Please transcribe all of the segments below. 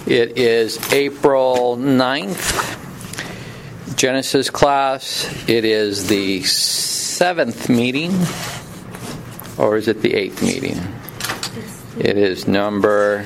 It is April 9th, Genesis class. It is the 7th meeting, or is it the 8th meeting? It is it's number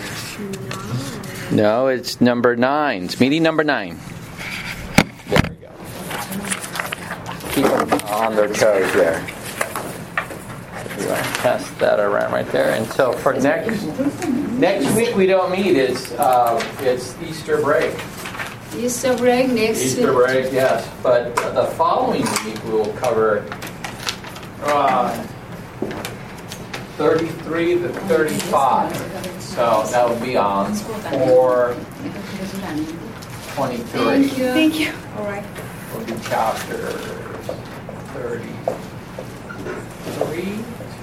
9. It's meeting number 9. There we go. Keep them on their toes there. You want to pass that around right there. And so for next week we don't meet. It's Easter break. Easter break next week. Easter break, yes. But the following week we will cover 33 to 35. So that will be on 4:23. Thank you. All right. We'll do chapter 33.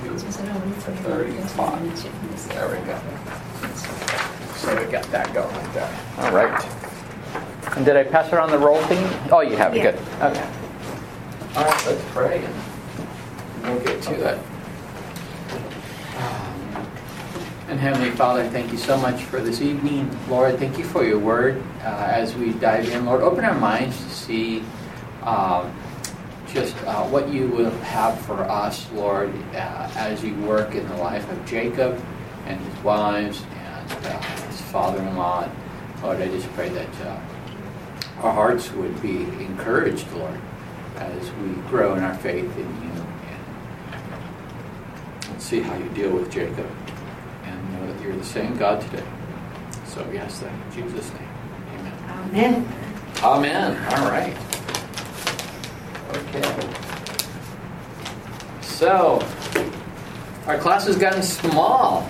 35. There we go. So we got that going like that. All right. And did I pass around the roll thing? Oh, you have it. Yeah. Good. Okay. All right, let's pray and we'll get to it. And Heavenly Father, thank you so much for this evening. Lord, thank you for your word. As we dive in, Lord, open our minds to see what you will have for us, Lord, as you work in the life of Jacob and his wives and his father-in-law. Lord, I just pray that our hearts would be encouraged, Lord, as we grow in our faith in you and see how you deal with Jacob and know that you're the same God today. So we ask that in Jesus' name. Amen. Amen. Amen. All right. Okay. So, our class has gotten small.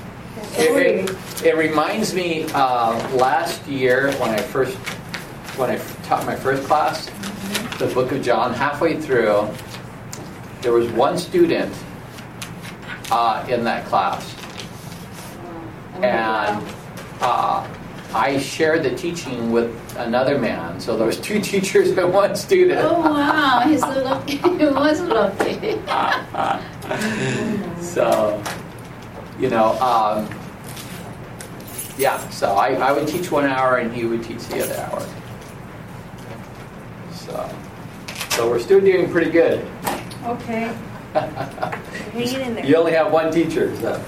It reminds me last year when I taught my first class, the book of John. Halfway through, there was one student in that class, and I shared the teaching with another man. So there was 2 teachers and 1 student. Oh wow, he's so lucky. He was lucky. So, so I would teach 1 hour and he would teach the other hour. So we're still doing pretty good. Okay. Hang it in there. You only have 1 teacher, so.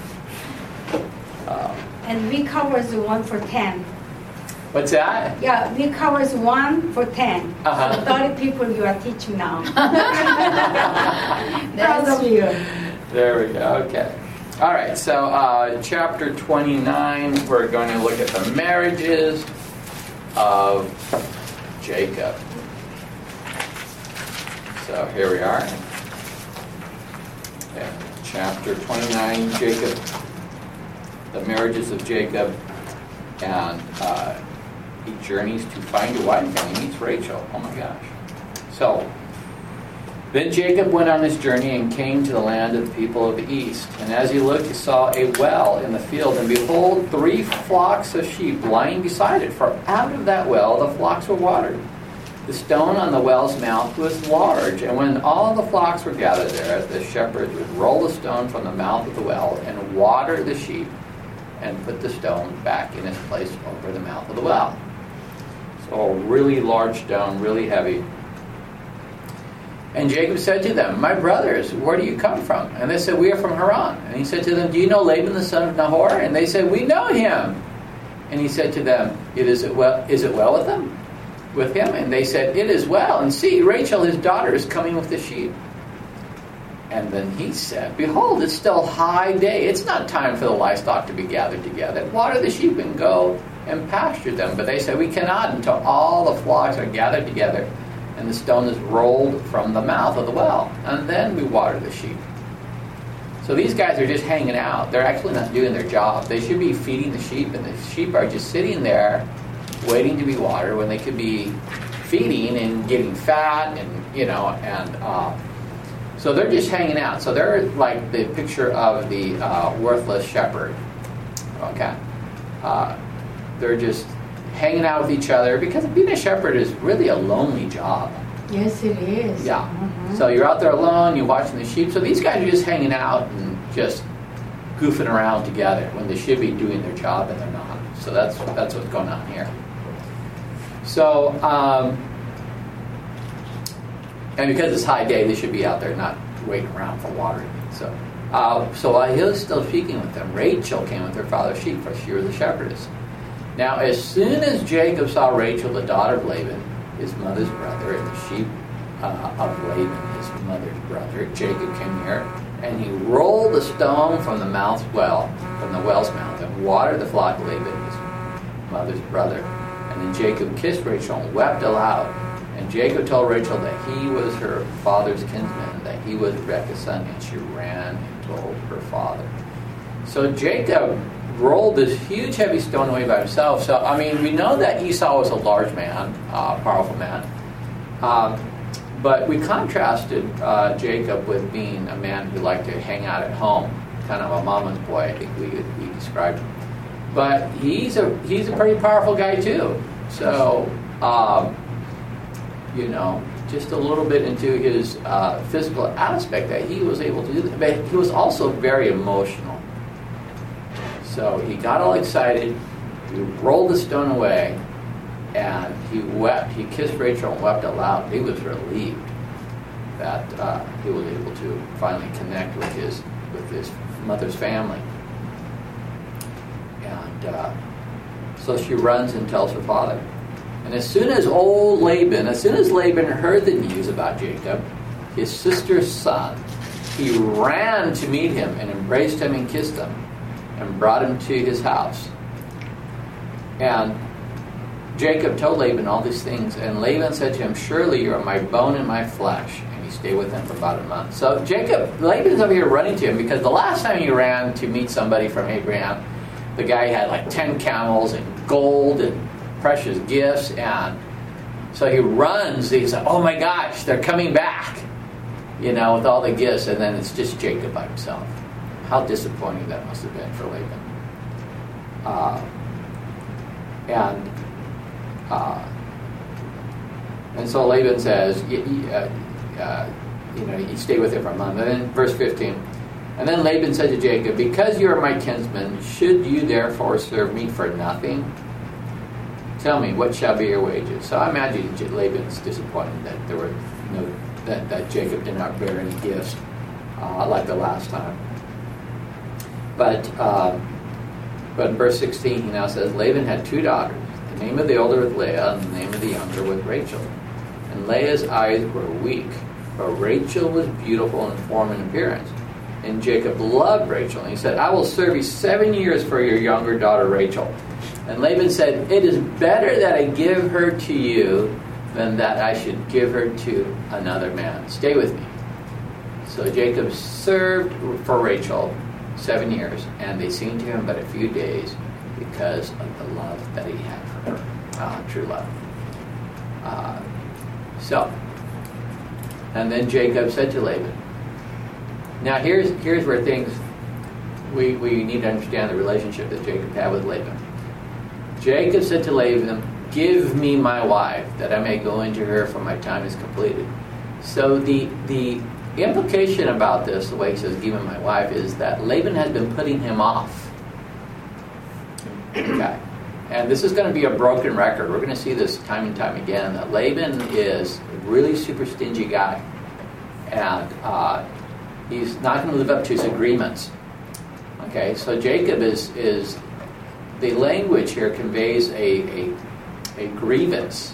And we covers 1 for 10. What's that? Yeah, we covers 1 for 10. Uh-huh. So 30 people you are teaching now. Proud That's of you. There we go. Okay. All right. So chapter 29, we're going to look at the marriages of Jacob. So here we are. Okay. Chapter 29, Jacob. The marriages of Jacob, and he journeys to find a wife, and he meets Rachel. Oh my gosh. So, then Jacob went on his journey and came to the land of the people of the east. And as he looked, he saw a well in the field, and behold, 3 flocks of sheep lying beside it, for out of that well the flocks were watered. The stone on the well's mouth was large, and when all the flocks were gathered there, the shepherds would roll the stone from the mouth of the well and water the sheep, and put the stone back in its place over the mouth of the well. So a really large stone, really heavy. And Jacob said to them, "My brothers, where do you come from?" And they said, "We are from Haran." And he said to them, "Do you know Laban the son of Nahor?" And they said, "We know him." And he said to them, Is it well with him? With him? And they said, "It is well. And see, Rachel, his daughter, is coming with the sheep." And then he said, "Behold, it's still high day. It's not time for the livestock to be gathered together. Water the sheep and go and pasture them." But they said, "We cannot until all the flocks are gathered together and the stone is rolled from the mouth of the well. And then we water the sheep." So these guys are just hanging out. They're actually not doing their job. They should be feeding the sheep, and the sheep are just sitting there waiting to be watered when they could be feeding and getting fat so they're just hanging out. So they're like the picture of the worthless shepherd. Okay. They're just hanging out with each other because being a shepherd is really a lonely job. Yes, it is. Yeah. So you're out there alone, you're watching the sheep. So these guys are just hanging out and just goofing around together when they should be doing their job and they're not. So that's what's going on here. So, and because it's high day, they should be out there, not waiting around for water. So while he was still speaking with them, Rachel came with her father's sheep, for she was a shepherdess. Now, as soon as Jacob saw Rachel, the daughter of Laban, his mother's brother, and the sheep of Laban, his mother's brother, Jacob came near, and he rolled a stone from the well's mouth, and watered the flock of Laban, his mother's brother. And then Jacob kissed Rachel and wept aloud. And Jacob told Rachel that he was her father's kinsman, that he was Rebekah's son, and she ran and told her father. So Jacob rolled this huge heavy stone away by himself. So, I mean, we know that Esau was a large man, powerful man. But we contrasted Jacob with being a man who liked to hang out at home, kind of a mama's boy, I think we described him. But he's a pretty powerful guy too. So, just a little bit into his physical aspect that he was able to do that. But he was also very emotional. So he got all excited, he rolled the stone away, and he wept. He kissed Rachel and wept aloud. He was relieved that he was able to finally connect with his mother's family. And so she runs and tells her father. And as soon as Laban heard the news about Jacob, his sister's son, he ran to meet him and embraced him and kissed him and brought him to his house. And Jacob told Laban all these things, and Laban said to him, "Surely you are my bone and my flesh." And he stayed with him for about a month. So Laban's over here running to him because the last time he ran to meet somebody from Abraham, the guy had like 10 camels and gold and precious gifts, and so he runs. He's like, "Oh my gosh, they're coming back," with all the gifts, and then it's just Jacob by himself. How disappointing that must have been for Laban. And so Laban says, he stayed with him for a month. And then verse 15, and then Laban said to Jacob, "Because you are my kinsman, should you therefore serve me for nothing? Tell me, what shall be your wages?" So I imagine Laban's disappointed that there were that Jacob did not bear any gifts like the last time. But in verse 16, he now says, Laban had 2 daughters. The name of the older was Leah, and the name of the younger was Rachel. And Leah's eyes were weak, but Rachel was beautiful in form and appearance. And Jacob loved Rachel, and he said, "I will serve you 7 years for your younger daughter Rachel." And Laban said, "It is better that I give her to you than that I should give her to another man. Stay with me." So Jacob served for Rachel 7 years, and they seemed to him but a few days because of the love that he had for her, true love. And then Jacob said to Laban, now here's where things, we need to understand the relationship that Jacob had with Laban. Jacob said to Laban, "Give me my wife, that I may go into her, for my time is completed." So the implication about this, the way he says, "Give me my wife," is that Laban has been putting him off. Okay. And this is going to be a broken record. We're going to see this time and time again, that Laban is a really super stingy guy. And he's not going to live up to his agreements. Okay, so Jacob is the language here conveys a grievance.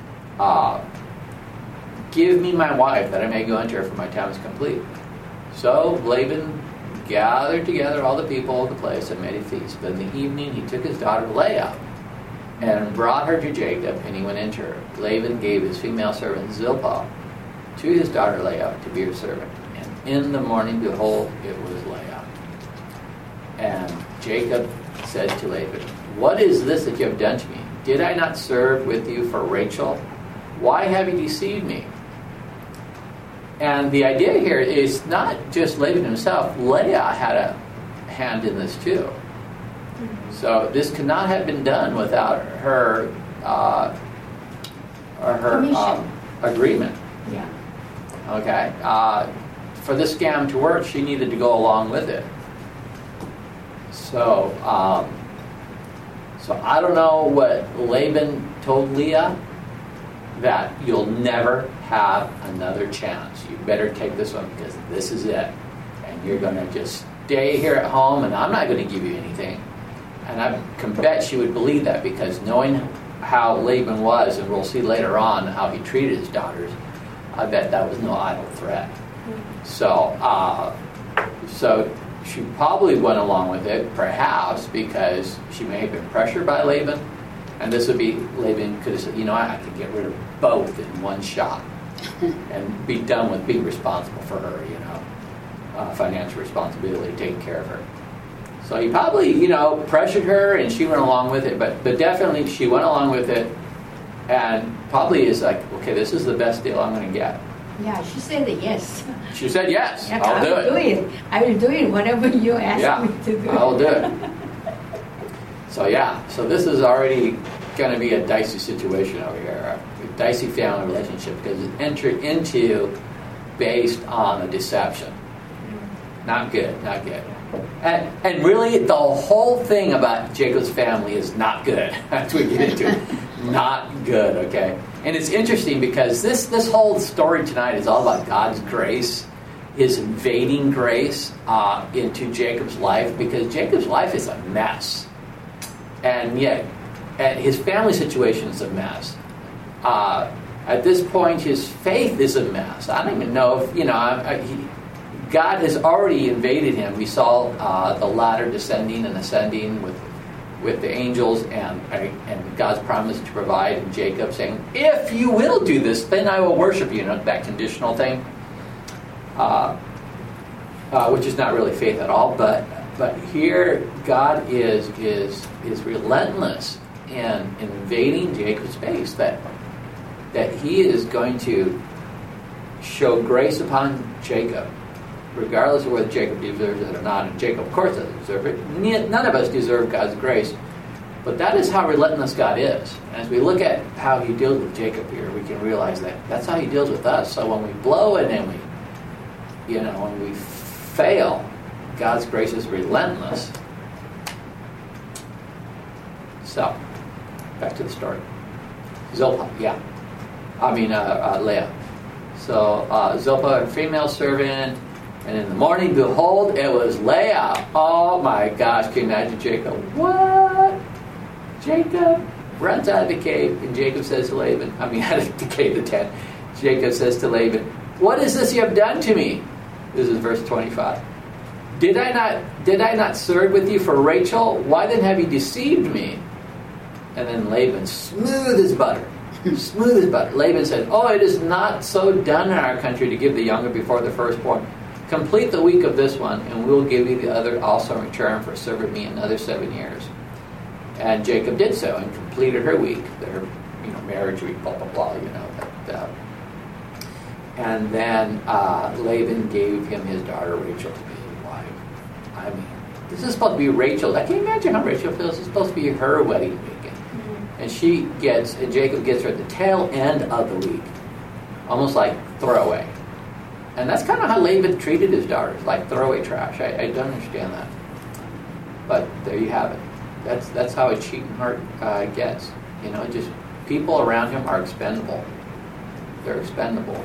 "Give me my wife, that I may go into her, for my time is complete." So Laban gathered together all the people of the place and made a feast. But in the evening he took his daughter Leah and brought her to Jacob, and he went into her. Laban gave his female servant Zilpah to his daughter Leah to be her servant. And in the morning, behold, it was Leah. And Jacob said to Laban, "What is this that you have done to me? Did I not serve with you for Rachel? Why have you deceived me?" And the idea here is not just Laban himself. Leah had a hand in this too. So this could not have been done without her agreement. Yeah. Okay. For this scam to work, she needed to go along with it. So So I don't know what Laban told Leah, that you'll never have another chance. You better take this one because this is it. And you're going to just stay here at home and I'm not going to give you anything. And I can bet she would believe that, because knowing how Laban was, and we'll see later on how he treated his daughters, I bet that was no idle threat. So she probably went along with it, perhaps because she may have been pressured by Laban. And this would be, Laban could have said, I can get rid of both in one shot and be done with being responsible for her, financial responsibility, taking care of her. So he probably, pressured her and she went along with it. But definitely she went along with it and probably is like, okay, this is the best deal I'm going to get. Yeah, she said yes. She said yes, Yeah, I'll do it. I will do it, whatever you ask me to do. I'll do it. So this is already going to be a dicey situation over here, a dicey family relationship, because it's entered into based on a deception. Not good. And really, the whole thing about Jacob's family is not good. As we get into it, not good. Okay, and it's interesting because this whole story tonight is all about God's grace, His invading grace into Jacob's life, because Jacob's life is a mess, and yet his family situation is a mess. At this point, his faith is a mess. I don't even know if God has already invaded him. We saw the ladder descending and ascending with the angels, and God's promise to provide, and Jacob saying, if you will do this, then I will worship you. That conditional thing, which is not really faith at all. But here God is relentless in invading Jacob's space, that he is going to show grace upon Jacob, regardless of whether Jacob deserves it or not. And Jacob, of course, doesn't deserve it. None of us deserve God's grace. But that is how relentless God is. And as we look at how he deals with Jacob here, we can realize that that's how he deals with us. So when we blow it and when we fail, God's grace is relentless. So, back to the story. Zilpah, Leah. So, Zilpah, a female servant, and in the morning, behold, it was Leah. Oh my gosh, can you imagine Jacob? What? Jacob runs out of the cave, and Jacob says to Laban, out of the cave, the tent. Jacob says to Laban, what is this you have done to me? This is verse 25. Did I not serve with you for Rachel? Why then have you deceived me? And then Laban, smooth as butter. Laban said, it is not so done in our country to give the younger before the firstborn. Complete the week of this one, and we'll give you the other also in return for serving me another 7 years. And Jacob did so and completed her week, their marriage week, blah, blah, blah, And then Laban gave him his daughter Rachel to be his wife. This is supposed to be Rachel. I can't imagine how Rachel feels. It's supposed to be her wedding weekend. Mm-hmm. And Jacob gets her at the tail end of the week, almost like throwaway. And that's kind of how Laban treated his daughters, like throwaway trash. I don't understand that. But there you have it. That's how a cheating heart gets. Just people around him are expendable. They're expendable.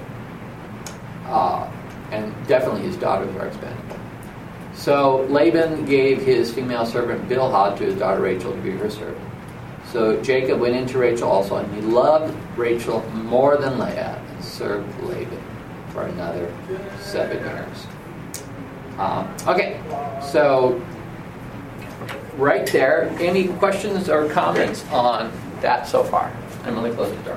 And definitely his daughters are expendable. So Laban gave his female servant Bilhah to his daughter Rachel to be her servant. So Jacob went into Rachel also, and he loved Rachel more than Leah, and served Laban for another 7 years. Okay, so right there, any questions or comments on that so far? I'm going to close the door.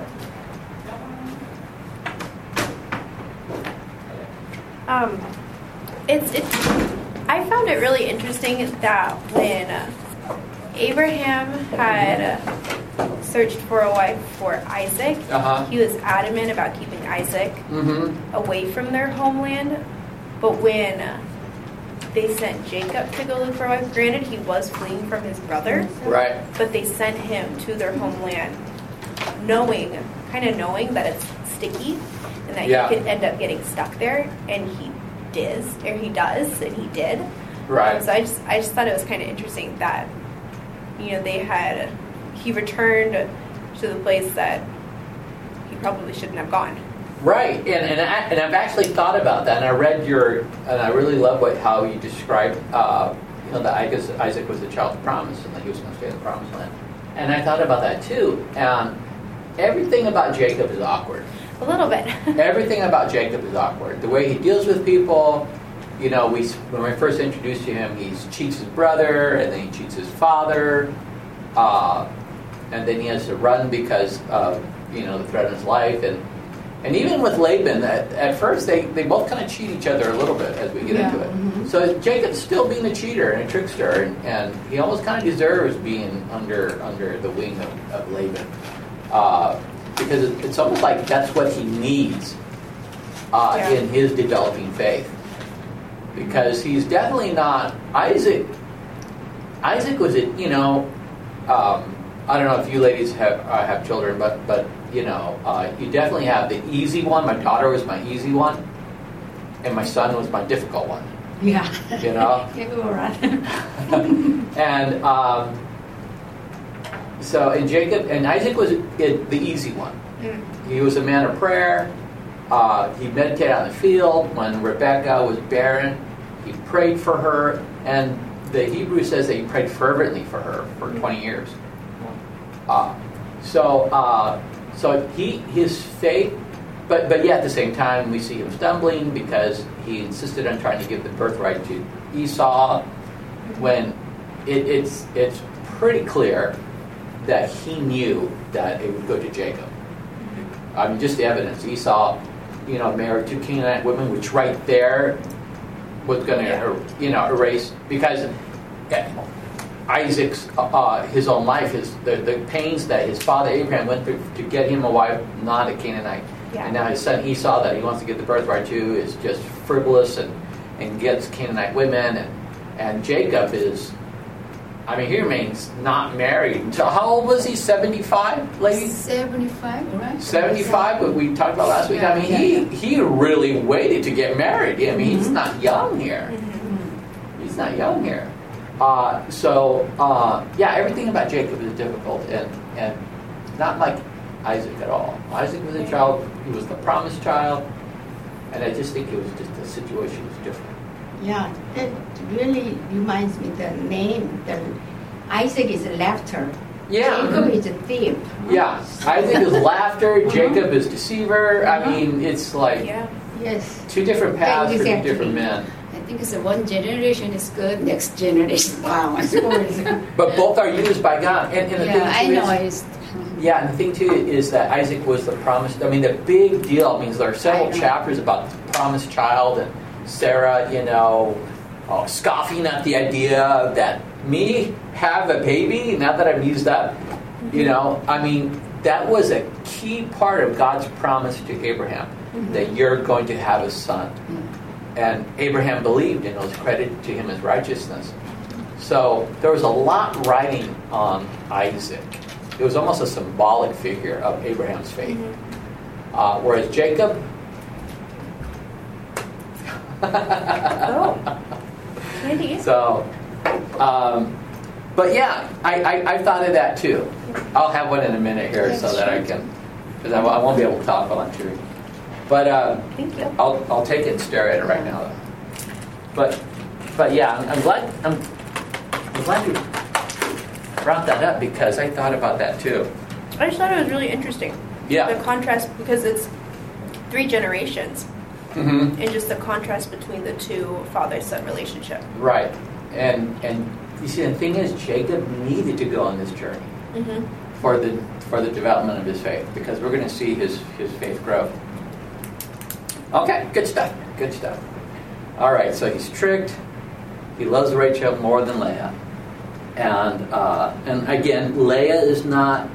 I found it really interesting that when Abraham had searched for a wife for Isaac, he was adamant about keeping Isaac away from their homeland. But when they sent Jacob to go look for a wife, granted he was fleeing from his brother, right? But they sent him to their homeland, knowing that it's sticky and that he could end up getting stuck there, and he did. Right. So I just thought it was kind of interesting that he returned to the place that he probably shouldn't have gone. Right, and I've actually thought about that, and I read and I really love how you described, that Isaac was the child of promise, and that he was going to stay in the promised land. And I thought about that too, and everything about Jacob is awkward. A little bit. Everything about Jacob is awkward. The way he deals with people, when we first introduced to him, he cheats his brother, and then he cheats his father, and then he has to run because of, the threat of his life, and even with Laban, at first they both kind of cheat each other a little bit as we get into it. Mm-hmm. So Jacob's still being a cheater and a trickster, and he almost kind of deserves being under the wing of Laban. Because it's almost like that's what he needs in his developing faith. Because he's definitely not Isaac. Isaac was I don't know if you ladies have children, but you definitely have the easy one. My daughter was my easy one, and my son was my difficult one. Yeah. You're all right. And so, and Isaac was the easy one. Mm. He was a man of prayer. He meditated on the field. When Rebecca was barren, he prayed for her, and the Hebrew says that he prayed fervently for her for 20 years. So his faith, but yet at the same time we see him stumbling because he insisted on trying to give the birthright to Esau, when it's pretty clear that he knew that it would go to Jacob. I mean, just the evidence. Esau, married 2 Canaanite women, which right there was going to, erase, because Isaac's, his own life, the pains that his father Abraham went through to get him a wife, not a Canaanite. Yeah. And now his son Esau, that he wants to get the birthright to, is just frivolous and gets Canaanite women. And Jacob is, he remains not married until, how old was he? 75, lady? 75, right? 75, what we talked about last week. Yeah, he really waited to get married. He's not young here. Mm-hmm. He's not young here. Everything about Jacob is difficult and not like Isaac at all. Isaac was a child, he was the promised child, and I just think it was just the situation was different. Yeah, it really reminds me the name. Isaac is laughter. Yeah. Jacob is a thief. Yeah, Isaac is laughter, Jacob is deceiver. It's like yes. 2 different paths for 2 different men. I think it's one generation is good, next generation bad. But both are used by God. And the thing I know. and the thing too is that Isaac was the promised. The big deal means there are several chapters about the promised child and Sarah, scoffing at the idea that me have a baby now that I'm used up. That was a key part of God's promise to Abraham, that you're going to have a son. And Abraham believed, and it was credited to him as righteousness. So there was a lot riding on Isaac. It was almost a symbolic figure of Abraham's faith. Whereas Jacob... So, but yeah, I thought of that too. I'll have one in a minute here so that I can, because I won't be able to talk while I'm chewing. But thank you. I'll take it and stare at it right now. But yeah, I'm glad you brought that up, because I thought about that too. I just thought it was really interesting. Yeah. The contrast, because it's 3 generations. Mm-hmm. And just the contrast between the 2 father-son relationship. Right. And you see, the thing is, Jacob needed to go on this journey for the development of his faith, because we're going to see his faith grow. Okay, good stuff. All right, so he's tricked. He loves Rachel more than Leah. And again, Leah is not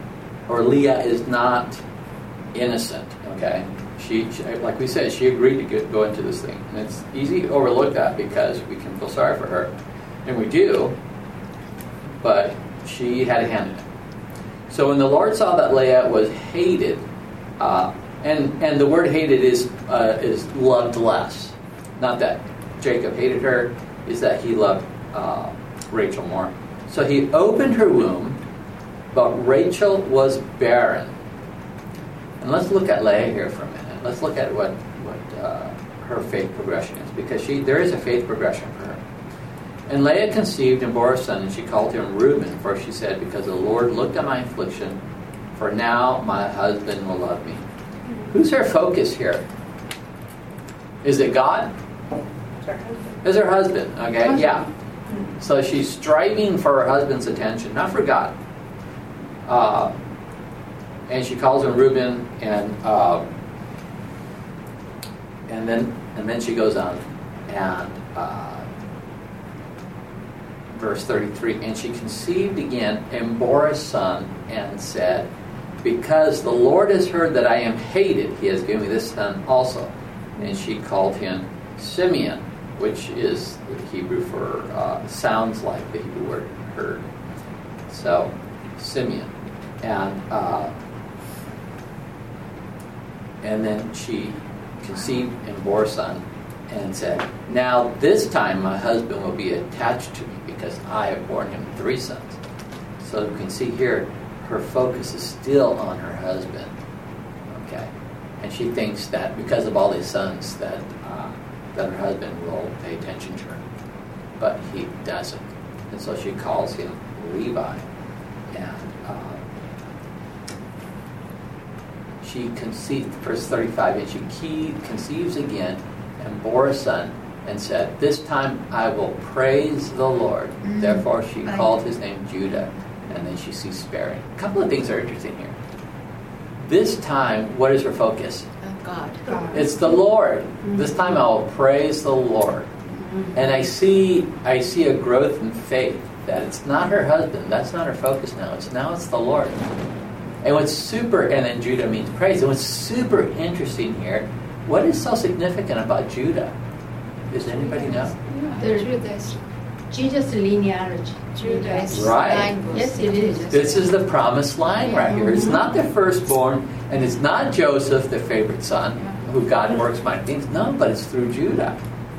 innocent, okay? She, like we said, she agreed to go into this thing. And it's easy to overlook that because we can feel sorry for her. And we do, but she had a hand in it. So when the Lord saw that Leah was hated, and the word hated is loved less. Not that Jacob hated her, is that he loved Rachel more. So he opened her womb, but Rachel was barren. And let's look at Leah here for a minute. Let's look at what her faith progression is, because there is a faith progression for her. And Leah conceived and bore a son, and she called him Reuben, for she said, because the Lord looked at my affliction, for now my husband will love me. Who's her focus here? Is it God? It's her husband. Okay, yeah. So she's striving for her husband's attention, not for God. And she calls him Reuben, and then she goes on, and verse 33, and she conceived again and bore a son, and said, because the Lord has heard that I am hated, he has given me this son also. And she called him Simeon, which is the Hebrew for, sounds like the Hebrew word heard. So, Simeon. And then she conceived and bore a son, and said, now this time my husband will be attached to me, because I have borne him 3 sons. So you can see here, her focus is still on her husband. Okay, and she thinks that because of all these sons that her husband will pay attention to her, but he doesn't. And so she calls him Levi, and she conceived, verse 35, and she conceives again and bore a son, and said, this time I will praise the Lord. Therefore she called his name Judah, and then she ceased bearing. A couple of things are interesting here. This time, what is her focus? God. It's the Lord. This time I will praise the Lord. And I see a growth in faith, that it's not her husband, that's not her focus now. It's the Lord. And then Judah means praise. And what's super interesting here, what is so significant about Judah? Does anybody know? Judas. Jesus' lineage. Judas. Right. Yes, it is. This is the promised line right here. It's not the firstborn, and it's not Joseph, the favorite son, who God works mighty things. No, but it's through Judah.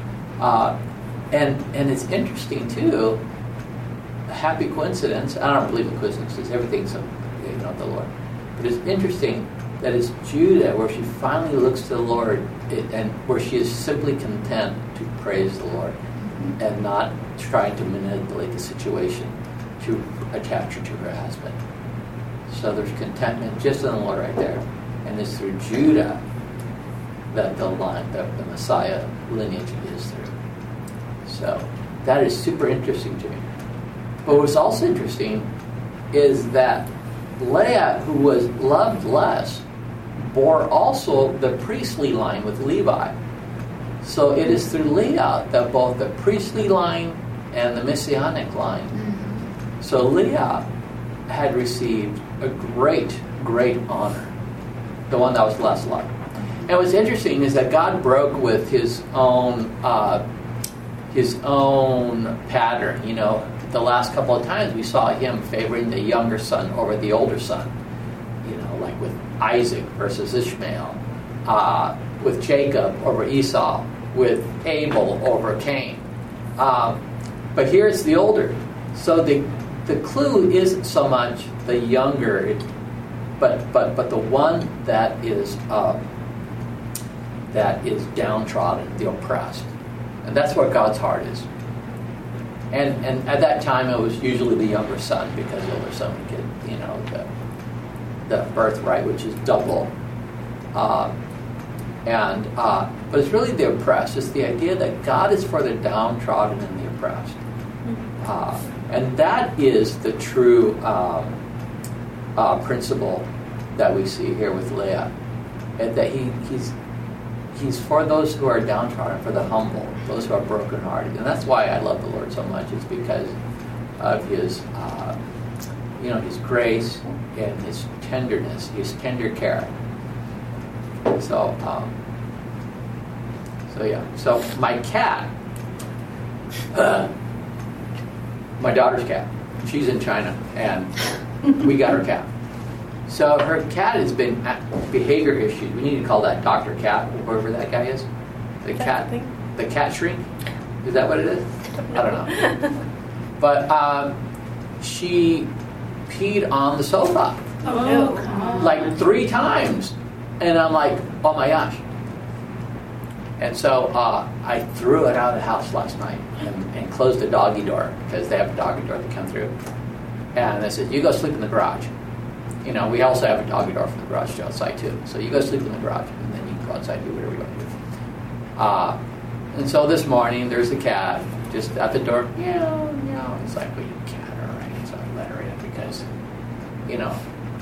And it's interesting too. A happy coincidence. I don't believe in coincidences. Everything's the Lord. But it's interesting that it's Judah where she finally looks to the Lord, and where she is simply content to praise the Lord, and not trying to manipulate the situation to attach her to her husband. So there's contentment just in the Lord right there. And it's through Judah that the Messiah lineage is through. So that is super interesting to me. But what's also interesting is that Leah, who was loved less, bore also the priestly line with Levi. So it is through Leah that both the priestly line and the messianic line. So Leah had received a great, great honor, the one that was less loved. And what's interesting is that God broke with his own pattern. The last couple of times we saw him favoring the younger son over the older son. Like with Isaac versus Ishmael, with Jacob over Esau, with Abel over Cain. But here it's the older. So the clue isn't so much the younger, but the one that is downtrodden, the oppressed. And that's where God's heart is. And at that time it was usually the younger son, because the older son would get, the birthright, which is double. But it's really the oppressed. It's the idea that God is for the downtrodden and the oppressed. And that is the true principle that we see here with Leah. And that he's for those who are downtrodden, for the humble, those who are brokenhearted. And that's why I love the Lord so much. It's because of his his grace and his tenderness, his tender care. So my cat, my daughter's cat, she's in China, and we got her cat. So her cat has been behavior issues. We need to call that Dr. Cat, whoever that guy is. The cat shrink. Is that what it is? I don't know. But she peed on the sofa. Oh, no. Like 3 times. And I'm like, oh my gosh. And so I threw it out of the house last night and closed the doggy door because they have a doggy door that come through. And I said, you go sleep in the garage. You know, we also have a doggy door from the garage to outside too. So you go sleep in the garage and then you can go outside and do whatever you want to do. And so this morning there's a cat just at the door. Meow, meow. It's like, well, you cat, all right. So I let her in because, you know,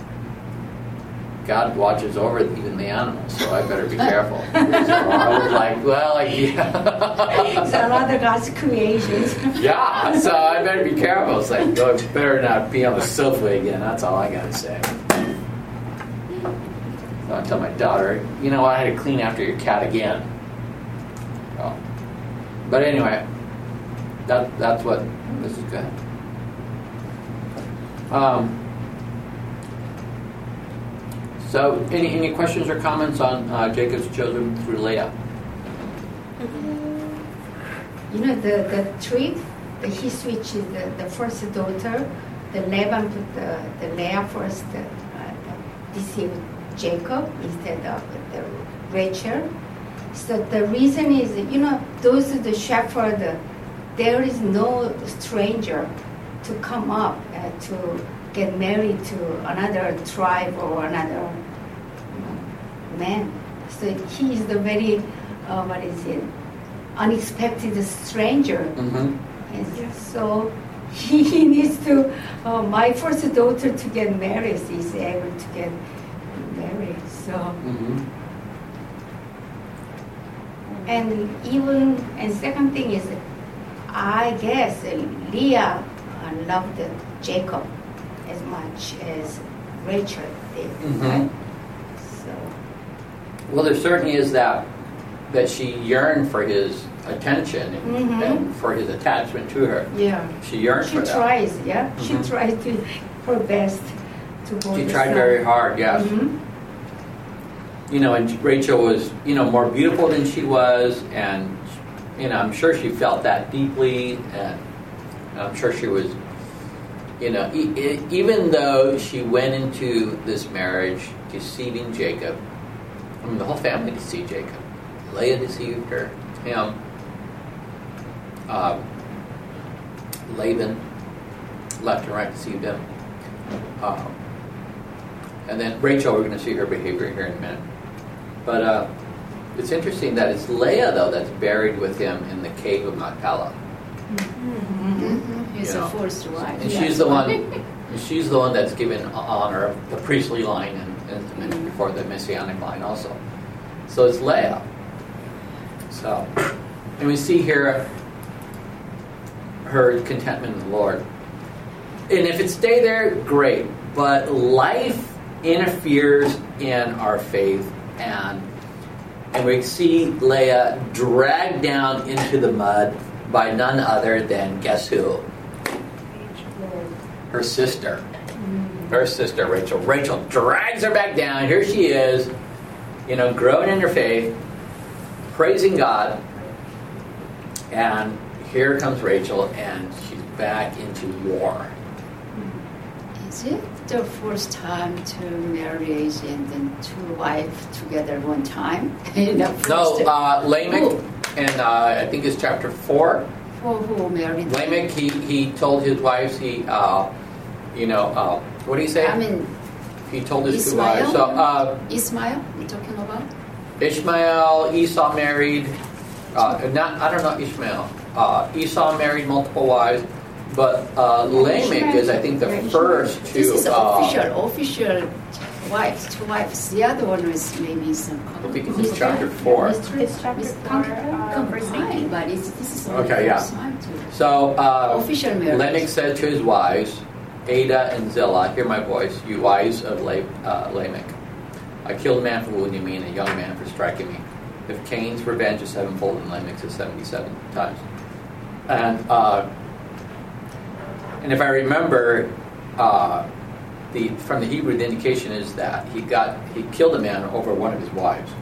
God watches over even the animals, so I better be careful. So I was like, well, yeah. It's a lot of God's creations. Yeah, so I better be careful. It's like, oh, I better not be on the sofa again. That's all I gotta say. So I tell my daughter, you know, I had to clean after your cat again. Oh. But anyway, that's what this is good. So, any questions or comments on Jacob's children through Leah? You know, the trick, he switched the first daughter, the Laban put the Leah first, deceived Jacob instead of the Rachel. So the reason is, you know, those are the shepherd, there is no stranger to come up to get married to another tribe or another man. So he is the very, unexpected stranger. Mm-hmm. And so he needs to, my first daughter to get married, is able to get married. So, and second thing is, I guess Leah loved Jacob as much as Rachel did, right? So, well, there certainly is that she yearned for his attention and for his attachment to her. Yeah, she yearned for that. She tries, yeah. She tries to her best to go. She tried very hard, yes. You know, and Rachel was, you know, more beautiful than she was, and you know, I'm sure she felt that deeply, and I'm sure she was. You know, even though she went into this marriage deceiving Jacob, I mean, the whole family deceived Jacob. Leah deceived him. Laban, left and right, deceived him. And then Rachel, we're going to see her behavior here in a minute. But it's interesting that it's Leah, though, that's buried with him in the cave of Machpelah. He's a first wife. And she's the one. She's the one that's given honor of the priestly line and before the messianic line also. So it's Leah. So, and we see here her contentment in the Lord. And if it stay there, great. But life interferes in our faith, and we see Leah dragged down into the mud by none other than, guess who? Her sister. Her sister, Rachel. Rachel drags her back down. Here she is, you know, growing in her faith, praising God. And here comes Rachel, and she's back into war. Is it the first time two marriages and then two wives together one time? No, Lamech, and I think it's chapter 4. Who married? Lamech, he told his wives, what do you say? I mean, he told his Ishmael? two wives. So, Ishmael, we're talking about? Ishmael, Esau married, I don't know Ishmael. Esau married multiple wives, but Lamech is, I think, the first to... This is official wives, two wives. The other one was maybe some... I think it's chapter 4. It's chapter 4, verse 19. But this is okay, yeah. time too. So, official marriage. Lamech said to his wives, Ada and Zillah, hear my voice, you wives of Lamech. I killed a man for wounding me and a young man for striking me. If Cain's revenge is 7-fold and Lamech's is 77 times. And if I remember, from the Hebrew, the indication is that he killed a man over one of his wives.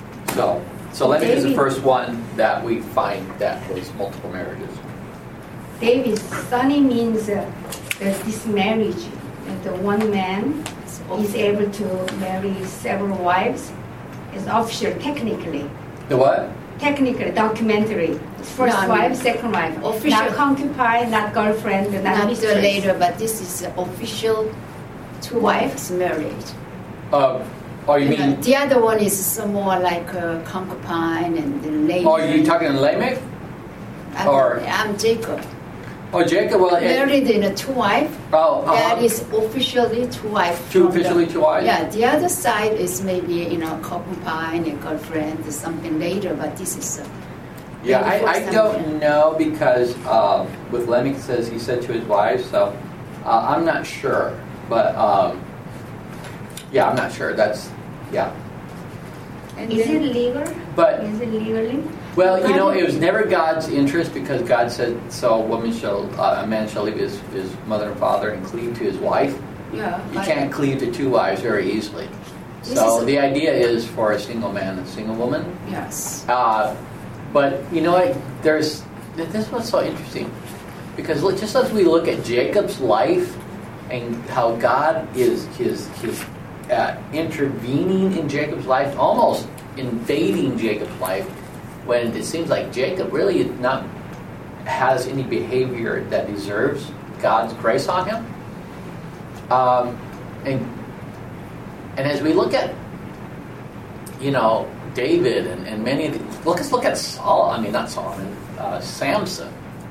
So Lamech is the first one that we find that was multiple marriages. David, Sunny means this marriage. That the one man is able to marry several wives. It's official, technically. The what? Technically, documentary. First wife, second wife. Official. Not concubine, not girlfriend, not mistress. later, but this is official two wives marriage. You mean? The other one is more like a concubine and the lady. Oh, you talking Lamech? I'm Jacob. Oh, Jacob. Well, married in a two wife. That is officially two wife. Two wives. Yeah, the other side is maybe concubine and girlfriend or something later, but this is. I don't know because with Lamech says he said to his wife, so I'm not sure, but I'm not sure. That's And is it legal? But is it legally? Well, it was never God's interest because God said, "So a man shall leave his mother and father and cleave to his wife." Yeah, you can't cleave to two wives very easily. So the idea is for a single man and a single woman. Yes. But you know what? This is what's so interesting because just as we look at Jacob's life and how God is intervening in Jacob's life, almost invading Jacob's life, when it seems like Jacob really not has any behavior that deserves God's grace on him. And as we look at, David and many of the, let's look at Samson,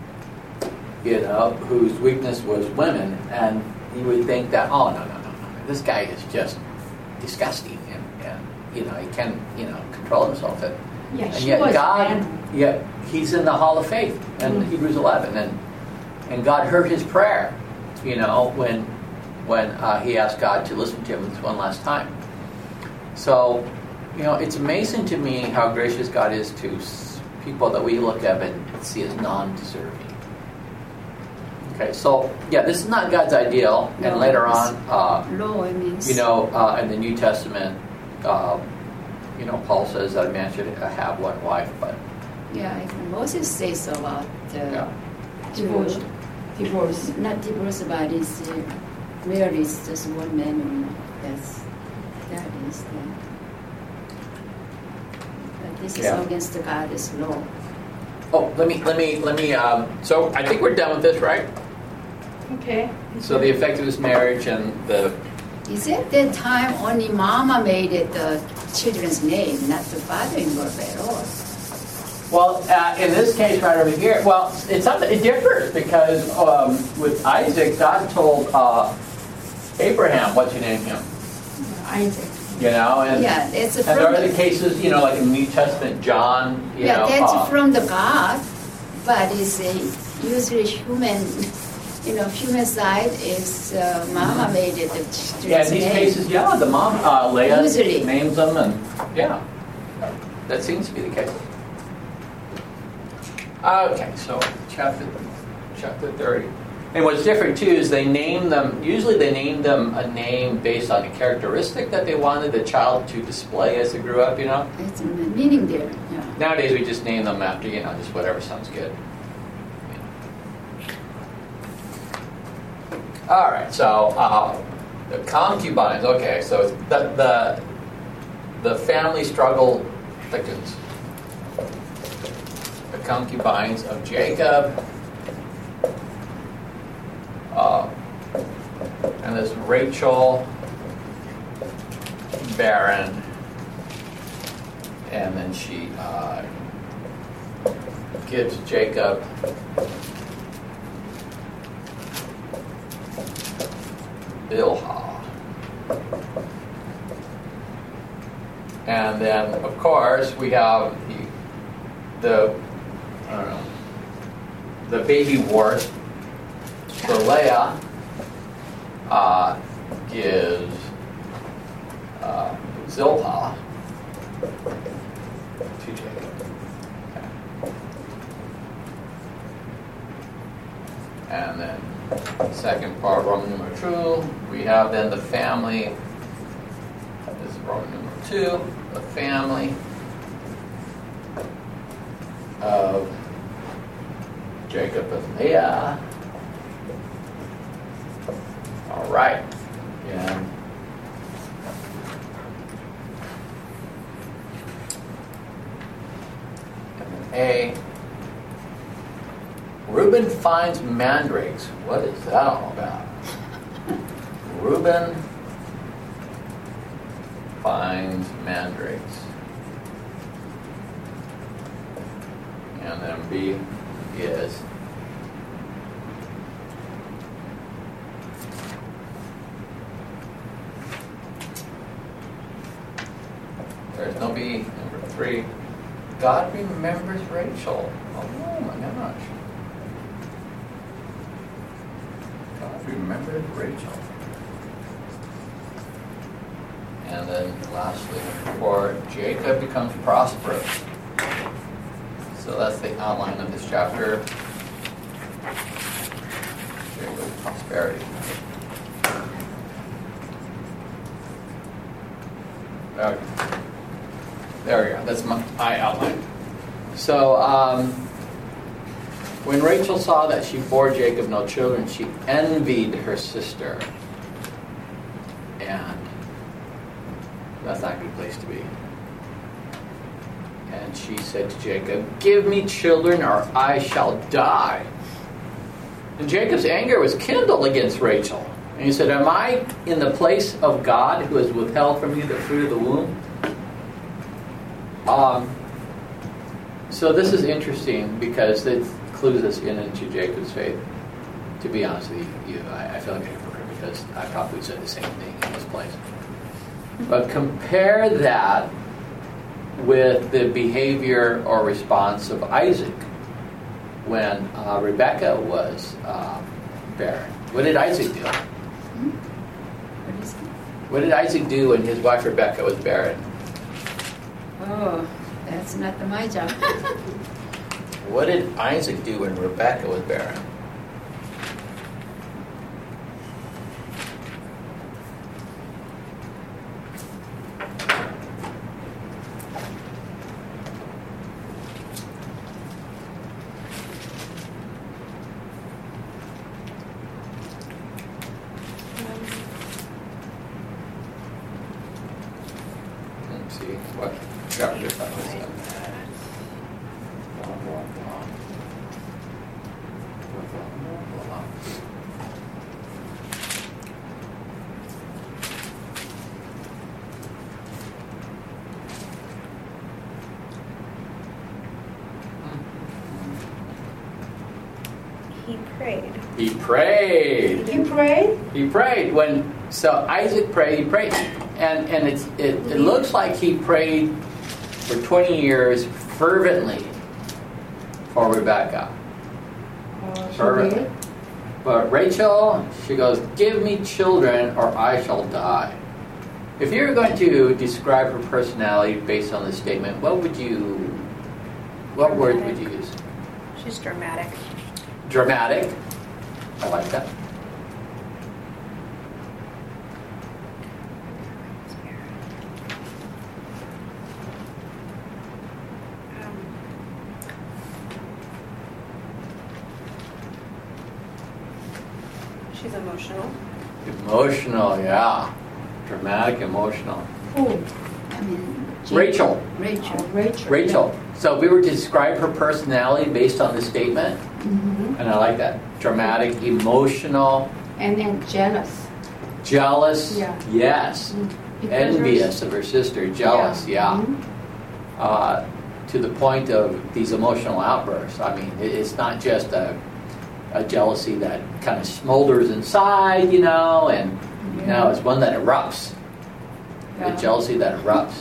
whose weakness was women, and you would think that, no, this guy is just disgusting, and he can't, control himself. And yet he's in the Hall of Faith in Hebrews 11, and God heard his prayer, when he asked God to listen to him this one last time. So, it's amazing to me how gracious God is to people that we look at and see as non-deserving. Okay, so this is not God's ideal, and later on, in the New Testament, Paul says that a man should have one wife, but Moses says about divorce, not divorce, but it's marriage just one man. That is that. But this is against God's law. Oh, let me. So I think we're done with this, right? Okay. So the effect of this marriage and the. Is it that time only Mama made it the children's name, not the father-in-law at all? Well, in this case right over here, it differs because with Isaac, God told Abraham what to name him. Isaac. It's and there are other cases, like in the New Testament, John. That's from the God, but it's usually human. Human side is Mama made it. In these cases, the mom, Leah, usually names them, and that seems to be the case. Okay, so chapter 30. And what's different too is they name them. Usually, they name them a name based on a characteristic that they wanted the child to display as they grew up. It's a meaning there. Yeah. Nowadays, we just name them after just whatever sounds good. All right, so the concubines. Okay, so the family struggle thickens. The concubines of Jacob, and this Rachel, barren, and then she gives Jacob Bilhah. And then, of course, we have the baby wart. So Leah gives Zilpah to Jacob. Okay. And then second part, Roman numeral 2, we have then the family. This is Roman numeral 2, the family of Jacob and Leah. All right. And A. Reuben finds mandrakes. What is that all about? Reuben finds mandrakes. And then B is there's no B. Number 3. God remembers Rachel. Oh my gosh. God remembers Rachel. And then lastly, 4, Jacob becomes prosperous. So that's the outline of this chapter. Jacob's prosperity. Okay. There we go. That's my outline. So when Rachel saw that she bore Jacob no children, she envied her sister. And that's not a good place to be. And she said to Jacob, "Give me children or I shall die." And Jacob's anger was kindled against Rachel. And he said, "Am I in the place of God who has withheld from you the fruit of the womb?" So this is interesting because it clues us into Jacob's faith. To be honest with you, I feel like a hypocrite because I probably said the same thing in this place. But compare that with the behavior or response of Isaac when Rebekah was barren. What did Isaac do? What did Isaac do when his wife Rebekah was barren? Oh, that's not my job. What did Isaac do when Rebekah was barren? Let's see what chapter that was in. He prayed. He prayed. He prayed. He prayed. So Isaac prayed. He prayed, and it looks like he prayed for 20 years fervently for Rebekah. Fervently. But Rachel, she goes, "Give me children, or I shall die." If you were going to describe her personality based on this statement, what words would you use? She's dramatic. Dramatic. I like that. She's emotional. Emotional, yeah. Dramatic, emotional. Who? I mean, Rachel. Rachel. So we were to describe her personality based on this statement, and I like that. Dramatic, emotional. And jealous. Jealous, Yeah. yes. Because Envious of her sister, jealous, yeah. To the point of these emotional outbursts. I mean, it's not just a jealousy that kind of smolders inside, and no, it's one that erupts. Yeah. A jealousy that erupts.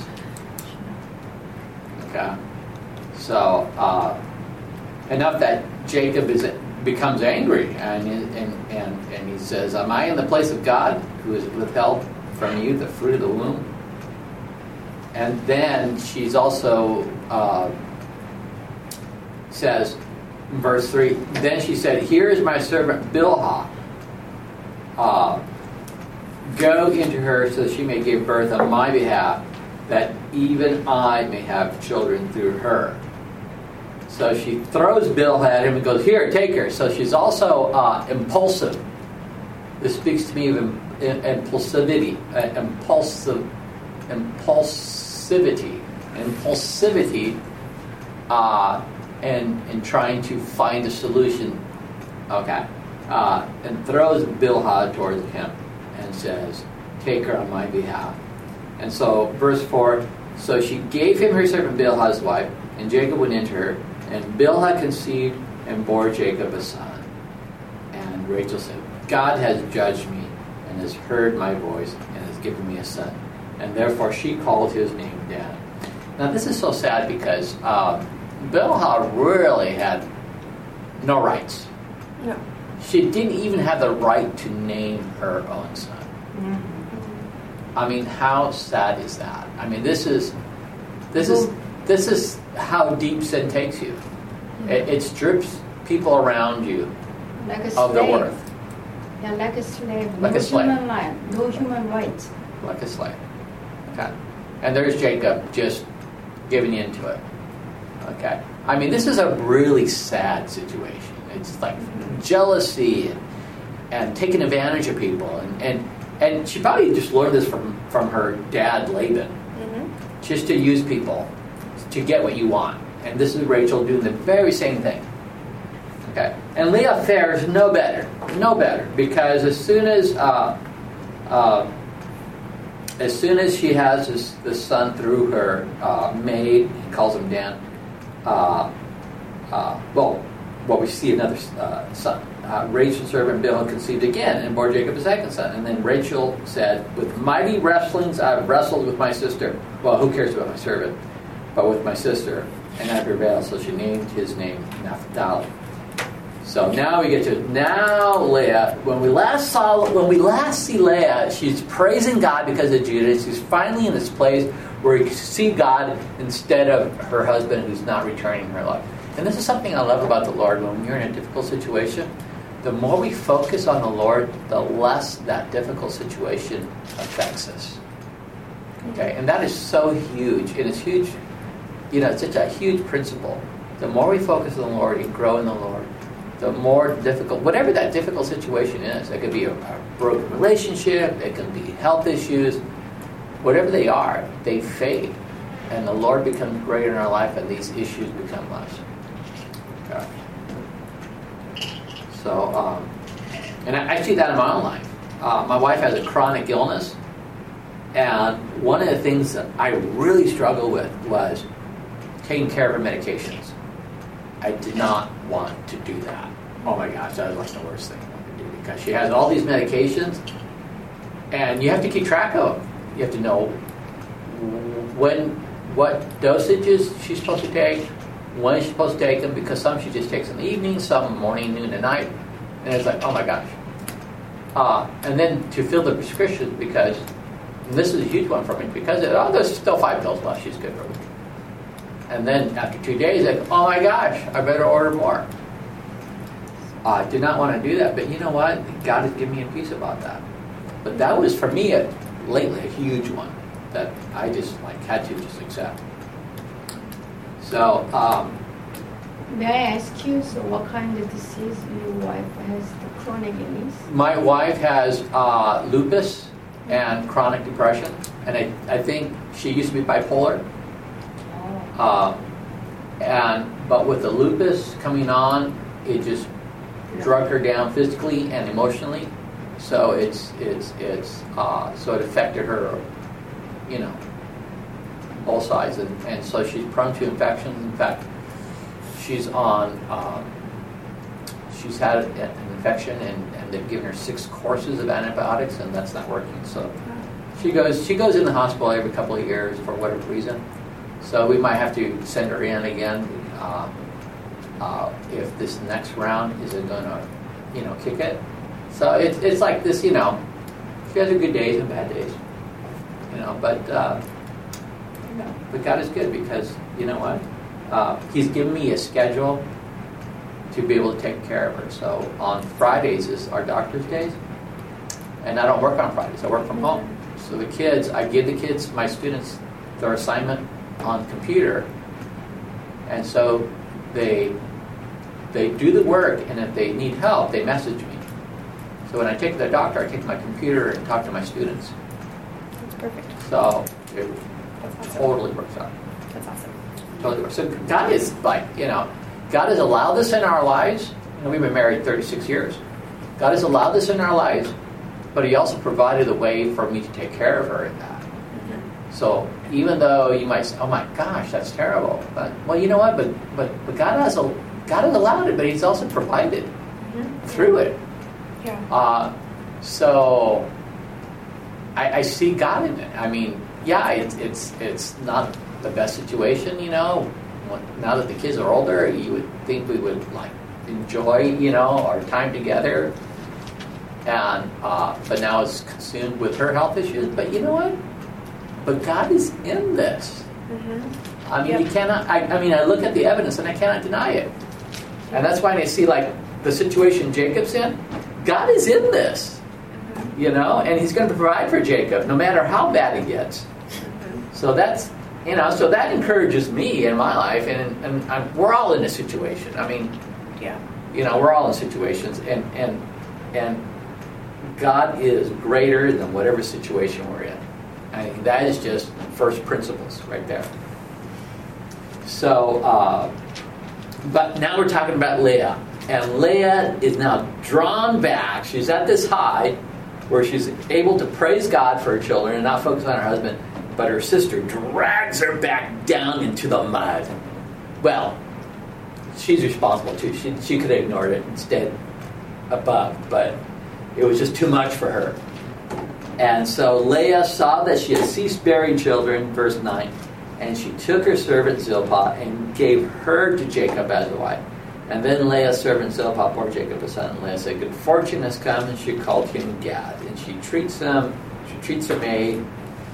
Okay. So, enough that Jacob becomes angry, and he says, "Am I in the place of God who has withheld from you the fruit of the womb?" And then she's also says, in verse 3, then she said, "Here is my servant Bilhah. Go into her so that she may give birth on my behalf, that even I may have children through her." So she throws Bilhah at him and goes, "Here, take her." So she's also impulsive. This speaks to me of impulsivity, and trying to find a solution. Okay, and throws Bilhah towards him and says, "Take her on my behalf." And so, verse 4. So she gave him her servant Bilhah his wife, and Jacob went into her, and Bilhah conceived and bore Jacob a son. And Rachel said, "God has judged me and has heard my voice and has given me a son." And therefore she called his name Dan. Now this is so sad because Bilhah really had no rights. No. She didn't even have the right to name her own son. I mean, how sad is that? I mean, this is how deep sin takes you. It strips people around you like of their worth. Yeah, like a slave. Like no a slave. Human life, no human rights. Like a slave. Okay. And there's Jacob just giving in to it. Okay. I mean, this is a really sad situation. It's like jealousy and taking advantage of people. And she probably just learned this from her dad, Laban. Mm-hmm. Just to use people to get what you want. And this is Rachel doing the very same thing. Okay. And Leah fares no better. No better. Because as soon as she has this son through her maid, he calls him Dan. We see another son. Rachel's servant Bilhah conceived again and bore Jacob a second son. And then Rachel said, "With mighty wrestlings I have wrestled with my sister." Well, who cares about my servant? But with my sister. And I prevailed. So she named his name Naphtali. So now we get to Leah. When we last see Leah, she's praising God because of Judah. She's finally in this place where you see God instead of her husband who's not returning her love. And this is something I love about the Lord. When you're in a difficult situation, the more we focus on the Lord, the less that difficult situation affects us. Okay, and that is so huge. And it's huge. You know, it's such a huge principle. The more we focus on the Lord and grow in the Lord, the more difficult, whatever that difficult situation is, it could be a broken relationship, it can be health issues, whatever they are, they fade. And the Lord becomes greater in our life and these issues become less. Okay. So, and I see that in my own life. My wife has a chronic illness, and one of the things that I really struggled with was taking care of her medications. I did not want to do that. Oh my gosh, that was like the worst thing I wanted to do because she has all these medications, and you have to keep track of them. You have to know what dosages she's supposed to take, when she's supposed to take them, because some she just takes in the evening, some morning, noon, and night. And it's like, oh my gosh. And then to fill the prescription, because and this is a huge one for me, because there's still 5 pills left, she's good for a week. And then after 2 days, like, oh my gosh, I better order more. I did not want to do that, but you know what? God has given me a peace about that. But that was, for me, lately a huge one that I just had to just accept. So, may I ask you, so what kind of disease your wife has, the chronic illness? My wife has lupus and chronic depression, and I think she used to be bipolar. But with the lupus coming on, it just drug her down physically and emotionally. So so it affected her, both sides, and so she's prone to infections. In fact, she's had an infection, and they've given her 6 courses of antibiotics, and that's not working. So she goes in the hospital every couple of years for whatever reason. So we might have to send her in again if this next round isn't going to, kick it. So it's like this, she has her good days and bad days, but God is good because, you know what? He's given me a schedule to be able to take care of her. So on Fridays is our doctor's days, and I don't work on Fridays. I work from home. So I give my students, their assignment on computer, and so they do the work, and if they need help, they message me. So when I take to the doctor, I take my computer and talk to my students. That's perfect. So it That's awesome. totally works out. That's awesome. Totally works. So God is like, God has allowed this in our lives. We've been married 36 years. God has allowed this in our lives, but He also provided a way for me to take care of her in that. Mm-hmm. So even though you might say, "Oh my gosh, that's terrible," but well, you know what? But God has allowed it, but He's also provided through it. Yeah. So I see God in it. I mean, yeah, it's not the best situation, Now that the kids are older, you would think we would like enjoy, our time together. And but now it's consumed with her health issues. But you know what? But God is in this. Mm-hmm. I mean, you cannot. I mean, I look at the evidence and I cannot deny it. And that's why I see like the situation Jacob's in. God is in this, and He's going to provide for Jacob no matter how bad it gets. Mm-hmm. So that's, so that encourages me in my life, and we're all in a situation. I mean, Yeah. We're all in situations, and God is greater than whatever situation we're in. I mean, that is just first principles right there. So, but now we're talking about Leah. And Leah is now drawn back. She's at this high where she's able to praise God for her children and not focus on her husband. But her sister drags her back down into the mud. Well, she's responsible too. She could have ignored it and stayed above. But it was just too much for her. And so Leah saw that she had ceased bearing children, verse 9. And she took her servant Zilpah and gave her to Jacob as a wife. And then Leah's servant Zilpah bore Jacob a son. And Leah said, "Good fortune has come," and she called him Gad. And she treats her maid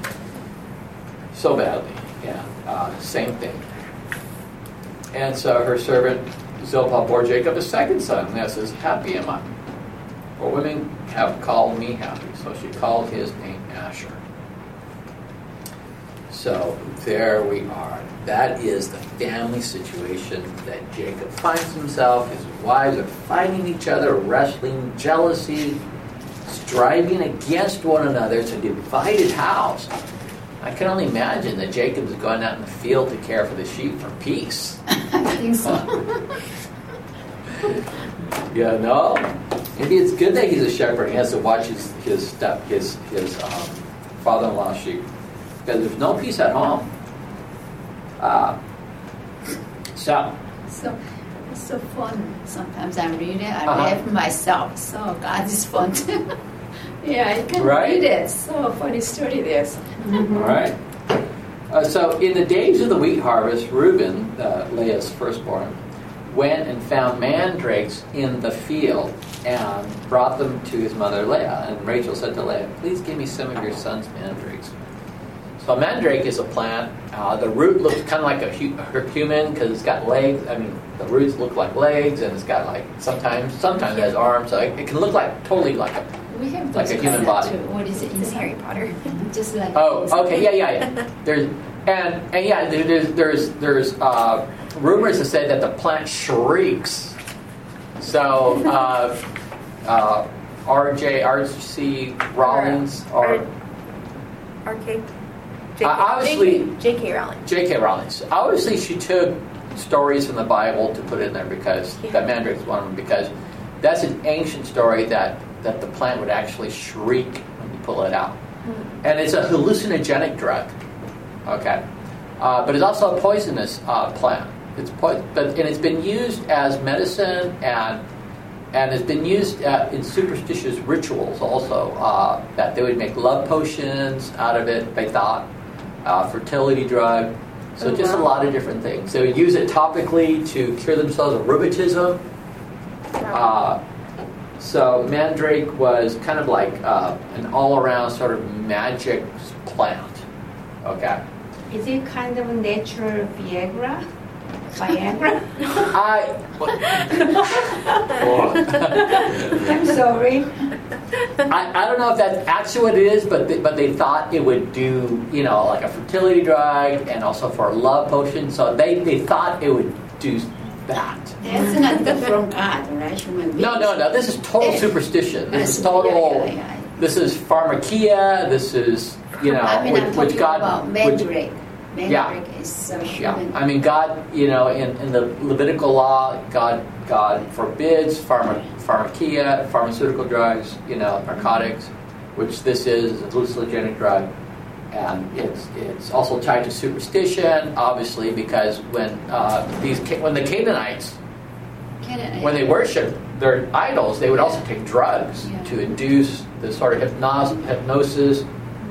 so badly. Yeah, same thing. And so her servant Zilpah bore Jacob a second son. And Leah says, "Happy am I, for women have called me happy." So she called his name Asher. So there we are. That is the family situation that Jacob finds himself. His wives are fighting each other, wrestling, jealousy, striving against one another. It's a divided house. I can only imagine that Jacob is going out in the field to care for the sheep for peace. I think so. Maybe it's good that he's a shepherd. He has to watch his father-in-law's sheep, because there's no peace at home. So it's so fun. Sometimes I read it. I read myself. So God is fun. Yeah, I can read it. So funny story this. Mm-hmm. All right. So in the days of the wheat harvest, Reuben, Leah's firstborn, went and found mandrakes in the field and brought them to his mother Leah. And Rachel said to Leah, "Please give me some of your son's mandrakes." So a mandrake is a plant. The root looks kind of like a human because it's got legs. I mean, the roots look like legs, and it's got like sometimes it has arms. So it can look like totally like a human body. What is it? It's Harry Potter. Just like. Oh, okay, yeah. There's rumors that say that the plant shrieks. So R.C. Rollins or R.K. J.K. Rowling. J.K. Rowling. Obviously, she took stories from the Bible to put in there because that mandrake is one of them. Because that's an ancient story that the plant would actually shriek when you pull it out, and it's a hallucinogenic drug. Okay, but it's also a poisonous plant. It's it's been used as medicine and it's been used in superstitious rituals also. That they would make love potions out of it. They thought. Fertility drug, so a lot of different things. They would use it topically to cure themselves of rheumatism. So mandrake was kind of like an all-around sort of magic plant. Okay. Is it kind of natural Viagra? I'm sorry. I don't know if that's actually what it is, but they thought it would do, like a fertility drug and also for a love potion. So they thought it would do that. That's not from God, right? Human beings. No. This is total superstition. This is total. This is pharmakia. This is I'm which God about mandrake. Mandrake is human. I mean, God, in the Levitical law, God forbids pharmakia, pharmaceutical drugs, narcotics, which this is a hallucinogenic drug. And it's also tied to superstition, obviously, because when the Canaanites, when they worshiped their idols, they would also take drugs to induce the sort of hypnosis,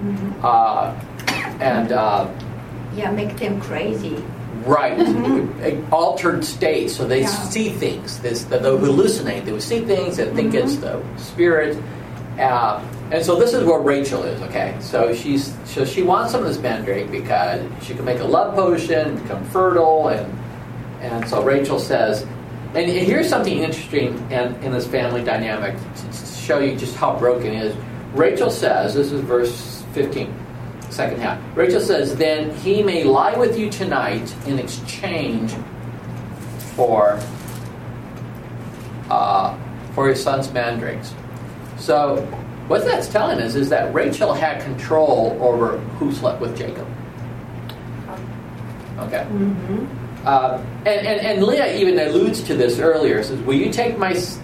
make them crazy. Right, altered states, so they see things. They hallucinate. They would see things and think it's the spirit. And so this is where Rachel is, okay? So she wants some of this mandrake because she can make a love potion, become fertile, and so Rachel says, and here's something interesting in this family dynamic to show you just how broken it is. Rachel says, this is verse 15, second half. Rachel says, then he may lie with you tonight in exchange for his son's mandrakes. So what that's telling us is that Rachel had control over who slept with Jacob. Okay. And Leah even alludes to this earlier. Says, "Will you take my?" Is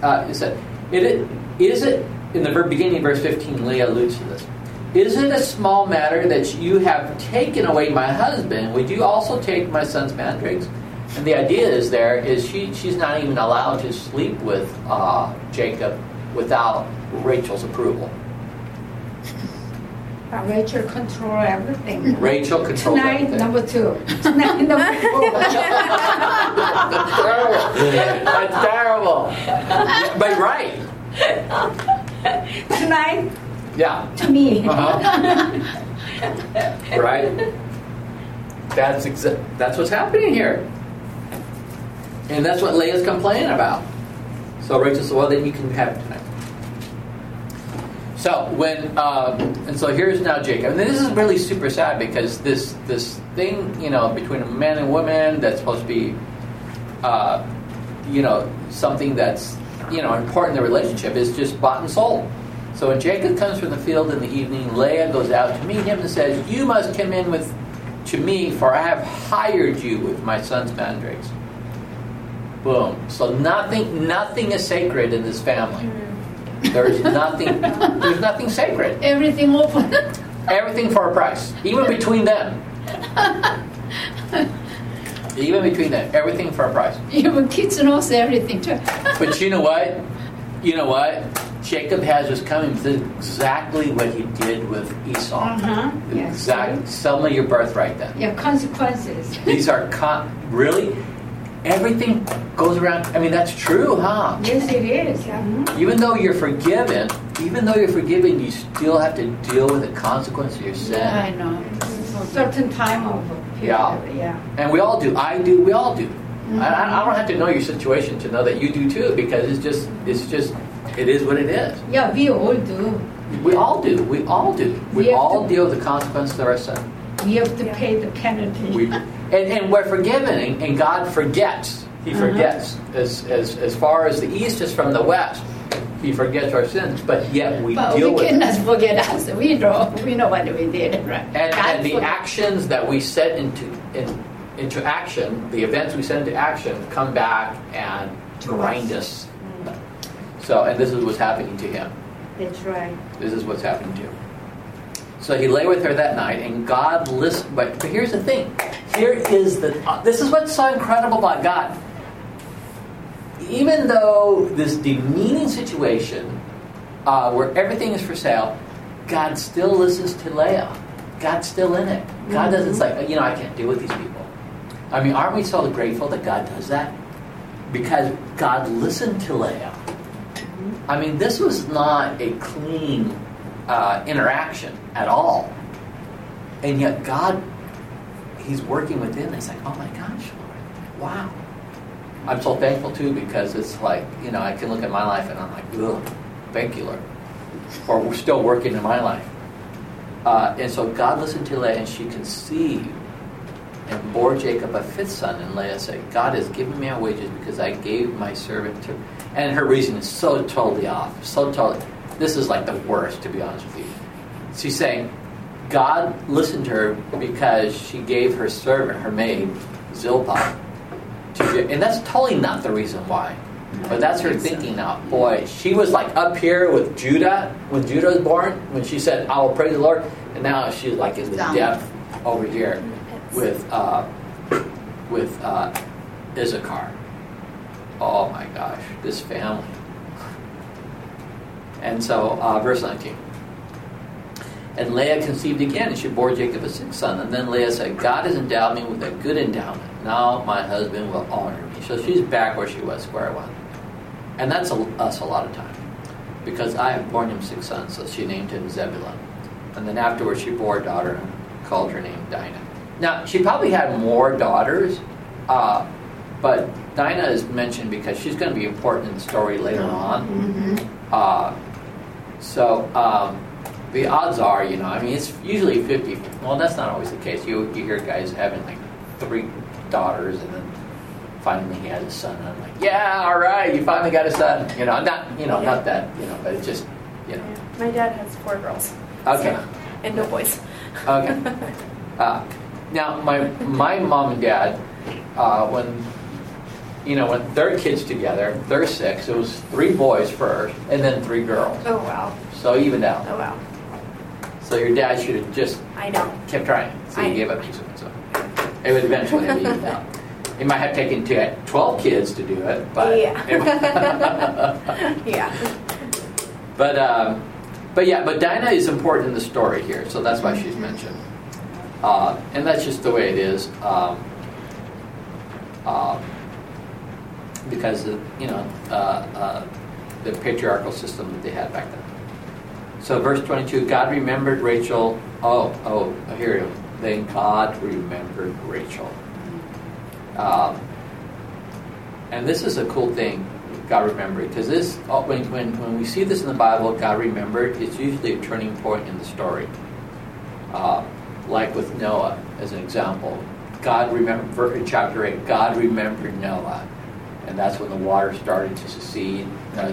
it in the beginning of verse 15? Leah alludes to this. Is it a small matter that you have taken away my husband? Would you also take my son's mandrakes? And the idea is she's not even allowed to sleep with Jacob without Rachel's approval. Rachel control everything. Rachel controls everything. Number 2. Tonight, number 4. That's terrible. But right. Tonight. Yeah. To me. Right. That's what's happening here, and that's what Leah's complaining about. So Rachel said, "Well, then you can have it tonight." So and so here's now Jacob, and this is really super sad because this thing, between a man and woman that's supposed to be, something that's, important in the relationship is just bought and sold. So when Jacob comes from the field in the evening, Leah goes out to meet him and says, "You must come in to me, for I have hired you with my son's mandrakes." Boom. So nothing is sacred in this family. There's nothing sacred. Everything open. Everything for a price. Even between them. Everything for a price. Even kids knows everything too. But you know what? Jacob has us coming with exactly what he did with Esau. Sell me your birthright then. Yeah, consequences. These are really? Everything goes around. I mean, that's true, huh? Yes, it is. Even though you're forgiven, you still have to deal with the consequence of your sin. Yeah, I know. Certain time of period. Yeah. And we all do. I do. We all do. I don't have to know your situation to know that you do too, because it is what it is. Yeah, we all do. We all do. We all deal with the consequences of our sin. We have to pay the penalty. And we're forgiven, and God forgets. He forgets. As far as the east is from the west, He forgets our sins, but yet we deal with it. But we cannot forget us. We know what we did, right? And the actions that we set into action, the events we set into action, come back and grind us. So, and this is what's happening to him. That's right. This is what's happening to him. So he lay with her that night, and God listened. But here's the thing. This is what's so incredible about God. Even though this demeaning situation, where everything is for sale, God still listens to Leah. God's still in it. God doesn't say, I can't deal with these people. I mean, aren't we so grateful that God does that? Because God listened to Leah. I mean, this was not a clean interaction at all. And yet God, He's working within. It's like, oh my gosh, Lord, wow. I'm so thankful too, because it's like, I can look at my life and I'm like, ugh, thank you, Lord. Or we're still working in my life. And so God listened to Leah, and she conceived and bore Jacob a fifth son. And Leah said, God has given me our wages because I gave my servant to... And her reason is so totally off. This is like the worst, to be honest with you. She's saying, God listened to her because she gave her servant, her maid, Zilpah, and that's totally not the reason why. But that's her thinking now. Boy, she was like up here with Judah, when Judah was born, when she said, I will praise the Lord. And now she's like in the depth over here with Issachar. Oh my gosh, this family. And so, verse 19. And Leah conceived again, and she bore Jacob a sixth son. And then Leah said, God has endowed me with a good endowment. Now my husband will honor me. So she's back where she was, square one. And that's us a lot of time. Because I have borne him six sons, so she named him Zebulun. And then afterwards she bore a daughter and called her name Dinah. Now, she probably had more daughters, but Dinah is mentioned because she's going to be important in the story later on. The odds are, it's usually 50. Well, that's not always the case. You hear guys having like 3 daughters, and then finally he has a son. And I'm like, yeah, all right, you finally got a son. Not that, but it's just, My dad has 4 girls. Okay. So, and no boys. Okay. Now, my mom and dad, when their kids together, they're 6. It was 3 boys first, and then 3 girls. Oh wow. So evened out. Oh wow. So your dad should have just kept trying. So he gave up his one. So it would eventually have evened out. He might have taken 12 kids to do it, but yeah. But Dinah is important in the story here, so that's why she's mentioned. And that's just the way it is. Because of, the patriarchal system that they had back then. So verse 22, God remembered Rachel. Here it is. Then God remembered Rachel. And this is a cool thing, God remembered, because this when we see this in the Bible, God remembered, it's usually a turning point in the story. Like with Noah, as an example. God remembered, in chapter 8, God remembered Noah. And that's when the water started to secede.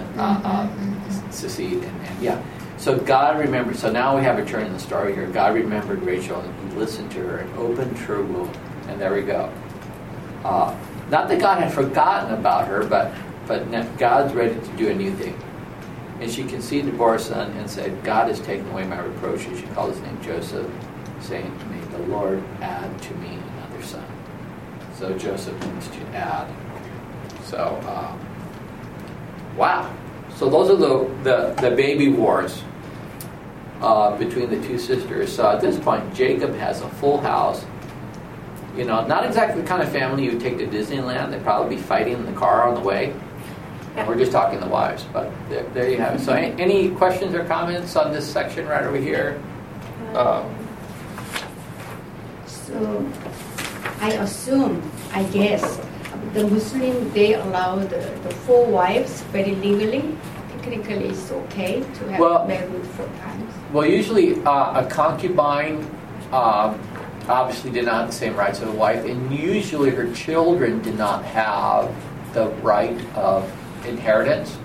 So God remembered. So now we have a turn in the story here. God remembered Rachel, and he listened to her and opened her womb. And there we go. Not that God had forgotten about her, but God's ready to do a new thing. And she conceived and bore a son and said, God has taken away my reproaches. She called his name Joseph, saying, may the Lord add to me another son. So Joseph means to add. So, wow. So those are the baby wars between the 2 sisters. So at this point, Jacob has a full house. Not exactly the kind of family you would take to Disneyland. They'd probably be fighting in the car on the way. And we're just talking the wives. But there you have it. So any questions or comments on this section right over here? So I guess, the Muslim, they allow the 4 wives very legally. Technically, it's okay to have married 4 times. Well, usually a concubine obviously did not have the same rights as a wife, and usually her children did not have the right of inheritance.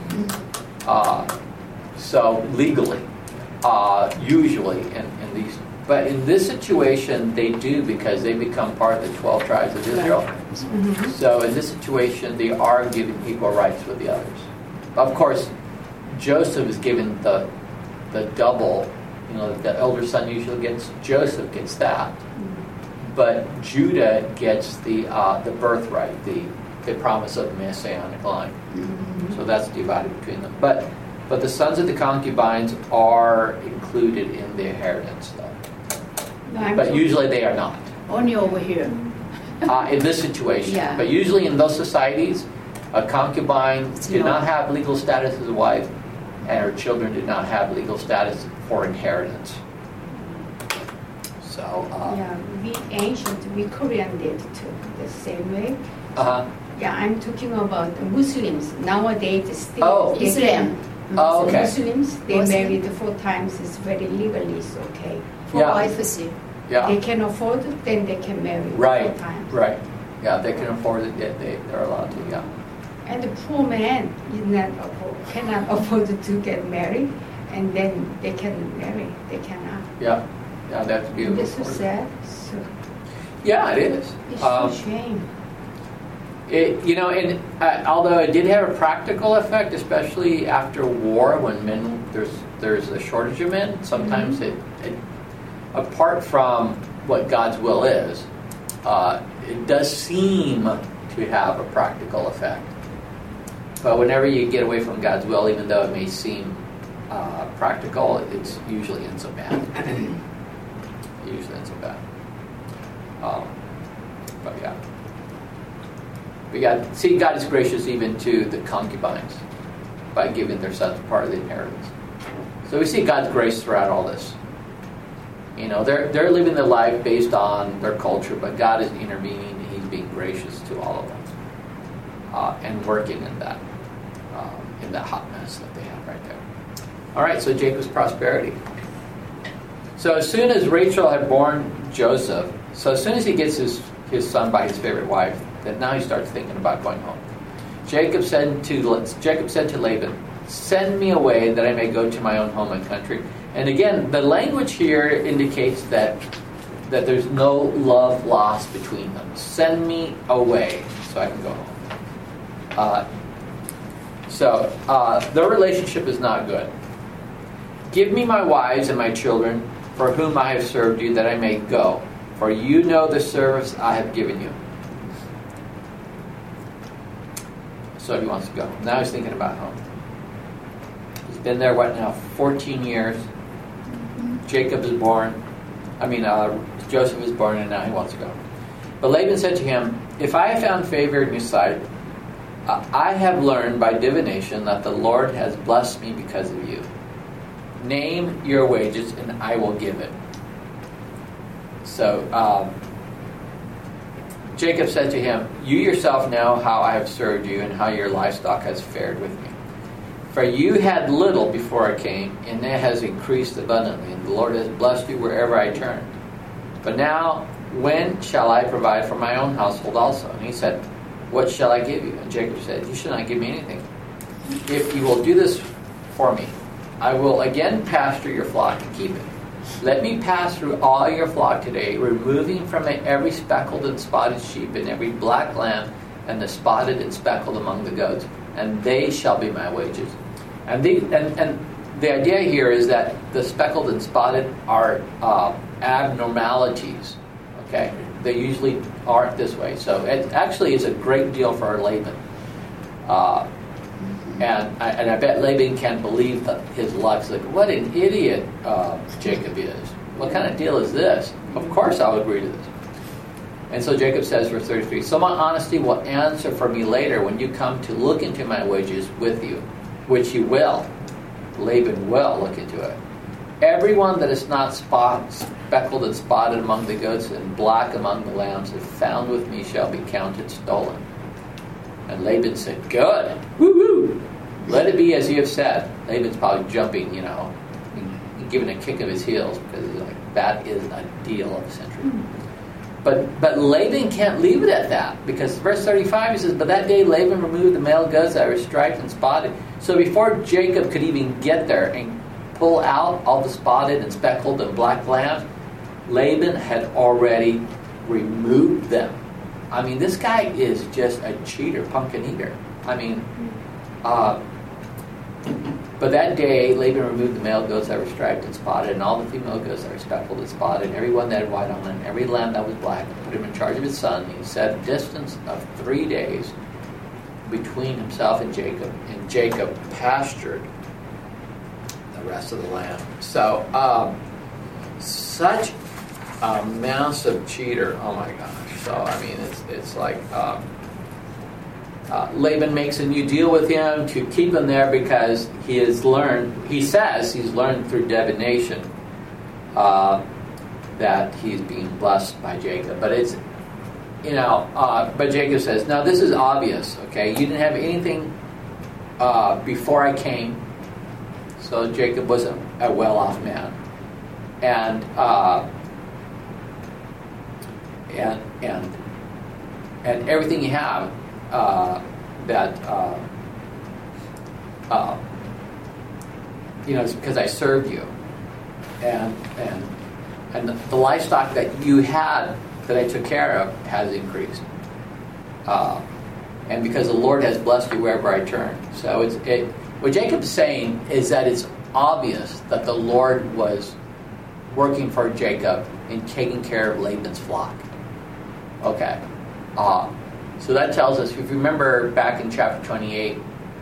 So legally, usually in these. But in this situation, they do, because they become part of the 12 tribes of Israel. Mm-hmm. So in this situation, they are given equal rights with the others. Of course, Joseph is given the double. The elder son usually gets. Joseph gets that, but Judah gets the birthright, the promise of the Messianic line. Mm-hmm. So that's divided between them. But the sons of the concubines are included in the inheritance, though. But usually they are not. Only over here. In this situation. Yeah. But usually in those societies, a concubine did not have legal status as a wife, and her children did not have legal status for inheritance. So. We Korean did too, the same way. Yeah, I'm talking about the Muslims. Nowadays, still Islam. Muslims, they married 4 times. It's very legally, it's okay. For wives. Yeah. They can afford it, then they can marry. Right. Full time. Right. Yeah, they can afford it. They're allowed to. Yeah. And the poor man cannot afford to get married, and then they can marry. They cannot. Yeah. Yeah, that's beautiful. This is sad. So yeah, it is. it's a shame. Although it did have a practical effect, especially after war, when there's a shortage of men. Sometimes it apart from what God's will is, it does seem to have a practical effect. But whenever you get away from God's will, even though it may seem practical, it usually ends up bad. It usually ends up bad. But yeah. God is gracious even to the concubines by giving their sons part of the inheritance. So we see God's grace throughout all this. They're living their life based on their culture, but God is intervening and He's being gracious to all of them and working in that hot mess that they have right there. All right, so Jacob's prosperity. So as soon as Rachel had born Joseph, so as soon as he gets his son by his favorite wife, then now he starts thinking about going home. Jacob said to Laban, "Send me away that I may go to my own home and country." And again, the language here indicates that there's no love lost between them. Send me away so I can go home. So their relationship is not good. "Give me my wives and my children, for whom I have served you, that I may go. For you know the service I have given you." So he wants to go. Now he's thinking about home. He's been there, 14 years. Joseph is born, and now he wants to go. But Laban said to him, "If I have found favor in your sight, I have learned by divination that the Lord has blessed me because of you. Name your wages, and I will give it." So Jacob said to him, "You yourself know how I have served you and how your livestock has fared with me. For you had little before I came, and it has increased abundantly, and the Lord has blessed you wherever I turned. But now, when shall I provide for my own household also?" And he said, "What shall I give you?" And Jacob said, "You shall not give me anything. If you will do this for me, I will again pasture your flock and keep it. Let me pass through all your flock today, removing from it every speckled and spotted sheep and every black lamb and the spotted and speckled among the goats, and they shall be my wages." And the idea here is that the speckled and spotted are abnormalities. Okay, they usually aren't this way. So it actually is a great deal for Laban. And I bet Laban can't believe his luck. He's like, what an idiot Jacob is. What kind of deal is this? Of course I'll agree to this. And so Jacob says, verse 33, "So my honesty will answer for me later when you come to look into my wages with you," which he will. Laban will look into it. "Everyone that is not speckled and spotted among the goats and black among the lambs, if found with me, shall be counted stolen." And Laban said, "Good. Woo-hoo! Let it be as you have said." Laban's probably jumping, and giving a kick of his heels because he's like, that is a deal of the century. But Laban can't leave it at that, because verse 35 he says, "But that day Laban removed the male goats that were striped and spotted." So before Jacob could even get there and pull out all the spotted and speckled and black lambs, Laban had already removed them. I mean, this guy is just a cheater, pumpkin eater. I mean, but that day Laban removed the male goats that were striped and spotted, and all the female goats that were speckled and spotted, and every one that had white on them, every lamb that was black, and put him in charge of his son. He set a distance of 3 days between himself and Jacob pastured the rest of the lamb. So, such a massive cheater. Oh my gosh. So, I mean, it's like Laban makes a new deal with him to keep him there because he says he's learned through divination that he's being blessed by Jacob. But it's, but Jacob says, "Now this is obvious, okay? You didn't have anything before I came." So Jacob was a well-off man. And and everything you have it's because I served you, and the livestock that you had that I took care of has increased, and because the Lord has blessed you wherever I turn. So what Jacob's saying is that it's obvious that the Lord was working for Jacob in taking care of Laban's flock. Okay. So that tells us, if you remember back in chapter 28,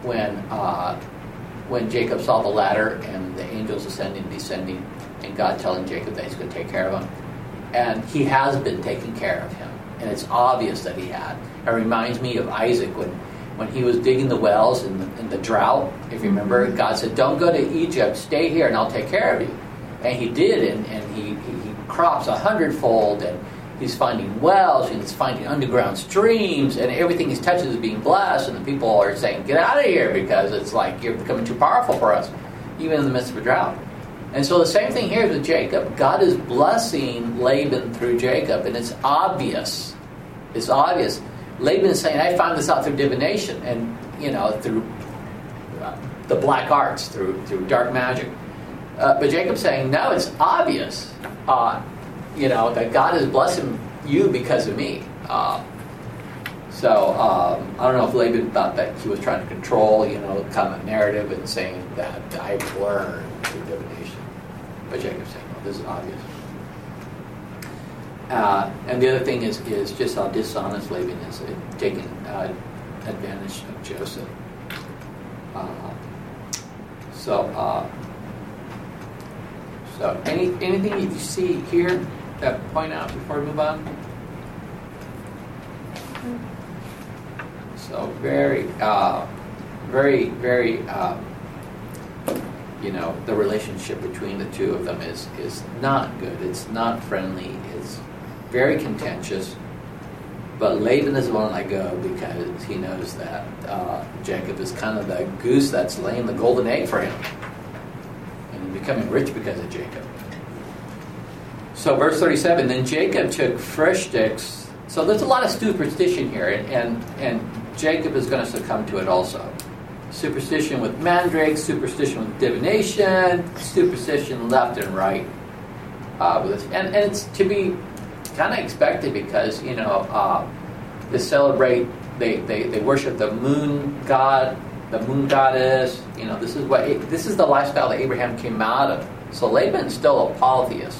when Jacob saw the ladder and the angels ascending and descending, and God telling Jacob that he's going to take care of him. And he has been taking care of him. And it's obvious that he had. It reminds me of Isaac when he was digging the wells in the drought. If you remember, God said, don't go to Egypt, stay here and I'll take care of you. And he did, and he crops 100-fold, and he's finding wells, and he's finding underground streams, and everything he touches is being blessed, and the people are saying, get out of here, because it's like you're becoming too powerful for us, even in the midst of a drought. And so the same thing here with Jacob. God is blessing Laban through Jacob, and it's obvious. It's obvious. Laban is saying, I found this out through divination, and, through the black arts, through dark magic. But Jacob's saying, no, it's obvious, that God is blessing you because of me. So I don't know if Laban thought that he was trying to control, kind of narrative and saying that I've learned through divination. But Jacob's saying, no, this is obvious. And the other thing is just how dishonest Laban is in taking advantage of Joseph. So anything you see here that point out before we move on? So very, the relationship between the two of them is not good. It's not friendly. It's very contentious. But Laban is the one to let go because he knows that Jacob is kind of the goose that's laying the golden egg for him. Becoming rich because of Jacob. So verse 37, then Jacob took fresh sticks. So there's a lot of superstition here, and Jacob is going to succumb to it also. Superstition with mandrakes, superstition with divination, superstition left and right. And it's to be kind of expected because, they celebrate, they worship the moon god, the moon goddess. This is the lifestyle that Abraham came out of. So Laban's still a polytheist,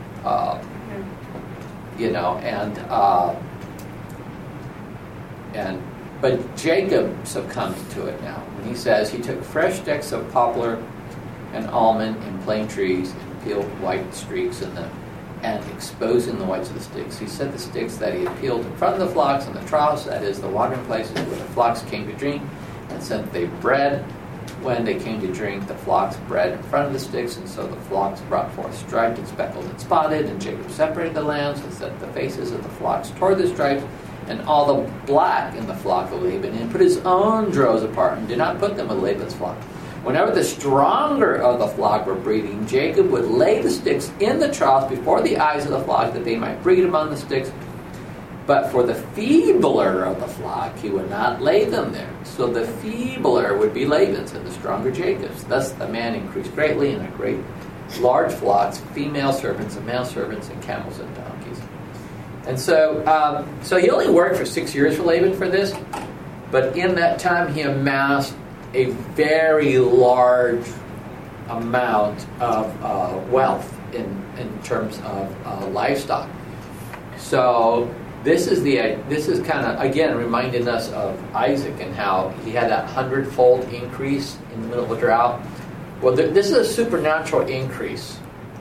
but Jacob succumbs to it now when he says he took fresh sticks of poplar and almond and plane trees and peeled white streaks in them, and exposing the whites of the sticks, he set the sticks that he had peeled in front of the flocks and the troughs, that is, the watering places where the flocks came to drink, and sent they bread when they came to drink, the flocks bread in front of the sticks, and so the flocks brought forth striped and speckled and spotted, and Jacob separated the lambs and set the faces of the flocks toward the stripes, and all the black in the flock of Laban, and put his own droves apart, and did not put them with Laban's flock. Whenever the stronger of the flock were breeding, Jacob would lay the sticks in the troughs before the eyes of the flock, that they might breed among the sticks. But for the feebler of the flock, he would not lay them there. So the feebler would be Laban's, and the stronger Jacob's. Thus the man increased greatly, in a great large flocks, female servants and male servants, and camels and donkeys. And so he only worked for 6 years for Laban for this, but in that time he amassed a very large amount of wealth in terms of livestock. So this is kind of, again, reminding us of Isaac and how he had that 100-fold increase in the middle of a drought. Well, this is a supernatural increase,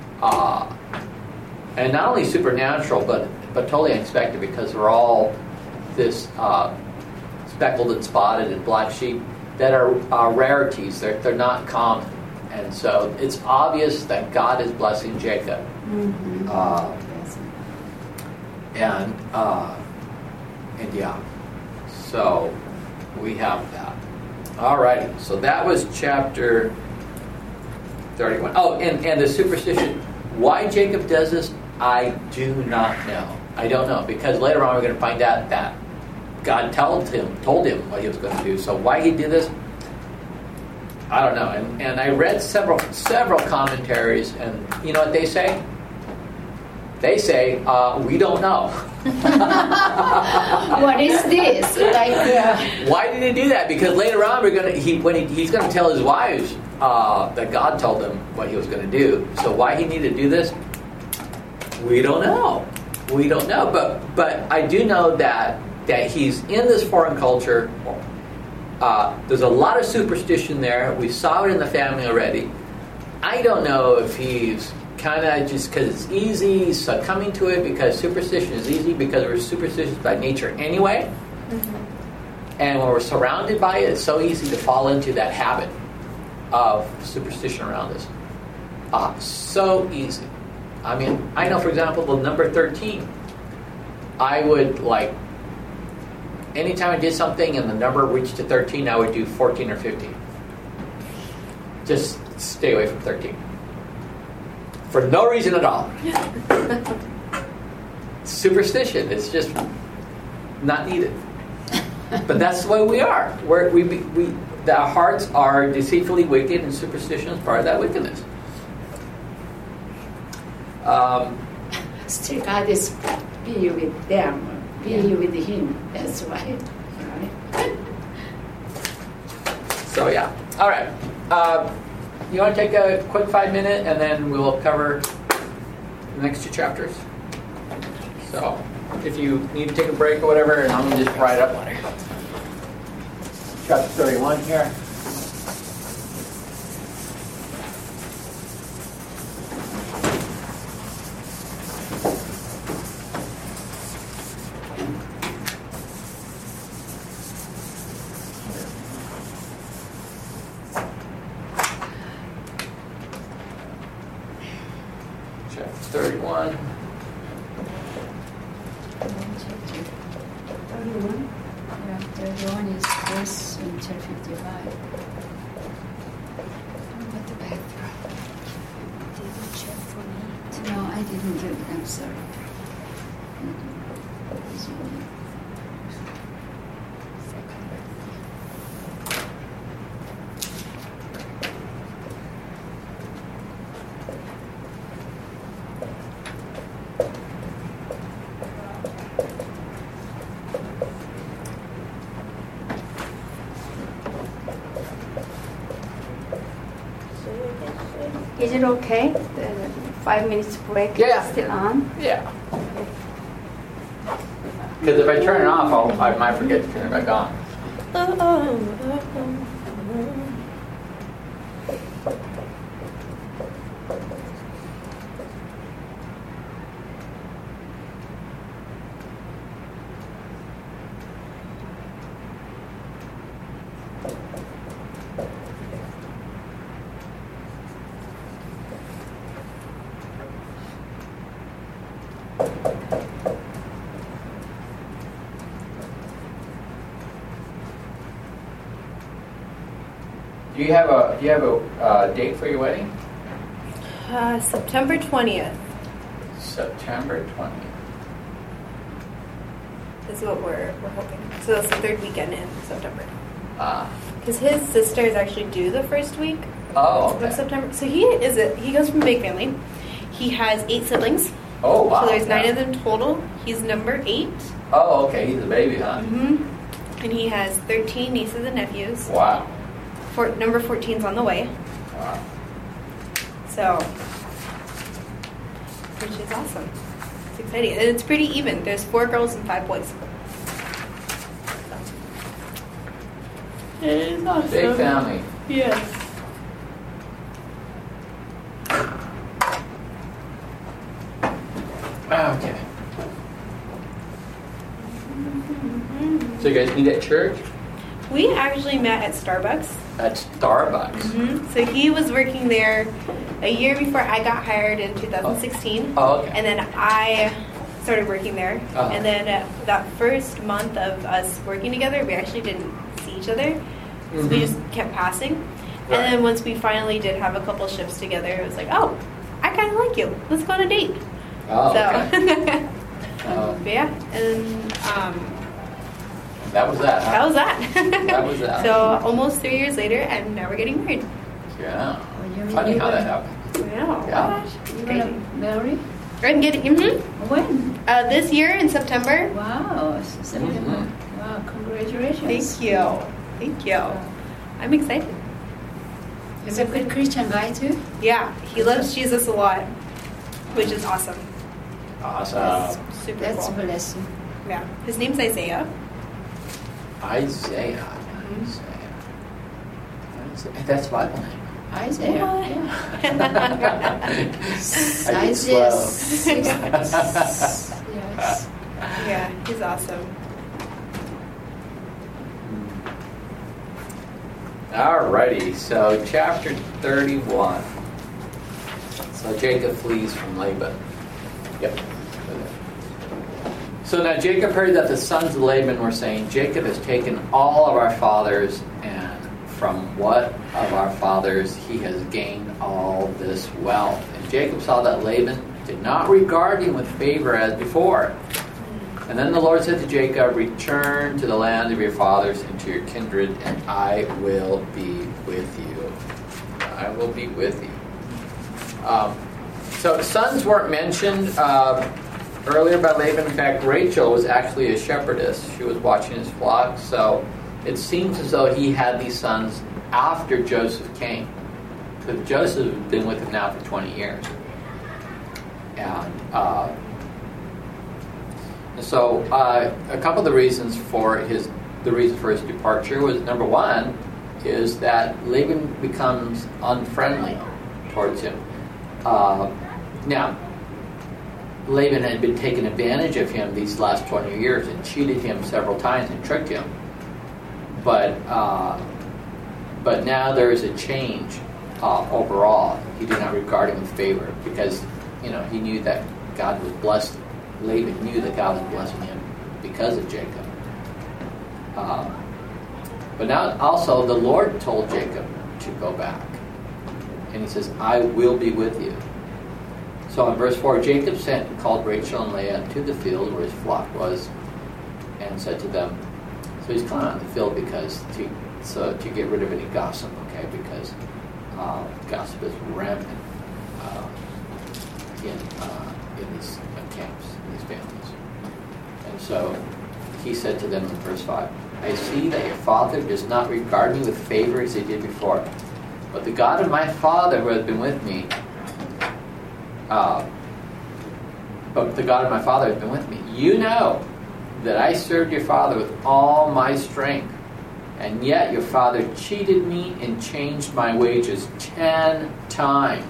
and not only supernatural, but totally unexpected, because they're all this speckled and spotted and black sheep that are rarities. They're not common, and so it's obvious that God is blessing Jacob. Mm-hmm. And yeah, so we have that. All right, so that was chapter 31. Oh, and the superstition. Why Jacob does this, I do not know. I don't know, because later on we're going to find out that God told him what he was going to do. So why he did this, I don't know. And I read several commentaries, and you know what they say? They say, we don't know. What is this? Why did he do that? Because later on he's going to tell his wives that God told him what he was going to do. So why he needed to do this, we don't know. We don't know. But I do know that he's in this foreign culture. There's a lot of superstition there. We saw it in the family already. I don't know if he's kind of just because it's easy, succumbing to it because superstition is easy because we're superstitious by nature anyway. Mm-hmm. And when we're surrounded by it, it's so easy to fall into that habit of superstition around us. So easy. I mean, I know, for example, the number 13. I would anytime I did something and the number reached to 13, I would do 14 or 15. Just stay away from 13. For no reason at all. Superstition. It's just not needed. But that's the way we are. Our hearts are deceitfully wicked, and superstition is part of that wickedness. Still, God is be with them, be with him. That's why. Right? So yeah. All right. You want to take a quick 5-minute, and then we'll cover the next 2 chapters. So, if you need to take a break or whatever, and I'm going to just write up chapter 31 here. Is it okay? The 5 minutes break is still on? Yeah. Because if I turn it off, I might forget to turn it back on. Do you have a date for your wedding? September 20th. September 20th. Is what we're hoping. So it's the 3rd weekend in September. Because his sister is actually due the first week of September. So he goes from a big family. He has 8 siblings. Oh, wow. So there's 9 of them total. He's number 8. Oh, okay. He's a baby, huh? Mm-hmm. And he has 13 nieces and nephews. Wow. Number 14's on the way. Wow. So, which is awesome. It's exciting. And it's pretty even. There's 4 girls and 5 boys. So. It is awesome. Big family. Yes. Okay. So you guys meet at church? We actually met at Starbucks. At Starbucks? Mm-hmm. So he was working there a year before I got hired in 2016. Oh, okay. And then I started working there. Uh-huh. And then that first month of us working together, we actually didn't see each other. So we just kept passing. Right. And then once we finally did have a couple shifts together, it was like, oh, I kind of like you. Let's go on a date. Oh, so. okay. Yeah, and that was that. Huh? that was that. That was that. So almost 3 years later, and now we're getting married. Yeah. Funny how that happened. Wow. Yeah. You're going to marry? I'm getting When? this year in September. Wow. September. Mhm. Wow, congratulations. Thank you. I'm excited. He's a good Christian guy too? Yeah, he loves Jesus a lot, which is awesome. Awesome. Super That's a cool. blessing. Yeah, his name's Isaiah. Isaiah. That's Bible name. Isaiah. Yeah. I get slow. Yes. Yeah, he's awesome. Alrighty, so chapter 31. So Jacob flees from Laban. Yep. So now Jacob heard that the sons of Laban were saying, Jacob has taken all of our fathers, and from what of our fathers he has gained all this wealth. And Jacob saw that Laban did not regard him with favor as before. And then the Lord said to Jacob, return to the land of your fathers and to your kindred, and I will be with you. I will be with you. So sons weren't mentioned earlier by Laban. In fact, Rachel was actually a shepherdess. She was watching his flock. So it seems as though he had these sons after Joseph came. Because Joseph had been with him now for 20 years. And so a couple of the reasons for his departure was, number one, is that Laban becomes unfriendly towards him. Now, Laban had been taking advantage of him these last 20 years and cheated him several times and tricked him. But now there is a change overall. He did not regard him with favor because, he knew that God was blessed. Laban knew that God was blessing him because of Jacob. But now also the Lord told Jacob to go back. And he says, I will be with you. So in verse 4, Jacob sent and called Rachel and Leah to the field where his flock was and said to them, so he's gone on the field because to get rid of any gossip, okay? Because gossip is rampant in these camps, in these families. And so he said to them in verse 5, I see that your father does not regard me with favor as he did before. But the God of my father who has been with me, You know that I served your father with all my strength, and yet your father cheated me and changed my wages 10 times.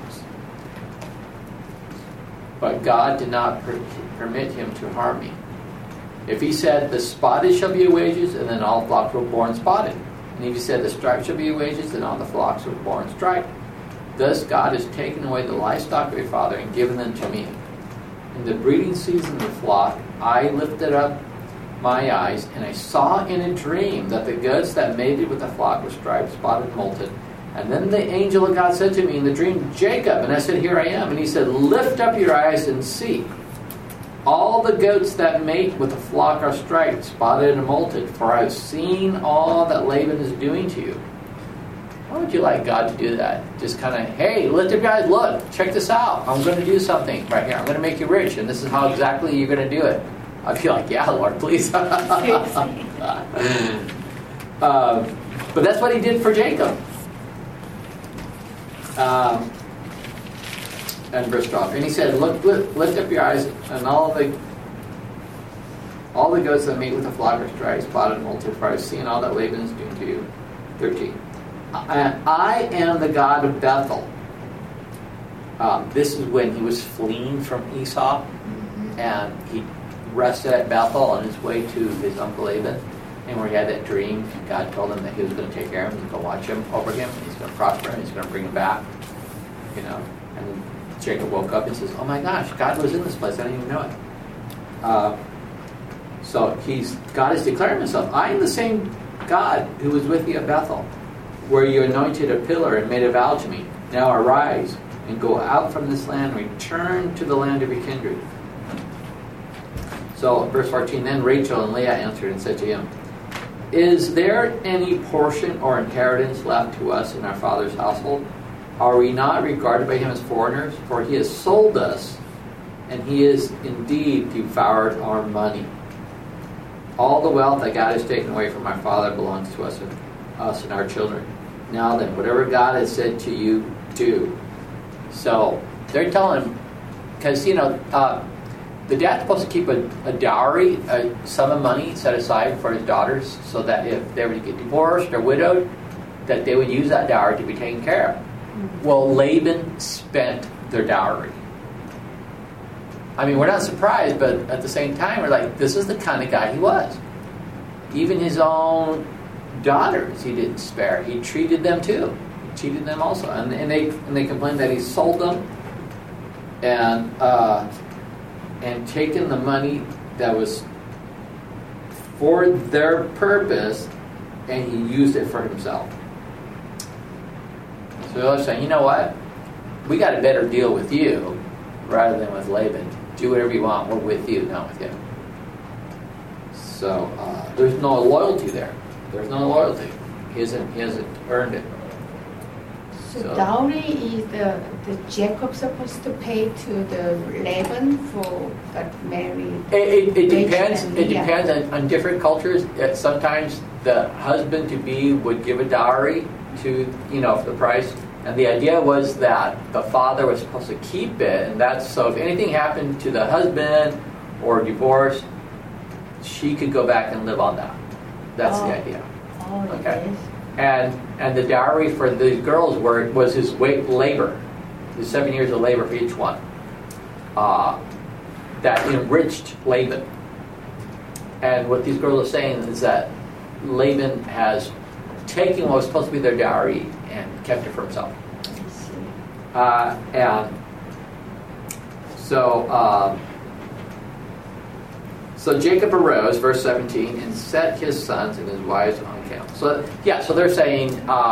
But God did not permit him to harm me. If he said, the spotted shall be your wages, and then all flocks were born spotted. And if he said, the striped shall be your wages, then all the flocks were born striped. Thus God has taken away the livestock of your father and given them to me. In the breeding season of the flock, I lifted up my eyes, and I saw in a dream that the goats that mated with the flock were striped, spotted, and molted. And then the angel of God said to me in the dream, Jacob. And I said, here I am. And he said, lift up your eyes and see. All the goats that mate with the flock are striped, spotted, and molted, for I have seen all that Laban is doing to you. Why would you like God to do that? Just kind of, hey, lift up your eyes, look, check this out. I'm going to do something right here. I'm going to make you rich, and this is how exactly you're going to do it. I'd be like, yeah, Lord, please. But that's what he did for Jacob. And verse 12. And he said, lift up your eyes, and all the goats that mate with the flock are striped, spotted, and molted, for I have seen all that Laban is doing to you. 13. I am the God of Bethel. This is when he was fleeing from Esau, and he rested at Bethel on his way to his uncle Laban, and where he had that dream. God told him that he was going to take care of him, he's going to watch him over him, and he's going to prosper him, he's going to bring him back. And Jacob woke up and says, oh my gosh, God was in this place, I didn't even know it. So God is declaring himself, I am the same God who was with you at Bethel, where you anointed a pillar and made a vow to me. Now arise and go out from this land, return to the land of your kindred. So verse 14, then Rachel and Leah answered and said to him, is there any portion or inheritance left to us in our father's household? Are we not regarded by him as foreigners? For he has sold us, and he has indeed devoured our money. All the wealth that God has taken away from our father belongs to us and our children. Now then, whatever God has said to you, do. So they're telling him, because, the dad's supposed to keep a dowry, a sum of money set aside for his daughters, so that if they were to get divorced or widowed, that they would use that dowry to be taken care of. Well, Laban spent their dowry. I mean, we're not surprised, but at the same time, we're like, this is the kind of guy he was. Even his own daughters he didn't spare. He treated them too. He cheated them also. And they complained that he sold them and taken the money that was for their purpose, and he used it for himself. So they're saying, you know what? We got a better deal with you rather than with Laban. Do whatever you want. We're with you, not with him. So there's no loyalty there. There's no loyalty. He hasn't earned it. So dowry is the Jacob supposed to pay to the Laban for got married. It depends. It depends on different cultures. Sometimes the husband to be would give a dowry to for the price, and the idea was that the father was supposed to keep it, and that's so if anything happened to the husband or divorce, she could go back and live on that. That's the idea. Oh, okay. Yes. And the dowry for these girls was his labor, his 7 years of labor for each one. That enriched Laban. And what these girls are saying is that Laban has taken what was supposed to be their dowry and kept it for himself. So Jacob arose, verse 17, and set his sons and his wives on camels. So they're saying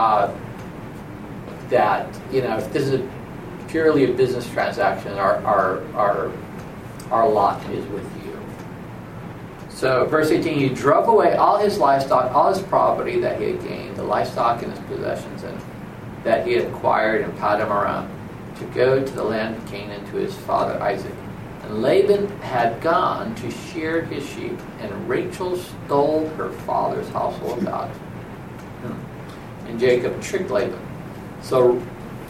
that if this is purely a business transaction, our lot is with you. So verse 18, he drove away all his livestock, all his property that he had gained, the livestock and his possessions, and that he had acquired in Paddan Aram, to go to the land of Canaan to his father Isaac. And Laban had gone to shear his sheep, and Rachel stole her father's household gods. And Jacob tricked Laban. So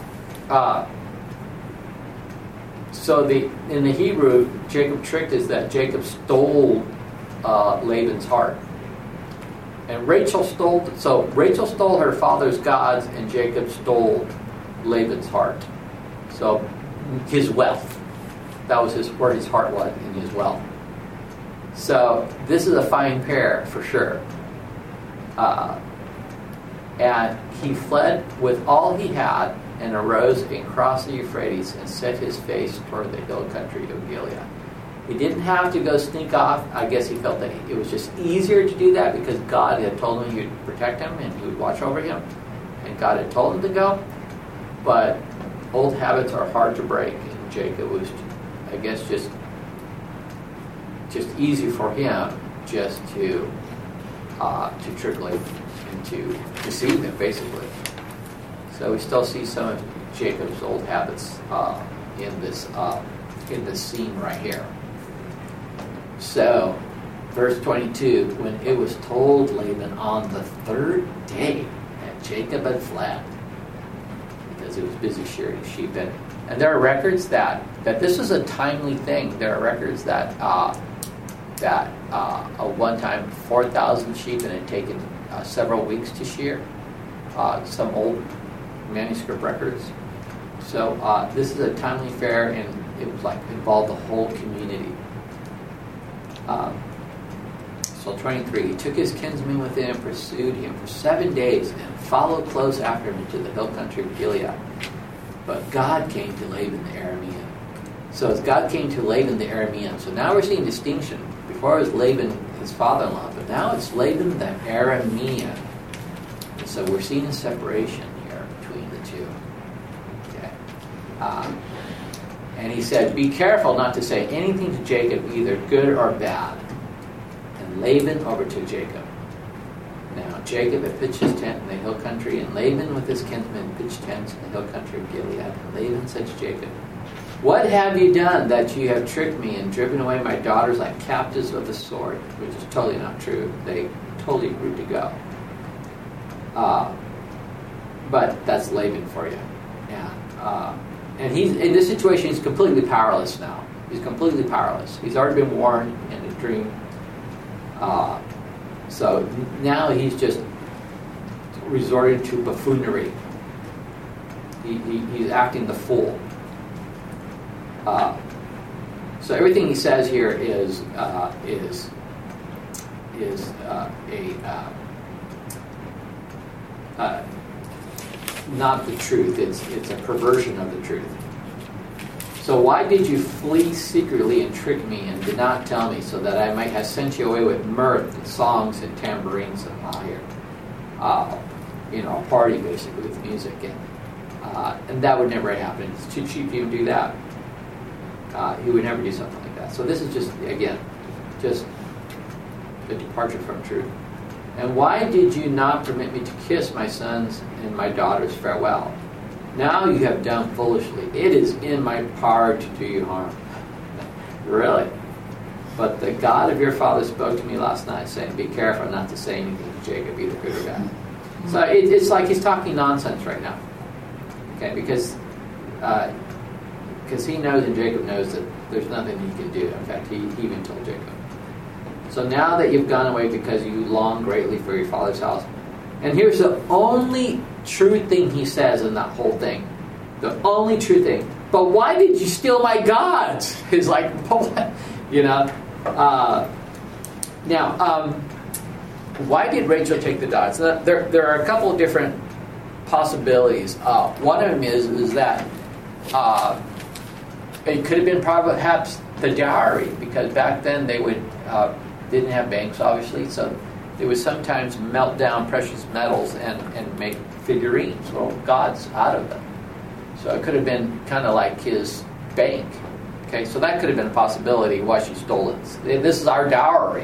in the Hebrew, Jacob tricked is that Jacob stole Laban's heart. And Rachel stole her father's gods, and Jacob stole Laban's heart. So his wealth. That was where his heart was, in his wealth. So this is a fine pair for sure. And he fled with all he had, and arose and crossed the Euphrates and set his face toward the hill country of Gilead. He didn't have to go sneak off. I guess he felt that it was just easier to do that because God had told him he would protect him and he would watch over him. And God had told him to go. But old habits are hard to break. And Jacob was, I guess, just easy for him just to trick Laban and to deceive him, basically. So we still see some of Jacob's old habits in this scene right here. So, verse 22, when it was told Laban on the third day that Jacob had fled, because he was busy shearing sheep, and there are records that this was a timely thing. There are records that at one time 4,000 sheep and it had taken several weeks to shear. Some old manuscript records. So this is a timely fair, and it was involved the whole community. So 23, he took his kinsmen with him and pursued him for 7 days and followed close after him into the hill country of Gilead. But God came to Laban the Aramean. So as God came to Laban the Aramean, so now we're seeing distinction. Before it was Laban, his father-in-law, but now it's Laban the Aramean. And so we're seeing a separation here between the two. Okay. And he said, be careful not to say anything to Jacob, either good or bad. And Laban overtook Jacob. Now Jacob had pitched his tent in the hill country, and Laban with his kinsmen pitched tents in the hill country of Gilead. And Laban said to Jacob, what have you done that you have tricked me and driven away my daughters like captives with the sword? Which is totally not true. They totally agreed to go. But that's Laban for you. And he's in this situation. He's completely powerless now. He's completely powerless. He's already been warned in a dream. So now he's just resorting to buffoonery. He's acting the fool. So everything he says here is not the truth. It's a perversion of the truth. So why did you flee secretly and trick me and did not tell me, so that I might have sent you away with mirth and songs and tambourines and lyre? A party basically with music, and that would never happen. It's too cheap to even do that. He would never do something like that. So this is just a departure from truth. And why did you not permit me to kiss my sons and my daughters farewell? Now you have done foolishly. It is in my power to do you harm. Really? But the God of your father spoke to me last night, saying, be careful not to say anything to Jacob, either good or bad. So it's like he's talking nonsense right now. Okay, because he knows and Jacob knows that there's nothing he can do. In fact, he even told Jacob. So now that you've gone away because you long greatly for your father's house, and here's the only true thing he says in that whole thing. The only true thing. But why did you steal my gods? He's like, what? Why did Rachel take the daughters? There are a couple of different possibilities. One of them is that it could have been perhaps the dowry, because back then they didn't have banks, obviously, so they would sometimes melt down precious metals and make figurines, little gods out of them. So it could have been kind of like his bank. Okay, so that could have been a possibility why she stole it. This is our dowry,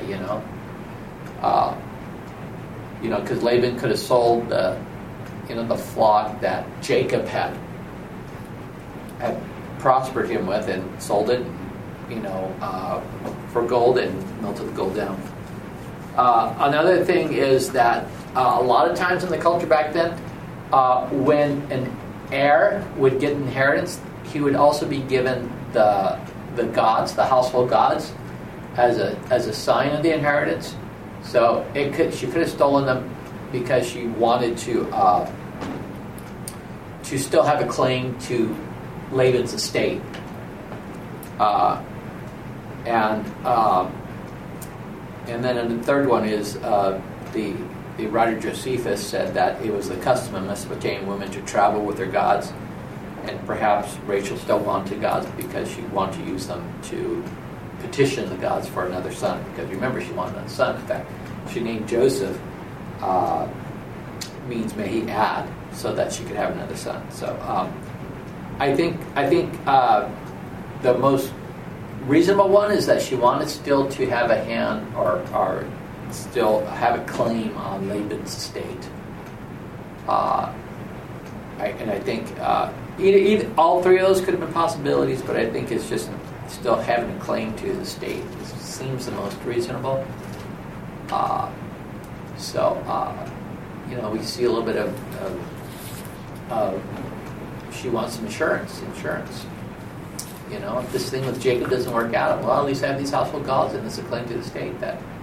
because Laban could have sold the flock that Jacob had prospered him with and sold it, for gold and melted the gold down. Another thing is that a lot of times in the culture back then, when an heir would get inheritance, he would also be given the gods, the household gods, as a sign of the inheritance. So she could have stolen them because she wanted to still have a claim to Laban's estate. And then the third one is the writer Josephus said that it was the custom of Mesopotamian women to travel with their gods, and perhaps Rachel still wanted gods because she wanted to use them to petition the gods for another son. Because remember, she wanted another son. In fact, she named Joseph means may he add, so that she could have another son. So I think the most reasonable one is that she wanted still to have a hand or still have a claim on Laban's estate. I think either all three of those could have been possibilities, but I think it's just still having a claim to the estate seems the most reasonable. We see a little bit of she wants some insurance. If this thing with Jacob doesn't work out, well, at least I have these household gods, and it's a claim to the estate.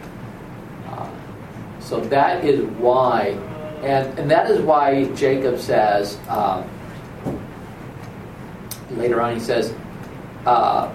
So that is why, and that is why Jacob says, later on he says, blah,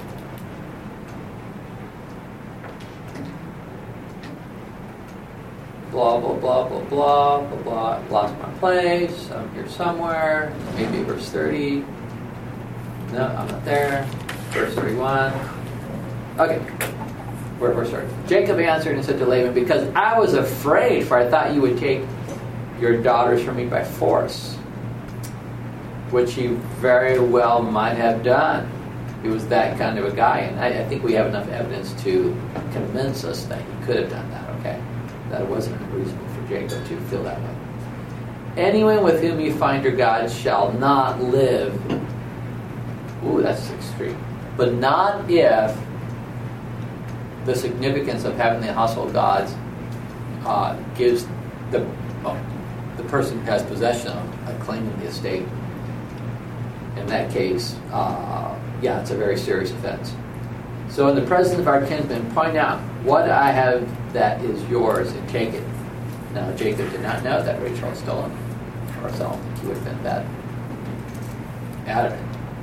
blah, blah, blah, blah, blah, blah, blah, lost my place, I'm here somewhere, maybe verse 30, no, I'm not there, verse 31, okay, we're starting. Jacob answered and said to Laban, because I was afraid, for I thought you would take your daughters from me by force, which you very well might have done. He was that kind of a guy, and I think we have enough evidence to convince us that he could have done that, okay? That it wasn't unreasonable for Jacob to feel that way. Anyone with whom you find your God shall not live. Ooh, that's extreme. But not if the significance of having the household gods gives the person who has possession of a claim to the estate. In that case, it's a very serious offense. So in the presence of our kinsmen, point out what I have that is yours and take it. Now Jacob did not know that Rachel had stolen, or so I don't think he would have been that adamant.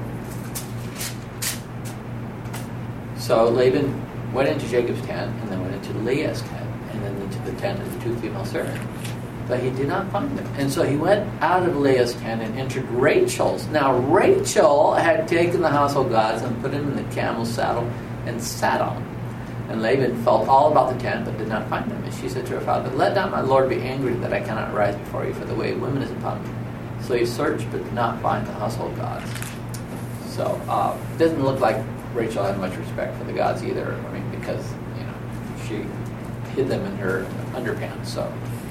So Laban went into Jacob's tent, and then went into Leah's tent, and then into the tent of the two female servants. But he did not find them. And so he went out of Leah's tent and entered Rachel's. Now Rachel had taken the household gods and put them in the camel's saddle and sat on them. And Laban felt all about the tent, but did not find them. And she said to her father, let not my lord be angry that I cannot rise before you, for the way of women is upon me. So he searched, but did not find the household gods. So it doesn't look like Rachel had much respect for the gods either. I mean, because she hid them in her underpants. So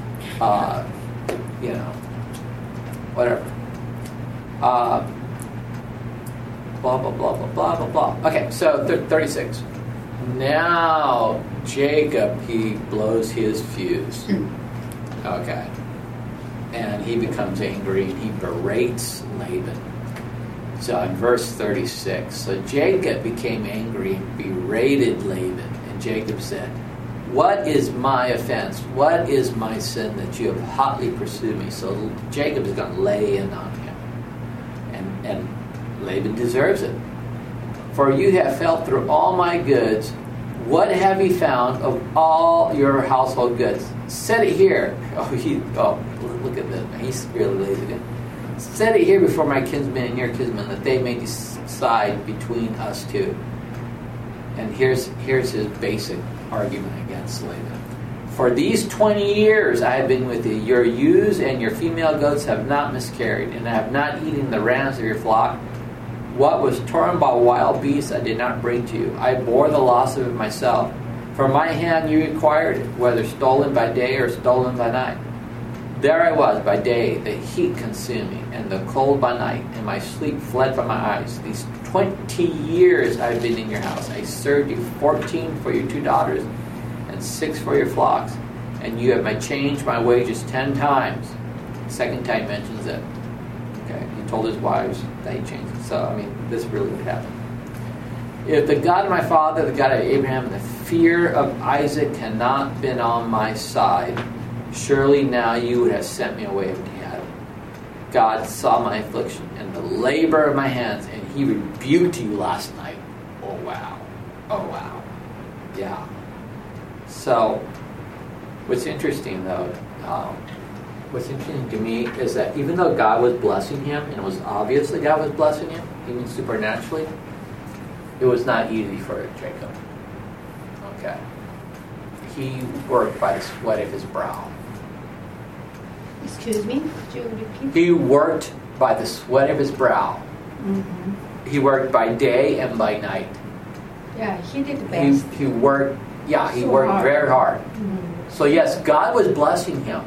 whatever. Blah blah blah blah blah blah blah. Okay, so 36. Now Jacob, he blows his fuse. Okay, and he becomes angry and he berates Laban. So in verse 36, so Jacob became angry and berated Laban, and Jacob said, what is my offense? What is my sin that you have hotly pursued me? So Jacob is going to lay in on him. And Laban deserves it. For you have felt through all my goods. What have you found of all your household goods? Set it here. Look at this. He's really lazy. Set it here before my kinsmen and your kinsmen, that they may decide between us two. And here's his basic argument against Laban. For these 20 years I have been with you. Your ewes and your female goats have not miscarried, and I have not eaten the rams of your flock. What was torn by wild beasts I did not bring to you. I bore the loss of it myself. From my hand you acquired it, whether stolen by day or stolen by night. There I was by day, the heat consumed me, and the cold by night, and my sleep fled from my eyes. These 20 years I have been in your house. I served you 14 for your 2 daughters, and 6 for your flocks, and you have changed my wages 10 times. The second time mentions it. Okay, he told his wives that he changed it. So, this really would happen. If the God of my father, the God of Abraham, and the fear of Isaac had not been on my side, surely now you would have sent me away empty-handed. God saw my affliction and the labor of my hands, and he rebuked you last night. Oh, wow. Yeah. So, what's interesting, though, what's interesting to me is that even though God was blessing him, and it was obvious that God was blessing him, even supernaturally, it was not easy for Jacob. Okay. He worked by the sweat of his brow. Excuse me? Could you repeat? He worked by the sweat of his brow. Mm-hmm. He worked by day and by night. Yeah, he did the best. He worked hard. Very hard. Mm-hmm. So yes, God was blessing him.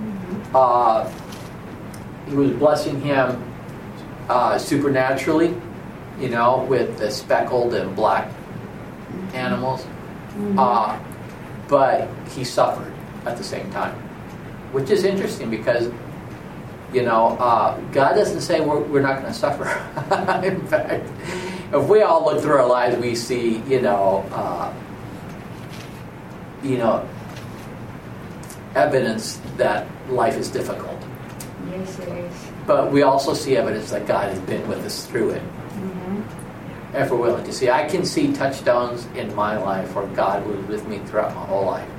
Mm-hmm. He was blessing him supernaturally, with the speckled and black animals. Mm-hmm. But he suffered at the same time, which is interesting because, God doesn't say we're not going to suffer. In fact, if we all look through our lives, we see, evidence that life is difficult. Yes, it is. But we also see evidence that God has been with us through it. Mm-hmm. If we're willing to see. I can see touchstones in my life where God was with me throughout my whole life.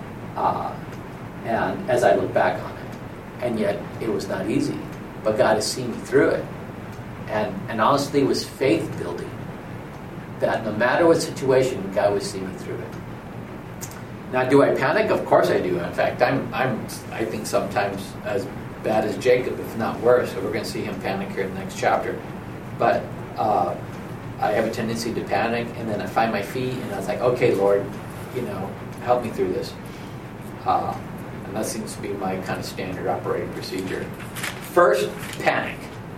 And as I look back on it. And yet, it was not easy. But God has seen me through it. And honestly, it was faith building. That no matter what situation, God would see me through it. Now, do I panic? Of course I do. In fact, I think sometimes as bad as Jacob, if not worse. So we're going to see him panic here in the next chapter. But I have a tendency to panic, and then I find my feet, and I was like, okay, Lord, help me through this. And that seems to be my kind of standard operating procedure. First, panic.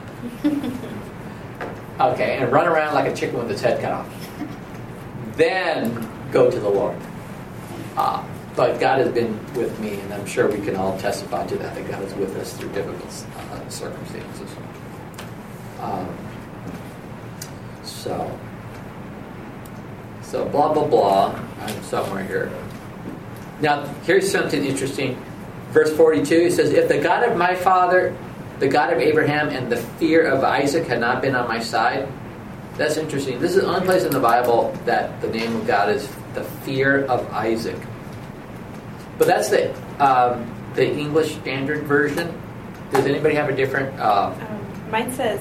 Okay, and run around like a chicken with its head cut off. Then go to the Lord. But God has been with me, and I'm sure we can all testify to that God is with us through difficult circumstances. So blah, blah, blah. I'm somewhere here. Now, here's something interesting. Verse 42, it says, if the God of my father, the God of Abraham, and the fear of Isaac had not been on my side. That's interesting. This is the only place in the Bible that the name of God is the fear of Isaac. But that's the English Standard Version. Does anybody have a different... Mine says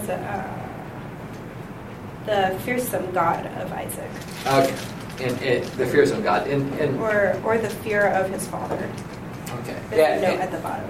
the fearsome God of Isaac. Okay. And the fearsome God. Or the fear of his father. Okay. There's a note at the bottom.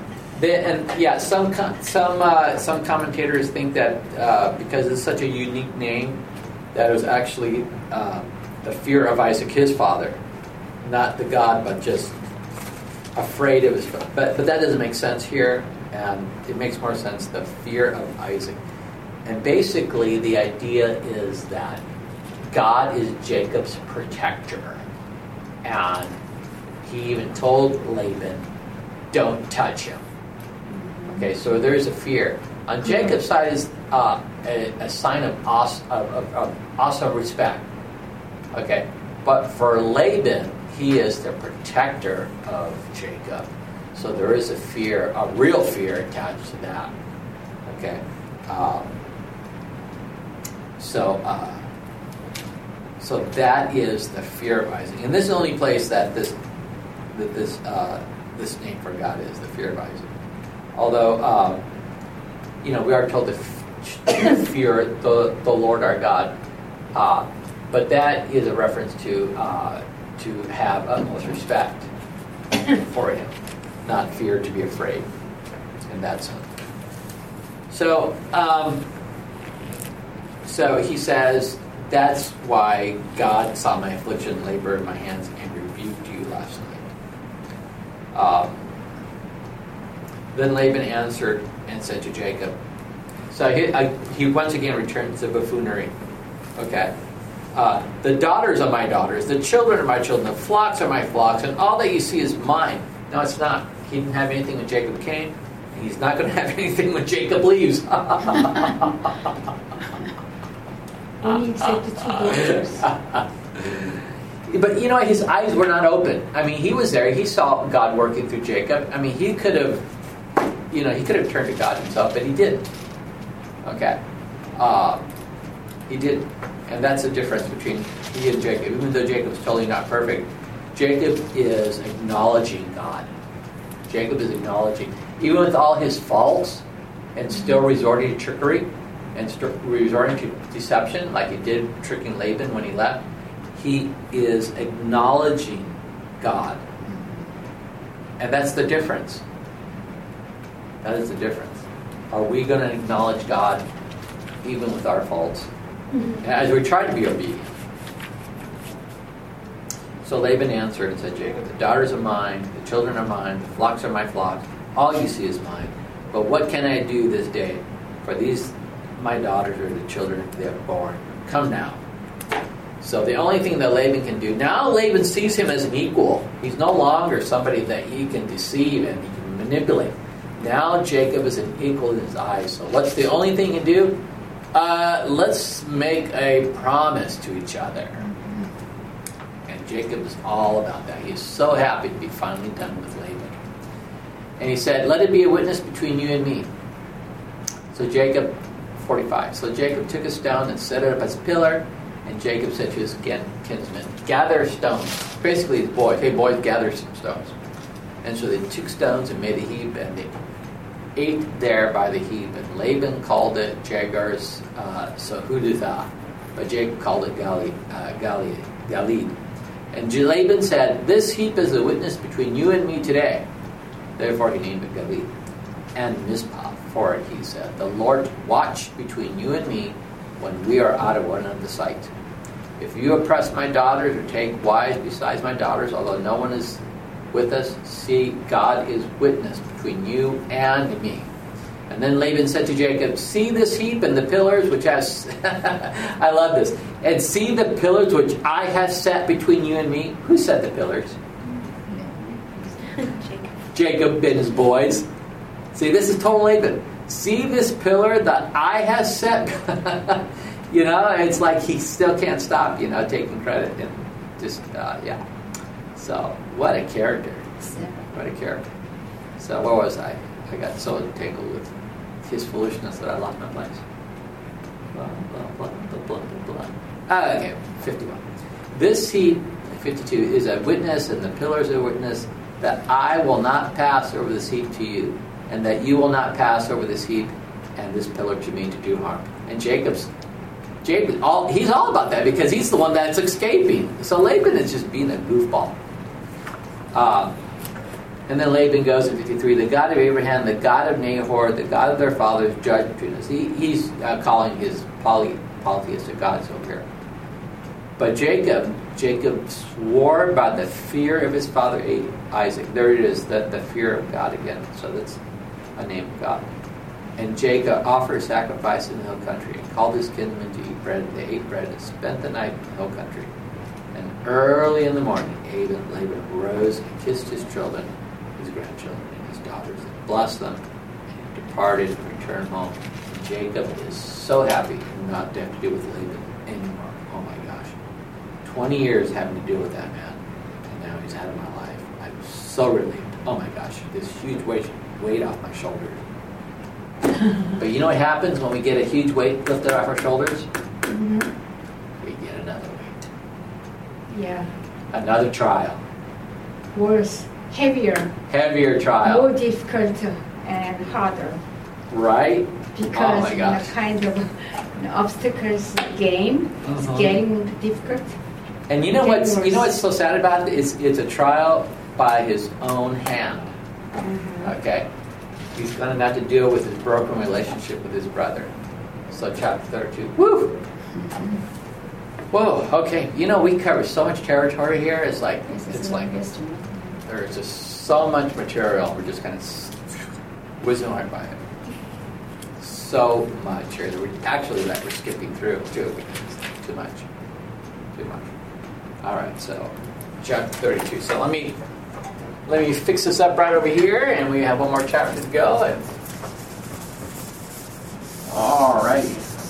Some commentators think that because it's such a unique name, that it was actually the fear of Isaac, his father, not the God, but just afraid of his. But that doesn't make sense here, and it makes more sense the fear of Isaac. And basically, the idea is that God is Jacob's protector, and he even told Laban, "Don't touch him." Okay, so there is a fear. On Jacob's side is a sign of awesome respect. Okay, but for Laban, he is the protector of Jacob. So there is a fear, a real fear attached to that. Okay, so that is the fear of Isaac, and this is the only place that this name for God is the fear of Isaac. Although, we are told to fear the Lord our God, but that is a reference to have utmost respect for Him, not fear to be afraid, in that sense. So he says, that's why God saw my affliction, labor in my hands, and rebuked you last night. Then Laban answered and said to Jacob, so he once again returns to buffoonery. Okay. The daughters are my daughters, the children are my children, the flocks are my flocks, and all that you see is mine. No, it's not. He didn't have anything when Jacob came, and he's not going to have anything when Jacob leaves. Only except the two daughters. But his eyes were not open. I mean, he was there. He saw God working through Jacob. I mean, he could have turned to God himself, but he didn't. Okay. He didn't. And that's the difference between he and Jacob. Even though Jacob's totally not perfect, Jacob is acknowledging God. Jacob is acknowledging, even with all his faults, and still resorting to trickery, and resorting to deception, like he did tricking Laban when he left, he is acknowledging God. And that's the difference. That is the difference. Are we going to acknowledge God even with our faults? Mm-hmm. As we try to be obedient. So Laban answered and said, Jacob, the daughters are mine, the children are mine, the flocks are my flocks, all you see is mine. But what can I do this day? For these my daughters are the children they have born. Come now. So the only thing that Laban can do, now Laban sees him as an equal. He's no longer somebody that he can deceive and he can manipulate. Now Jacob is an equal in his eyes. So what's the only thing he can do? Let's make a promise to each other. And Jacob is all about that. He is so happy to be finally done with Laban. And he said, let it be a witness between you and me. So Jacob, 45. So Jacob took a stone and set it up as a pillar. And Jacob said to his kinsmen, gather stones. Basically, his boys, hey boys, gather some stones. And so they took stones and made a heap, and they ate there by the heap. And Laban called it Jagar's Sahudutha, but Jacob called it Galid. And Laban said, this heap is a witness between you and me today. Therefore he named it Galid. And Mizpah, for it he said, the Lord watch between you and me when we are out of one another's sight. If you oppress my daughters or take wives besides my daughters, although no one is with us, see, God is witness between you and me. And then Laban said to Jacob, see this heap and the pillars which has... I love this. And see the pillars which I have set between you and me. Who set the pillars? Jacob and his boys. See, this is total Laban. See this pillar that I have set. It's like he still can't stop, taking credit. And just, yeah. So, what a character. What a character. So, where was I? I got so entangled with his foolishness that I lost my place. Blah, blah, blah, blah, blah, blah. Okay, 51. This heap, 52, is a witness, and the pillars are a witness that I will not pass over this heap to you, and that you will not pass over this heap and this pillar to me to do harm. And Jacob, he's all about that because he's the one that's escaping. So Laban is just being a goofball. And then Laban goes in 53, the God of Abraham, the God of Nahor, the God of their fathers, judge between us. He's calling his polytheistic gods over here. But Jacob swore by the fear of his father Isaac. There it is, the fear of God again. So that's a name of God. And Jacob offered sacrifice in the hill country and called his kinsmen to eat bread. They ate bread and spent the night in the hill country. And early in the morning, Laban rose and kissed his children, his grandchildren, and his daughters, and blessed them, and departed and returned home. And Jacob is so happy not to have to deal with Laban anymore. Oh my gosh. 20 years having to deal with that man, and now he's out of my life. I'm so relieved. Oh my gosh, this huge weight off my shoulders. But you know what happens when we get a huge weight lifted off our shoulders? Mm-hmm. We get another weight. Yeah. Another trial. Worse. Heavier trial. More difficult and harder. Right? Because oh my gosh. the kind of obstacles game is getting difficult. And you know what's so sad about it? It's a trial by his own hand. Mm-hmm. Okay? He's going to have to deal with his broken relationship with his brother. So chapter 32. Woo! Mm-hmm. Whoa, okay. We cover so much territory here. It's like there's just so much material. We're just kind of whizzing right by it. So much here that we're skipping through too because it's too much. All right, so chapter 32. So let me fix this up right over here, and we have one more chapter to go. All right.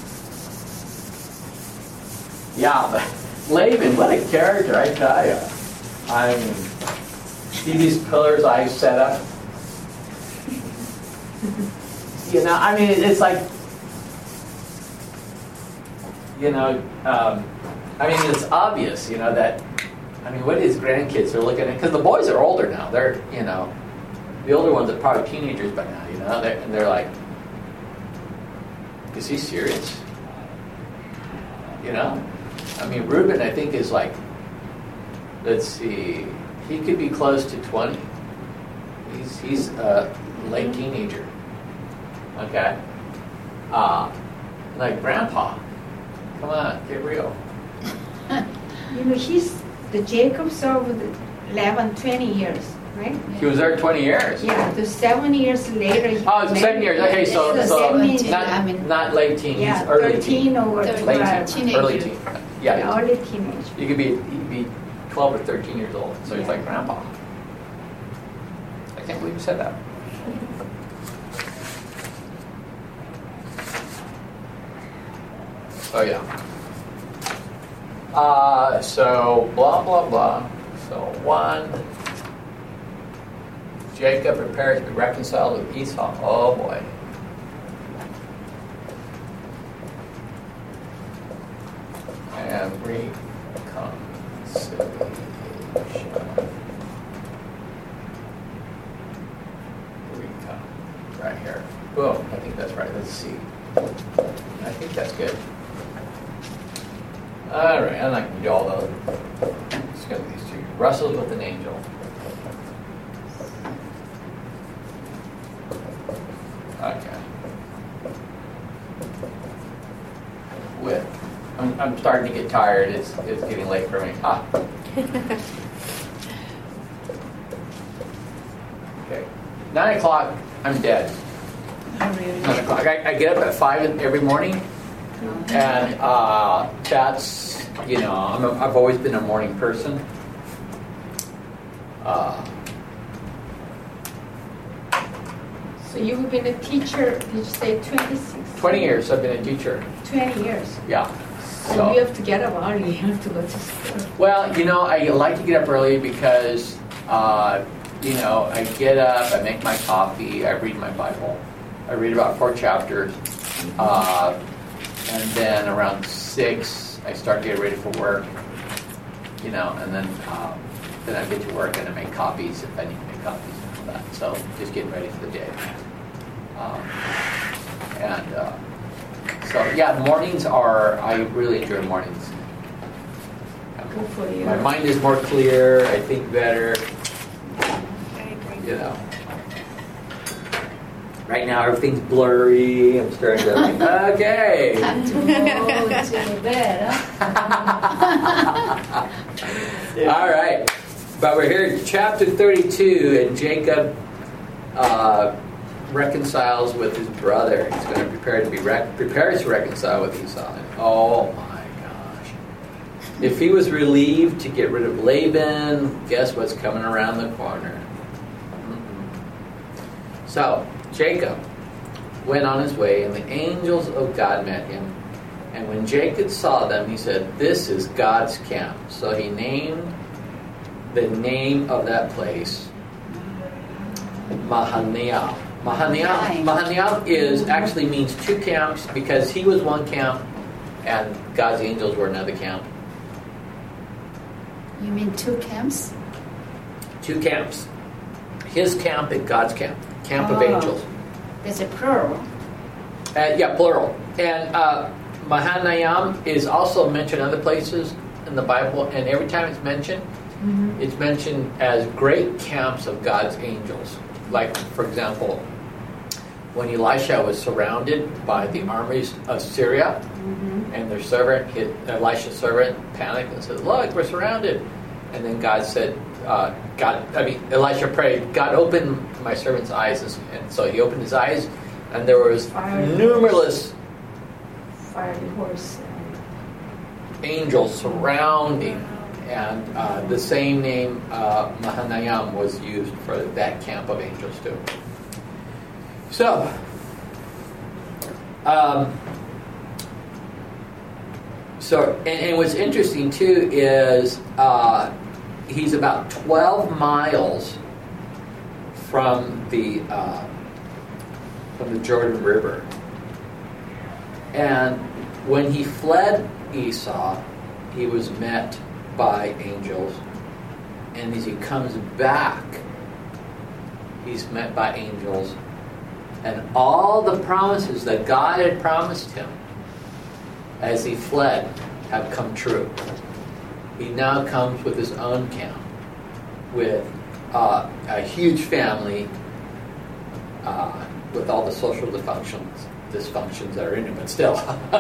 Yeah, but Laban, what a character, I tell you. I mean, see these pillars I set up? It's like, it's obvious, that, what his grandkids are looking at, because the boys are older now. They're, the older ones are probably teenagers by now, and they're like, is he serious? Reuben, I think, is like, let's see, he could be close to 20. He's a late teenager. Okay? Like Grandpa. Come on, get real. The Jacob served 20 years, right? He was there 20 years. Yeah, the 7 years later. 7 years. Okay, so not late teens, yeah, early 13 teen. or Late teenager. Early teen. Yeah. Early teenage. You could be 12 or 13 years old, so he's like Grandpa. I can't believe you said that. Oh yeah. So blah blah blah. So 1. Jacob prepares to be reconciled with Esau. Oh boy. And reconciliation. Right here. Boom. I think that's right. Let's see. I think that's good. All right. I'm not going to do all those. Let's go with these two. Wrestles with an angel. Okay. I'm starting to get tired. It's getting late for me. Okay. 9 o'clock, I'm dead. Oh, really? 9 o'clock. I get up at 5 every morning, and that's, I've always been a morning person. So you've been a teacher, did you say 26? 20 years I've been a teacher. 20 years. Yeah. So you have to get up early, you have to go to school. Well, I like to get up early because, I get up, I make my coffee, I read my Bible. I read about 4 chapters. And then around 6, I start getting ready for work. And then I get to work and I make copies if I need to make copies and all that. So just getting ready for the day. Mornings I really enjoy mornings. Good for you. My mind is more clear, I think better. I agree. Right now everything's blurry. I'm starting to think, okay. Time to go to bed, huh? All right. But we're here in chapter 32, and Jacob reconciles with his brother. He's going to prepares to reconcile with Esau. And, oh my gosh. If he was relieved to get rid of Laban, guess what's coming around the corner? So, Jacob went on his way, and the angels of God met him. And when Jacob saw them, he said, "This is God's camp." So he named the name of that place Mahanaim. Mahanaim actually means 2 camps, because he was one camp and God's angels were another camp. You mean 2 camps? 2 camps. His camp and God's camp. Camp of angels. There's a plural. Plural. And Mahanaim is also mentioned other places in the Bible, and every time it's mentioned, it's mentioned as great camps of God's angels. Like, for example, when Elisha was surrounded by the armies of Syria, and their servant, Elisha's servant, panicked and said, "Look, we're surrounded." And then God said, Elisha prayed, "God, open my servant's eyes." And so he opened his eyes, and there was numerous fiery horse angels surrounding. And the same name, Mahanaim, was used for that camp of angels too. So, and what's interesting too is he's about 12 miles from the Jordan River, and when he fled Esau, he was met by angels, and as he comes back, he's met by angels, and all the promises that God had promised him as he fled have come true. He now comes with his own camp, with a huge family, with all the social dysfunctions that are in it, but still.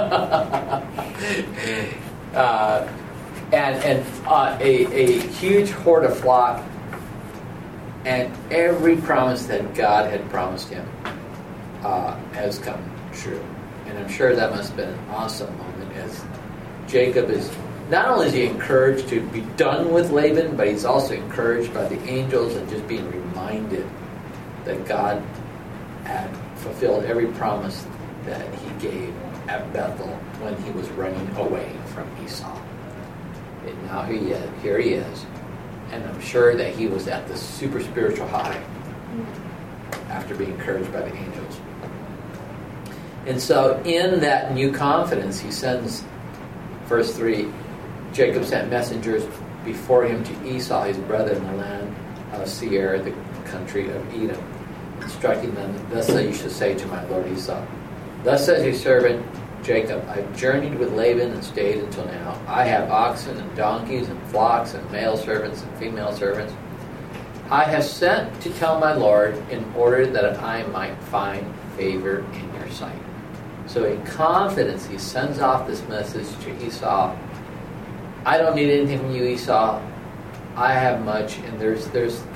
And a huge horde of flock, and every promise that God had promised him has come true. And I'm sure that must have been an awesome moment, as Jacob is, not only is he encouraged to be done with Laban, but he's also encouraged by the angels and just being reminded that God had fulfilled every promise that he gave at Bethel when he was running away from Esau. And now here he is, and I'm sure that he was at the super spiritual high after being encouraged by the angels. And so in that new confidence, he sends, verse 3, Jacob sent messengers before him to Esau, his brother, in the land of Seir, the country of Edom, instructing them, "Thus you should say to my lord Esau, thus says your servant Jacob, I've journeyed with Laban and stayed until now. I have oxen and donkeys and flocks and male servants and female servants. I have sent to tell my lord in order that I might find favor in your sight." So in confidence, he sends off this message to Esau. I don't need anything from you, Esau. I have much, and there's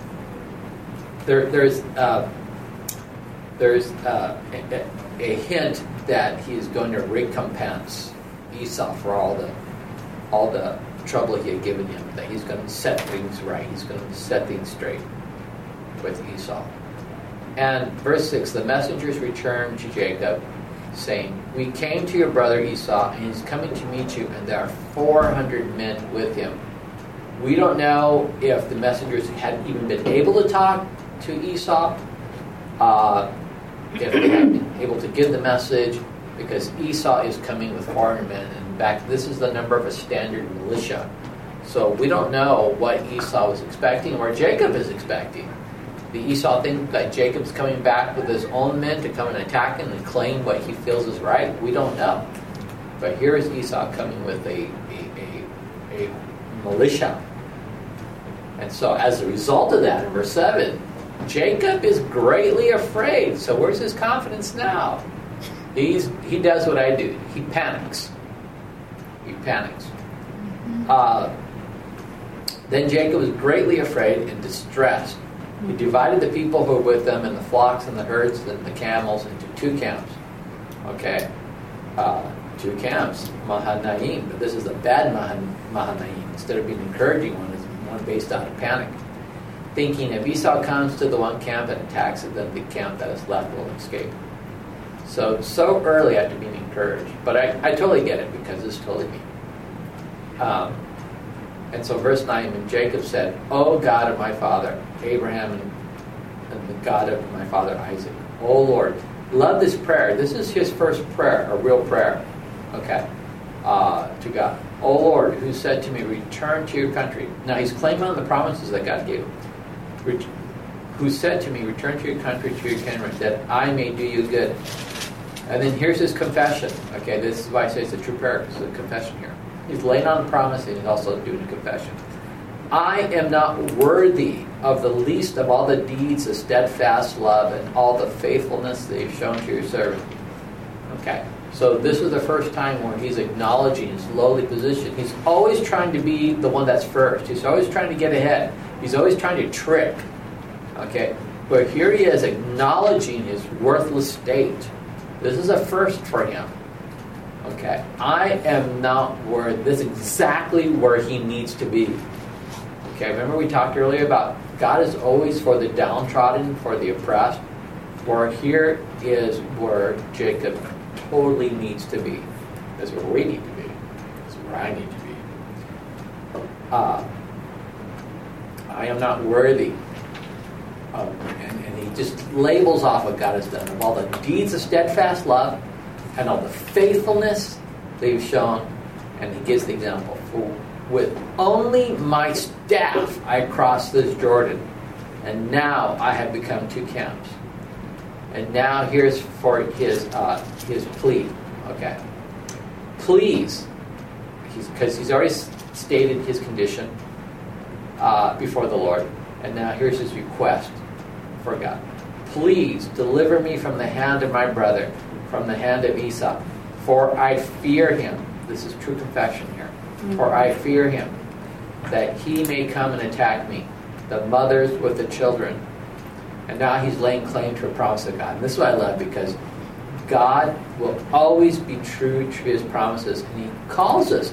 a hint that he is going to recompense Esau for all the trouble he had given him. That he's going to set things right. He's going to set things straight with Esau. And verse 6, the messengers returned to Jacob, saying, we came to your brother Esau, and he's coming to meet you, and there are 400 men with him. We don't know if the messengers had even been able to talk to Esau, if they had been able to give the message, because Esau is coming with 400 men. In fact, this is the number of a standard militia. So we don't know what Esau was expecting or Jacob is expecting. The Esau thinks that Jacob's coming back with his own men to come and attack him and claim what he feels is right. We don't know. But here is Esau coming with a militia. And so as a result of that, in verse 7, Jacob is greatly afraid. So where's his confidence now? He does what I do. He panics. He panics. Then Jacob was greatly afraid and distressed. He divided the people who were with them and the flocks and the herds and the camels into 2 camps. Okay? 2 camps. Mahanaim. But this is a bad Mahanaim. Instead of being encouraging one, it's one based out of panic. Thinking if Esau comes to the one camp and attacks it, then the camp that is left will escape. So early after being encouraged. But I totally get it because it's totally me. And so verse 9, and Jacob said, O God of my father Abraham and the God of my father Isaac, O Lord, love this prayer. This is his first prayer, a real prayer, okay, to God. O Lord, who said to me, return to your country. Now he's claiming on the promises that God gave him. Who said to me, return to your country, to your kindred, that I may do you good. And then here's his confession. Okay, this is why I say it's a true prayer. It's a confession here. He's laying on the promise and he's also doing a confession. I am not worthy of the least of all the deeds of steadfast love and all the faithfulness that you've shown to your servant. Okay, so this is the first time where he's acknowledging his lowly position. He's always trying to be the one that's first. He's always trying to get ahead. He's always trying to trick. Okay, but here he is acknowledging his worthless state. This is a first for him. Okay, I am not worthy. This is exactly where he needs to be. Okay, remember we talked earlier about God is always for the downtrodden, for the oppressed. Where here is where Jacob totally needs to be. That's where we need to be. That's where I need to be. I am not worthy. And he just labels off what God has done. Of all the deeds of steadfast love and all the faithfulness that you've shown. And he gives the example. With only my staff I crossed this Jordan, and now I have become 2 camps. And now here's for his plea. Okay, please, because he's already stated his condition before the Lord, and now here's his request for God. Please deliver me from the hand of my brother, from the hand of Esau, for I fear him. This is true confession here. For I fear him, that he may come and attack me, the mothers with the children. And now he's laying claim to a promise of God. And this is what I love, because God will always be true to his promises. And he calls us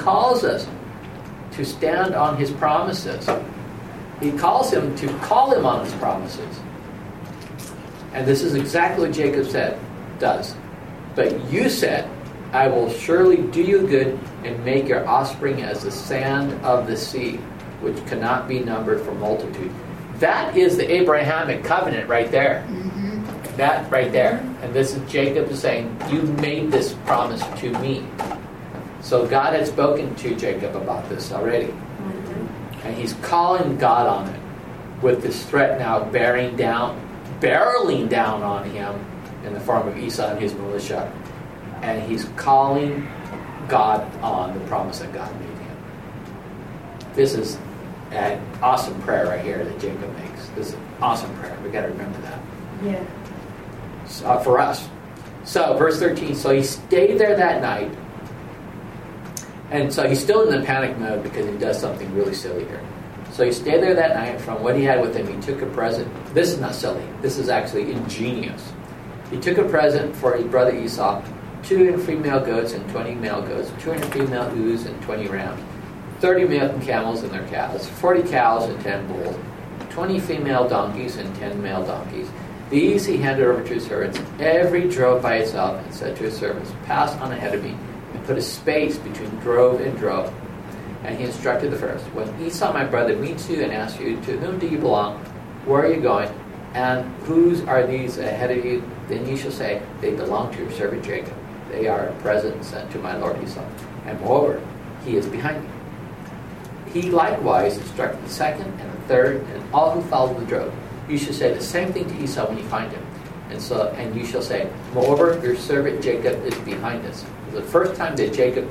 to stand on his promises. He calls him to call him on his promises. And this is exactly what Jacob does. But you said, I will surely do you good and make your offspring as the sand of the sea, which cannot be numbered for multitude. That is the Abrahamic covenant right there. Mm-hmm. That right there. And this is Jacob saying, you made this promise to me. So God had spoken to Jacob about this already. Mm-hmm. And he's calling God on it with this threat now barreling down on him in the form of Esau and his militia. And he's calling God on the promise that God made him. This is an awesome prayer right here that Jacob makes. This is an awesome prayer. We've got to remember that. Yeah. For us. So, verse 13, so he stayed there that night. And so he's still in the panic mode because he does something really silly here. So he stayed there that night. From what he had with him, he took a present. This is not silly. This is actually ingenious. He took a present for his brother Esau, 200 female goats and 20 male goats, 200 female ewes and 20 rams, 30 male camels and their calves, 40 cows and 10 bulls, 20 female donkeys and 10 male donkeys. These he handed over to his servants. Every drove by itself, and said to his servants, pass on ahead of me, and put a space between drove and drove. And he instructed the first, when Esau my brother meets you and asks you, to whom do you belong? Where are you going? And whose are these ahead of you? Then you shall say, they belong to your servant Jacob. They are a present sent to my lord Esau. And moreover, he is behind me. He likewise instructed the second and the third and all who followed the drove. You shall say the same thing to Esau when you find him. And you shall say, moreover, your servant Jacob is behind us. The first time that Jacob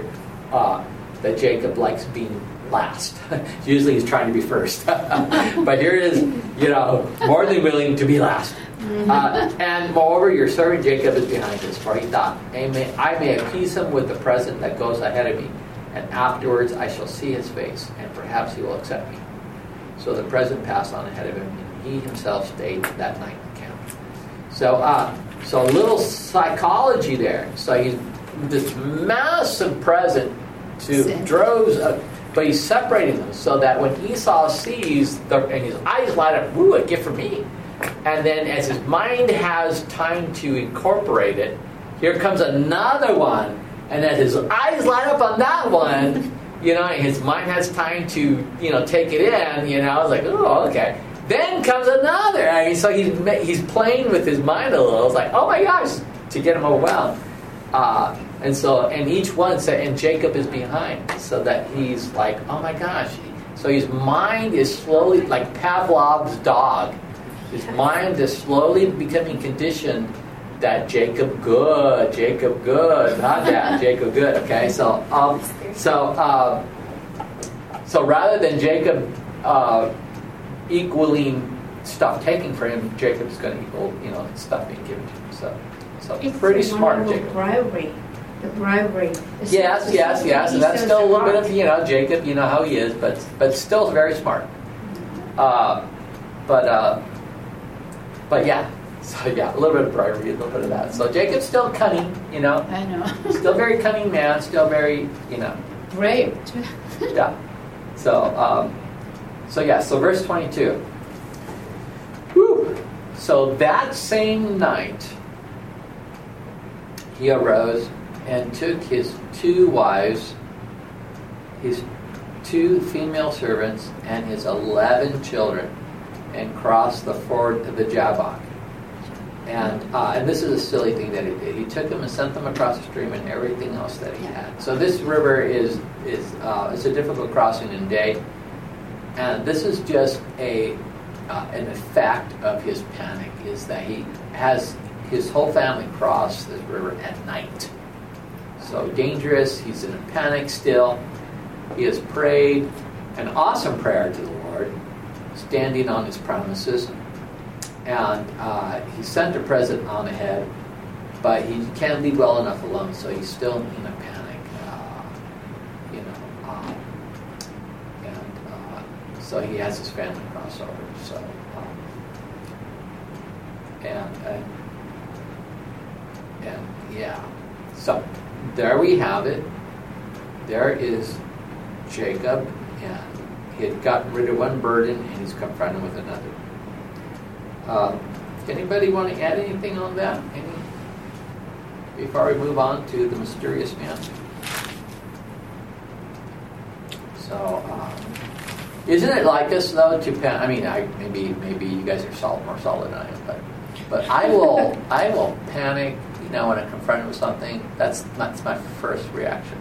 likes being last. Usually he's trying to be first. But here it is, more than willing to be last. And moreover, your servant Jacob is behind us, for he thought, I may appease him with the present that goes ahead of me, and afterwards I shall see his face, and perhaps he will accept me. So the present passed on ahead of him, and he himself stayed that night in camp. So a little psychology there. So he's this massive present to droves of, but he's separating them so that when Esau sees and his eyes light up, ooh, a gift for me. And then as his mind has time to incorporate it, here comes another one. And as his eyes light up on that one, and his mind has time to, take it in, it's like, oh, okay. Then comes another. So he's playing with his mind a little. It's like, oh my gosh, to get him overwhelmed. And each one said, and Jacob is behind, so that he's like, oh my gosh. So his mind is slowly, like Pavlov's dog, his mind is slowly becoming conditioned that Jacob good, not that, Jacob good, okay? So rather than Jacob equaling stuff taken from him, Jacob is going to equal, stuff being given to him. So it's pretty smart, Jacob. The bribery. Yes, and that's still a little bit of, Jacob, how he is, but still very smart. But yeah, so yeah, a little bit of bribery, a little bit of that. So Jacob's still cunning, I know. Still very cunning man, still very, brave. Yeah. So verse 22. Whew. So that same night, he arose and took his 2 wives, his 2 female servants, and his 11 children, and crossed the ford of the Jabbok. And this is a silly thing that he did. He took them and sent them across the stream and everything else that he had. So this river is a difficult crossing in day, and this is just an effect of his panic. Is that he has his whole family cross this river at night. So dangerous. He's in a panic still. He has prayed an awesome prayer to the Lord, standing on his promises. And he sent a present on ahead, but he can't leave well enough alone, so he's still in a panic. So he has his family cross over. So, so there we have it. There is Jacob, and he had gotten rid of one burden, and he's confronted with another. Anybody want to add anything on that? Before we move on to the mysterious man? So, isn't it like us though to maybe you guys are more solid than I am, but I will panic. When I'm confronted with something, that's my first reaction.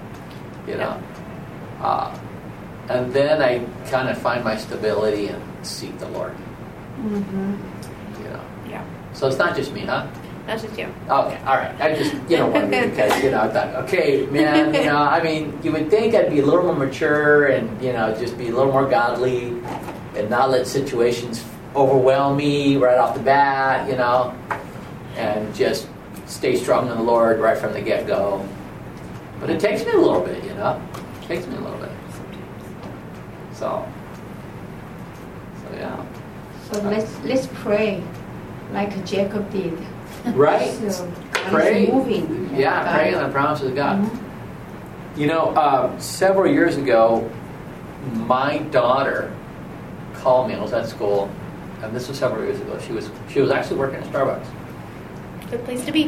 And then I kind of find my stability and seek the Lord. Mm-hmm. Yeah. So it's not just me, huh? Not just you. Okay, all right. I just, wondered because, I thought, okay, man, you would think I'd be a little more mature and, just be a little more godly and not let situations overwhelm me right off the bat, and just stay strong in the Lord right from the get-go. But it takes me a little bit, you know? It takes me a little bit. So yeah. So let's pray like Jacob did. Right? So Pray. Moving. Yeah, pray on the promises of God. Mm-hmm. You know, several years ago, my daughter called me. I was at school, and this was several years ago. She was actually working at Starbucks. Good place to be.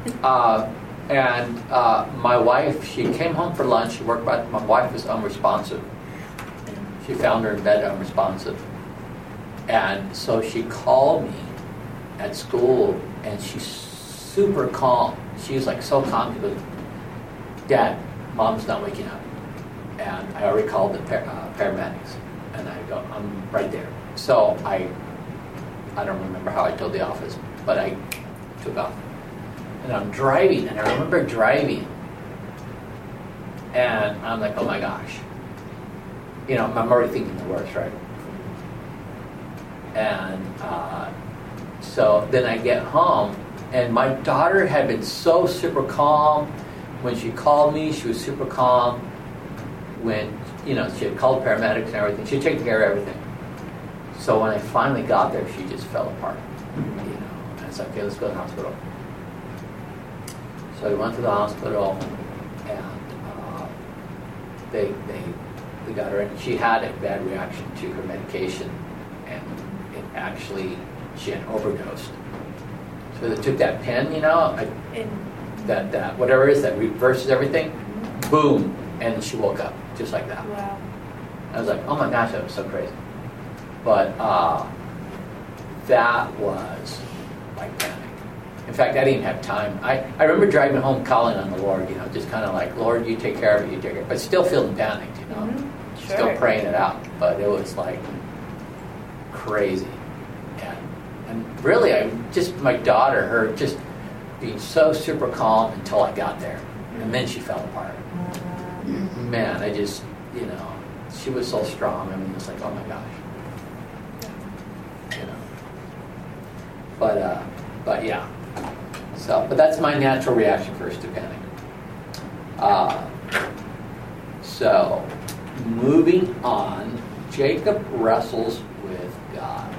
And my wife, she came home for lunch. My wife was unresponsive. She found her in bed unresponsive. And so she called me at school, and she's super calm. She was like so calm. She goes, "Dad, Mom's not waking up." And I already called the paramedics. And I go, "I'm right there." So I don't remember how I told the office, but I took off. And I'm driving, and I remember driving. And I'm like, oh my gosh. You know, I'm already thinking the worst, right? And so then I get home, and my daughter had been so super calm. When she called me, she was super calm. When, you know, she had called paramedics and everything. She had taken care of everything. So when I finally got there, she just fell apart. You know, and I said, okay, let's go to the hospital. So we went to the hospital, and they got her in. She had a bad reaction to her medication, and it actually, she had overdosed. So they took that pen, you know, that whatever it is that reverses everything, boom, and she woke up just like that. Wow. I was like, oh my gosh, that was so crazy. But that was like panic. In fact, I didn't have time. I remember driving home calling on the Lord, you know, just kind of like, Lord, you take care of it, you take care of it. But still feeling panicked, you know. Mm-hmm. Sure. Still praying it out. But it was like crazy. And really, my daughter, her just being so super calm until I got there. And then she fell apart. Mm-hmm. Man, I just, you know, she was so strong. I mean, it's like, oh my gosh. You know. But yeah. So, but that's my natural reaction first to panic. So, moving on, Jacob wrestles with God.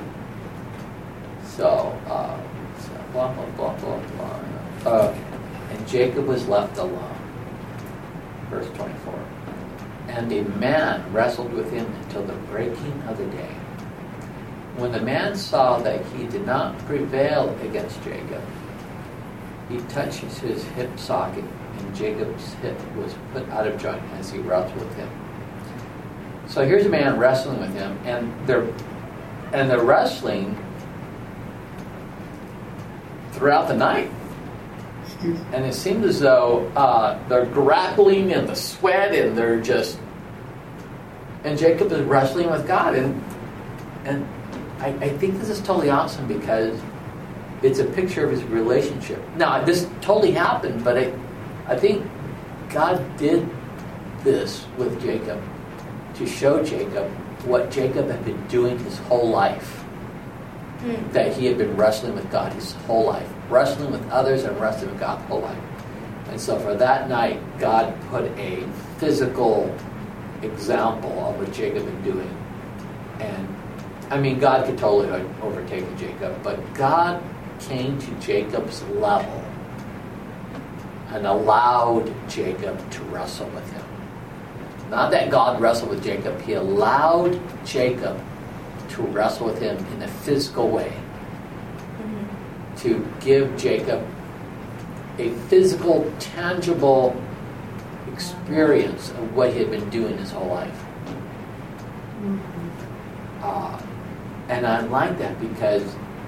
So blah, blah, blah, blah, blah. Okay. And Jacob was left alone. Verse 24. And a man wrestled with him until the breaking of the day. When the man saw that he did not prevail against Jacob, he touched his hip socket, and Jacob's hip was put out of joint as he wrestled with him. So here's a man wrestling with him, and they're wrestling throughout the night. And it seemed as though they're grappling in the sweat, and they're just... And Jacob is wrestling with God. And I think this is totally awesome because it's a picture of his relationship. Now, this totally happened, but I think God did this with Jacob to show Jacob what Jacob had been doing his whole life. That he had been wrestling with God his whole life. Wrestling with others and wrestling with God the whole life. And so for that night, God put a physical example of what Jacob had been doing. And, I mean, God could totally overtake Jacob, but God came to Jacob's level and allowed Jacob to wrestle with him. Not that God wrestled with Jacob, he allowed Jacob to wrestle with him in a physical way. To give Jacob a physical, tangible experience of what he had been doing his whole life. And I like that because,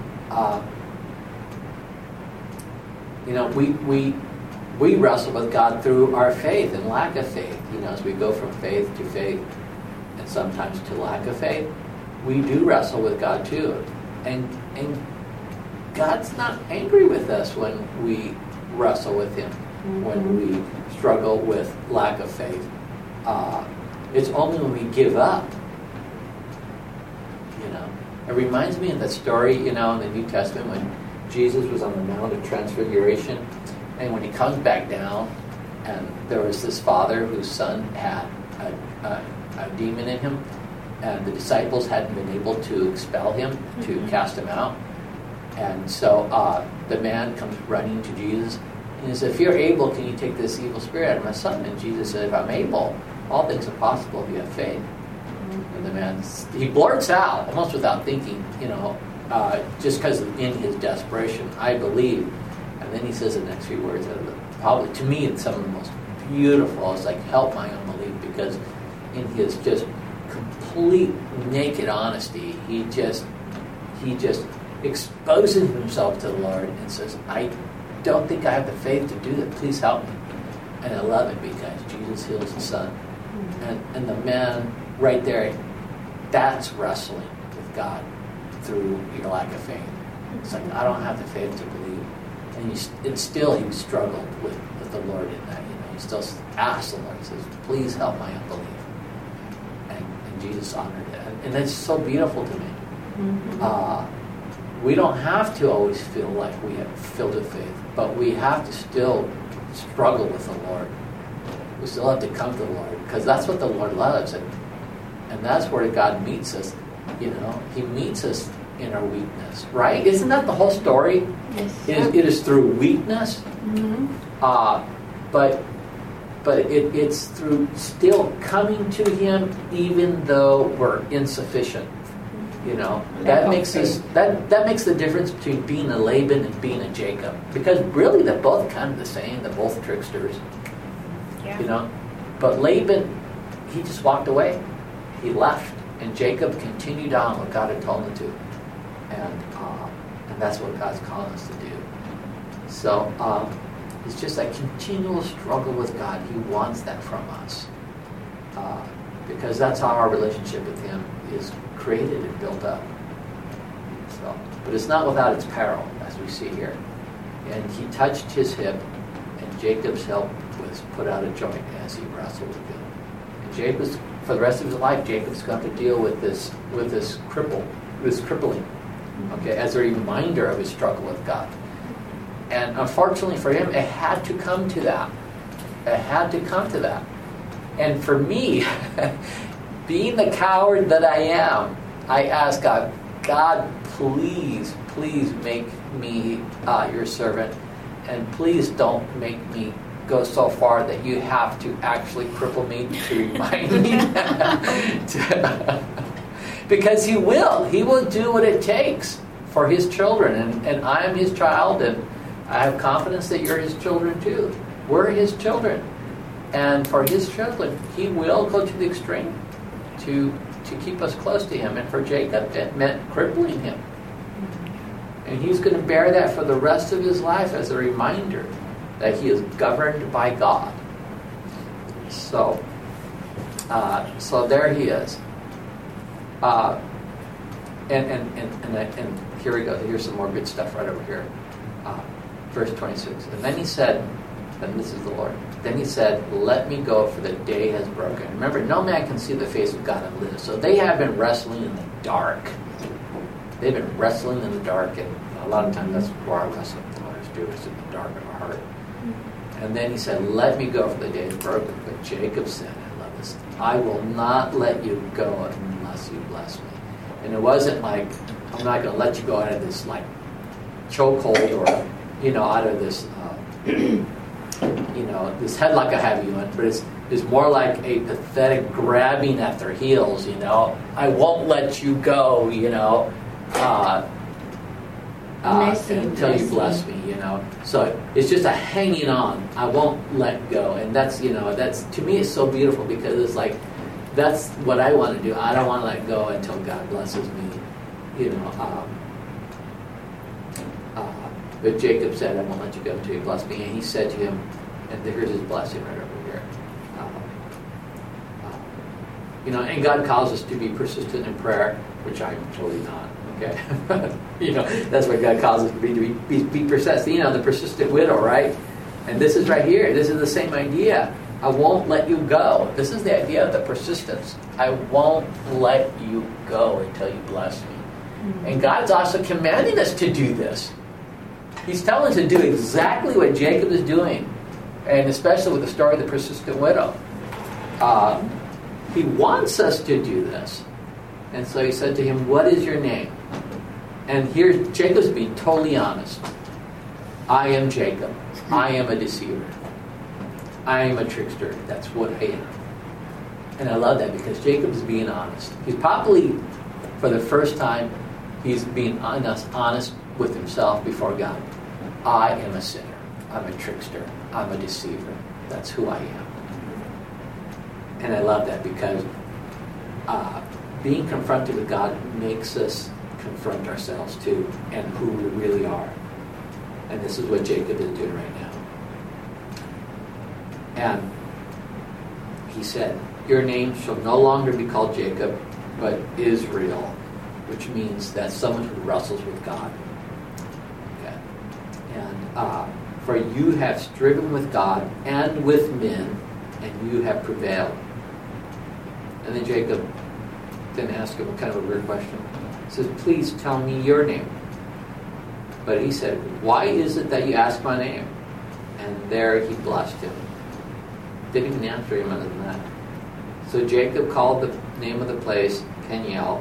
you know, we wrestle with God through our faith and lack of faith. You know, as we go from faith to faith and sometimes to lack of faith, we do wrestle with God too. And God's not angry with us when we wrestle with him, when we struggle with lack of faith. It's only when we give up. You know, it reminds me of that story, you know, in the New Testament when Jesus was on the Mount of Transfiguration, and when he comes back down, and there was this father whose son had a demon in him, and the disciples hadn't been able to expel him, to cast him out. And so the man comes running to Jesus, and he says, if you're able, can you take this evil spirit out of my son? And Jesus said, if I'm able, all things are possible if you have faith. And the man, he blurts out, almost without thinking, just because in his desperation, I believe. And then he says the next few words, probably to me, it's some of the most beautiful. It's like, help my unbelief, because in his just complete naked honesty, he just exposes himself to the Lord and says, I don't think I have the faith to do that. Please help me. And I love it because Jesus heals his son. And the man right there, that's wrestling with God through your lack of faith. It's like, I don't have the faith to believe. And still he struggled with the Lord in that. He still asked the Lord, he says, please help my unbelief. And Jesus honored it. And that's so beautiful to me. We don't have to always feel like we have filled with faith, but we have to still struggle with the Lord. We still have to come to the Lord, because that's what the Lord loves. And that's where God meets us. He meets us in our weakness, right? Isn't that the whole story? Yes. It is through weakness, but it's through still coming to Him, even though we're insufficient. That makes that makes the difference between being a Laban and being a Jacob, because really they're both kind of the same. They're both tricksters. Yeah. But Laban, he just walked away. He left, and Jacob continued on what God had told him to, and that's what God's calling us to do. So it's just a continual struggle with God. He wants that from us, because that's how our relationship with Him is created and built up. So, but it's not without its peril, as we see here. And he touched his hip, and Jacob's hip was put out of joint as he wrestled with him. And Jacob's, for the rest of his life, Jacob's got to deal with this crippling, as a reminder of his struggle with God. And unfortunately for him, it had to come to that. It had to come to that. And for me, being the coward that I am, I ask God, please make me your servant, and please don't make me go so far that you have to actually cripple me to remind me. Because He will do what it takes for His children, and I am His child, and I have confidence that you're His children too. We're His children, and for His children, He will go to the extreme to keep us close to Him. And for Jacob, it meant crippling him. And he's going to bear that for the rest of his life as a reminder that he is governed by God. So there he is. And here we go. Here's some more good stuff right over here. Verse 26. And then he said, and this is the Lord, then he said, let me go, for the day has broken. Remember, no man can see the face of God and live. So they have been wrestling in the dark. They've been wrestling in the dark, and a lot of times that's where our wrestling is do, is in the dark of our heart. And then he said, let me go, for the day is broken. But Jacob said, I love this, I will not let you go unless you bless me. And it wasn't like, I'm not going to let you go out of this like chokehold, or out of this this headlock I have you in, but it's more like a pathetic grabbing at their heels. I won't let you go. Until you bless me. So it's just a hanging on. I won't let go, and that's to me it's so beautiful, because it's like that's what I want to do. I don't want to let go until God blesses me. But Jacob said, I won't let you go until you bless me. And he said to him, and here's his blessing right over here. And God calls us to be persistent in prayer, which I'm totally not. Okay, that's what God calls us to be persistent. The persistent widow, right? And this is right here. This is the same idea. I won't let you go. This is the idea of the persistence. I won't let you go until you bless me. And God's also commanding us to do this. He's telling us to do exactly what Jacob is doing, and especially with the story of the persistent widow. He wants us to do this. And so he said to him, what is your name? And here Jacob's being totally honest. I am Jacob. I am a deceiver. I am a trickster. That's what I am. And I love that because Jacob's being honest. He's probably, for the first time, he's being honest with himself before God. I am a sinner. I'm a trickster. I'm a deceiver. That's who I am. And I love that because being confronted with God makes us confront ourselves too and who we really are. And this is what Jacob is doing right now. And he said, your name shall no longer be called Jacob, but Israel, which means that someone who wrestles with God. Okay. And for you have striven with God and with men, and you have prevailed. And then Jacob then asked him kind of a weird question. He says, please tell me your name. But he said, why is it that you ask my name? And there he blessed him. Didn't even answer him other than that. So Jacob called the name of the place Peniel,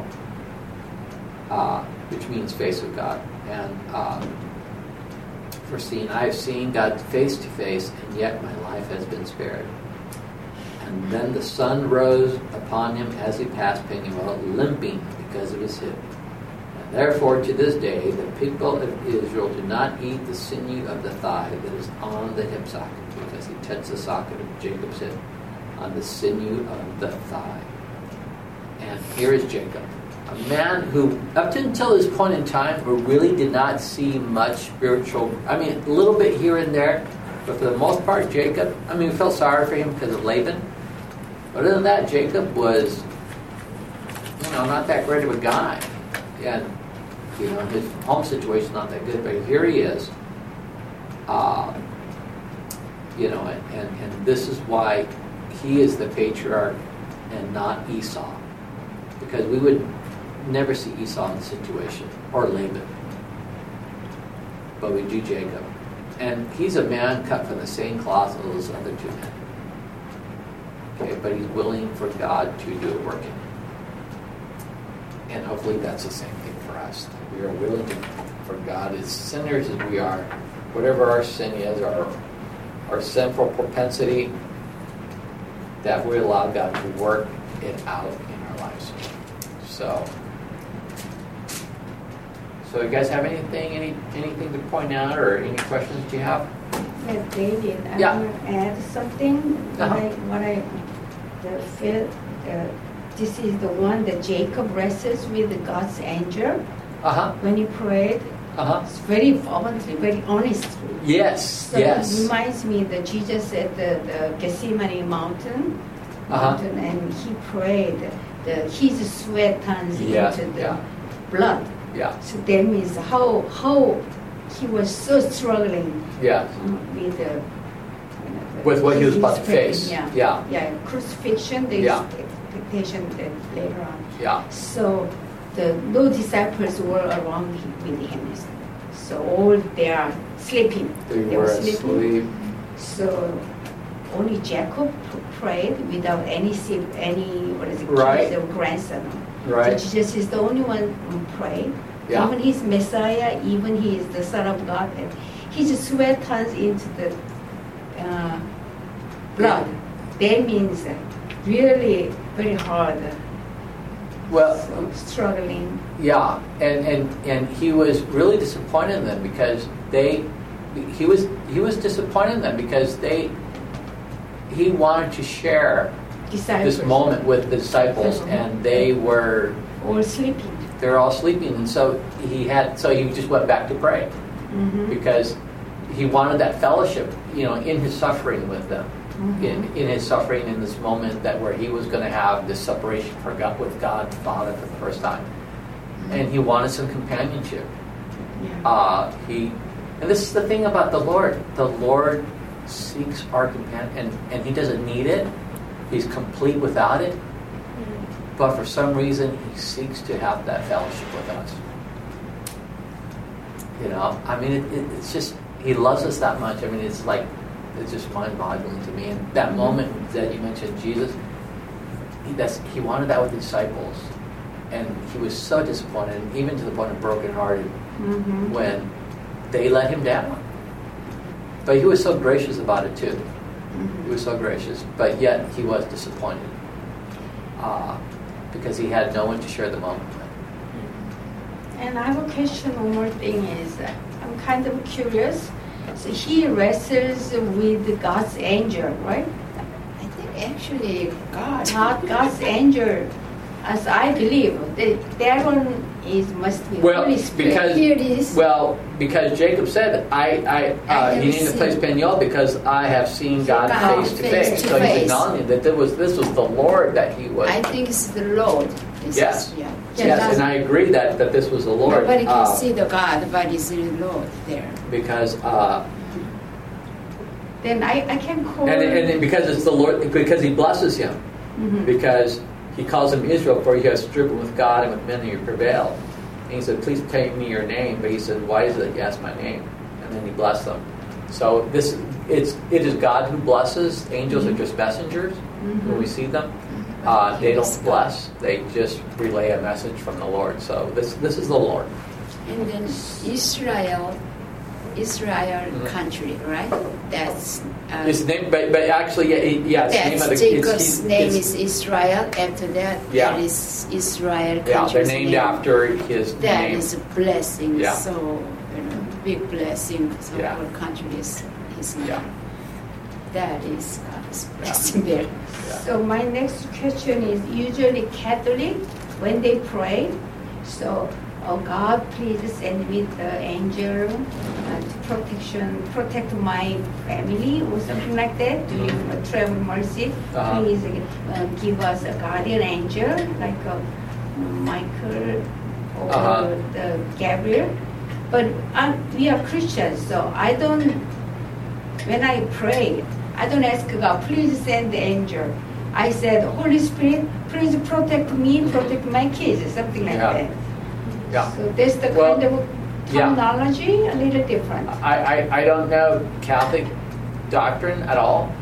which means face of God. And for seeing, I have seen God face to face, and yet my life has been spared. And then the sun rose upon him as he passed Peniel, limping because of his hip. And therefore, to this day, the people of Israel do not eat the sinew of the thigh that is on the hip socket, because he touched the socket of Jacob's hip on the sinew of the thigh. And here is Jacob, a man who, up until this point in time, really did not see much spiritual, a little bit here and there, but for the most part, Jacob, we felt sorry for him because of Laban. But other than that, Jacob was, not that great of a guy. And, his home situation's not that good, but here he is. And this is why he is the patriarch and not Esau. Because we would never see Esau in the situation, or Laban. But we do Jacob. And he's a man cut from the same cloth as those other two men. Okay, but he's willing for God to do a work in him. And hopefully that's the same thing for us. We are willing for God, as sinners as we are, whatever our sin is, our sinful propensity, that we allow God to work it out in our lives. So you guys have anything to point out, or any questions do you have? Yeah, David, I want to add something. This is the one that Jacob wrestles with God's angel when he prayed. It's very fervently, very honestly. Yes, so yes. It reminds me that Jesus at the Gethsemane mountain, and he prayed. His sweat turns into the blood. Yeah. So that means how he was so struggling. Yeah. With what he was about to face. Yeah. Crucifixion. There is expectation that later on. Yeah. So no disciples were around with him. So all they are sleeping. They were asleep. So only Jacob prayed without any kids or grandson. Right. So Jesus is the only one who prayed. Yeah. Even he's Messiah, even he is the Son of God, and his sweat turns into the blood. That means really very hard. Well, so struggling. Yeah, and he was really disappointed in them because he was disappointed in them because he wanted to share this moment with the disciples, and they were all sleeping. They're all sleeping, and so he just went back to pray because he wanted that fellowship, in his suffering with them, in his suffering in this moment where he was going to have this separation with God the Father for the first time, and he wanted some companionship. Yeah. And this is the thing about the Lord. The Lord seeks our companion, and he doesn't need it. He's complete without it. But for some reason, he seeks to have that fellowship with us. You know, I mean, it's just, he loves us that much. I mean, it's like, it's just mind-boggling to me. And that moment that you mentioned, Jesus, he wanted that with the disciples. And he was so disappointed, even to the point of brokenhearted, when they let him down. But he was so gracious about it too. He was so gracious, but yet he was disappointed because he had no one to share the moment with. And I have a question. One more thing is, I'm kind of curious. So he wrestles with God's angel, right? I think actually God's angel, as I believe, that one must be Holy Spirit. Because Jacob said, he named the place Peniel because I have seen God face to face. So he's acknowledging that this was the Lord that he was. I think it's the Lord. Yes, and I agree that this was the Lord. Nobody can see the God, but it's the Lord there. Because then I can call. And because it's the Lord, because he blesses him, because he calls him Israel, for you have striven with God and with men you prevailed. And he said, please tell me your name. But he said, why is it that you ask my name? And then he blessed them. So it is God who blesses. Angels are just messengers when we see them. They don't bless. They just relay a message from the Lord. So this is the Lord. And then Israel country, right? That's his name, but actually, that's name of the, Jacob's name is Israel. After that, that is Israel country. Yeah, they're named after his name. That is a blessing. Yeah. So big blessing. So our country is his name. Yeah. That is God's blessing there. Yeah. So my next question is, usually Catholic, when they pray, so, oh God, please send me the angel to protect my family or something like that, during travel mercy. Please give us a guardian angel, like Michael or the Gabriel. But we are Christians, so when I pray, I don't ask God, please send the angel. I said, Holy Spirit, please protect me, protect my kids, something like that. Yeah. So that's the kind of terminology, a little different. I don't know Catholic doctrine at all.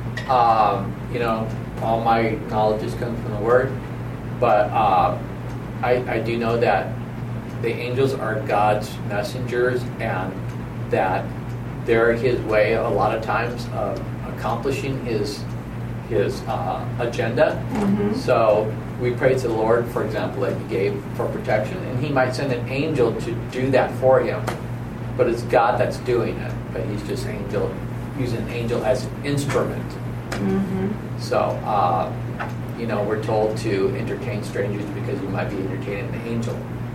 All my knowledge has come from the Word. But I do know that the angels are God's messengers and that they're his way a lot of times of accomplishing his agenda. So we pray to the Lord, for example, that he gave for protection, and he might send an angel to do that for him, but it's God that's doing it, but he's just using an angel as an instrument. So we're told to entertain strangers because you might be entertaining an angel,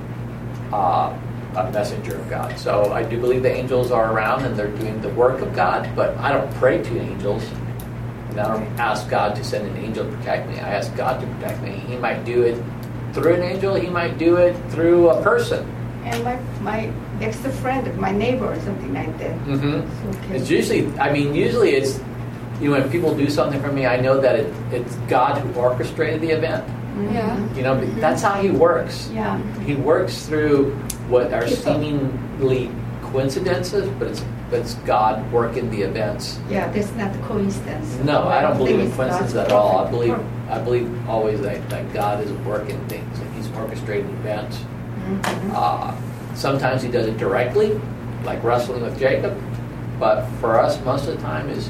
a messenger of God. So I do believe the angels are around and they're doing the work of God, but I don't pray to angels. And I don't ask God to send an angel to protect me. I ask God to protect me. He might do it through an angel. He might do it through a person. And my next friend, my neighbor, or something like that. Okay. It's usually it's, when people do something for me, I know that it's God who orchestrated the event. That's how he works. Yeah. He works through what are seemingly coincidences, but it's God working the events. Yeah, that's not a coincidence. No, I don't believe in coincidence at all. I believe always that God is working things and he's orchestrating events. Sometimes he does it directly, like wrestling with Jacob, but for us, most of the time is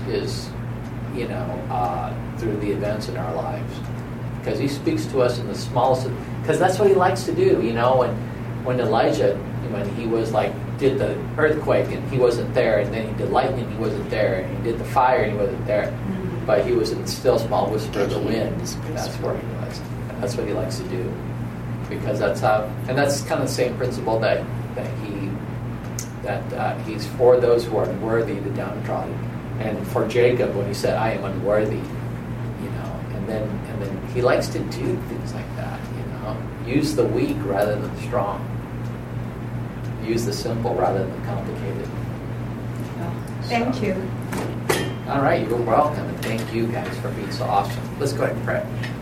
through the events in our lives. Because he speaks to us in the smallest, because that's what he likes to do. When Elijah, when he was did the earthquake and he wasn't there, and then he did lightning, he wasn't there, and he did the fire and he wasn't there, but he was in the still small whisper of the wind. That's where he was. And that's what he likes to do, because that's how, and that's kind of the same principle that he's for those who are unworthy, the downtrodden, and for Jacob when he said, "I am unworthy," and then he likes to do things like that, use the weak rather than the strong. Use the simple rather than the complicated. Thank you. All right, you're welcome, and thank you guys for being so awesome. Let's go ahead and pray.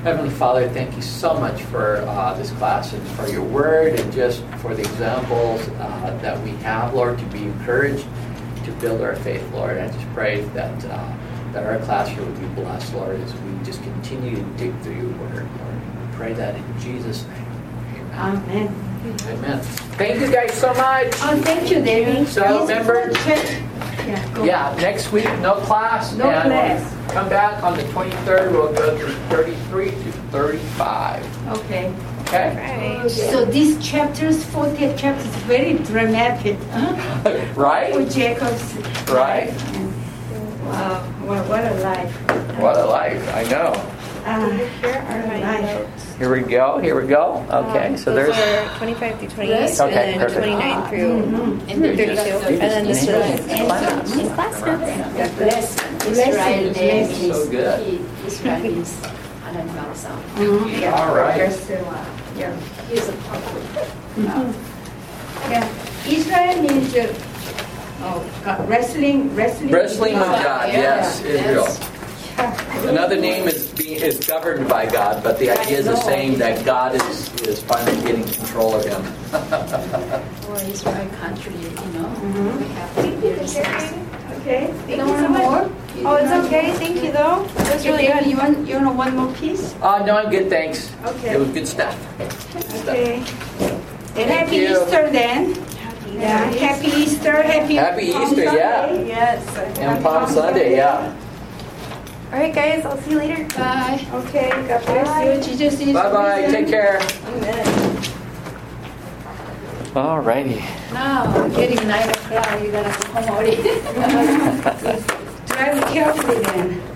Heavenly Father, thank you so much for this class and for your word and just for the examples that we have, Lord, to be encouraged, to build our faith, Lord. I just pray that that our class here would be blessed, Lord, as we just continue to dig through your word, Lord. We pray that in Jesus' name. Amen. Amen. Thank you guys so much. Oh, thank you, David. So remember, yeah, next week, no class. No and class. We'll come back on the 23rd. We'll go through 33 to 35. Okay. Okay? Right. So these chapters, 40 chapters, very dramatic. Huh? Right? For Jacob's Right. life. And, wow, what a life. What a life. I know. Here are my Right. notes. Here we go. Here we go. Okay. So Those there's... are 25 through 28, Yes. and Okay, then perfect. 29 through And then 32. And then this is class. in class notes. God bless Israel name Bless. is So good. Israel means Alan Balsam. Yeah. All right. That's, yeah. He's a prophet. Yeah. Israel means God, wrestling. Wrestling with God. Yes, Israel. Yes. Another name is governed by God, but the idea is the same, that God is finally getting control of him. For Israel country, we have to be responsible. Okay. Thank you so much. Oh, it's okay. Thank you, though. That was really good. You want one more piece? No, I'm good, thanks. Okay. It was good stuff. Okay. And happy you. Easter then. Yeah. Happy Easter. Happy Palm Easter, yeah. Sunday. Yes. And Palm Sunday, yeah. All right, guys. I'll see you later. Bye. Okay. God bless you. Jesus is Bye-bye. risen. Take care. Amen. All righty. Now, getting 9 o'clock, you gotta go home already. Drive carefully then.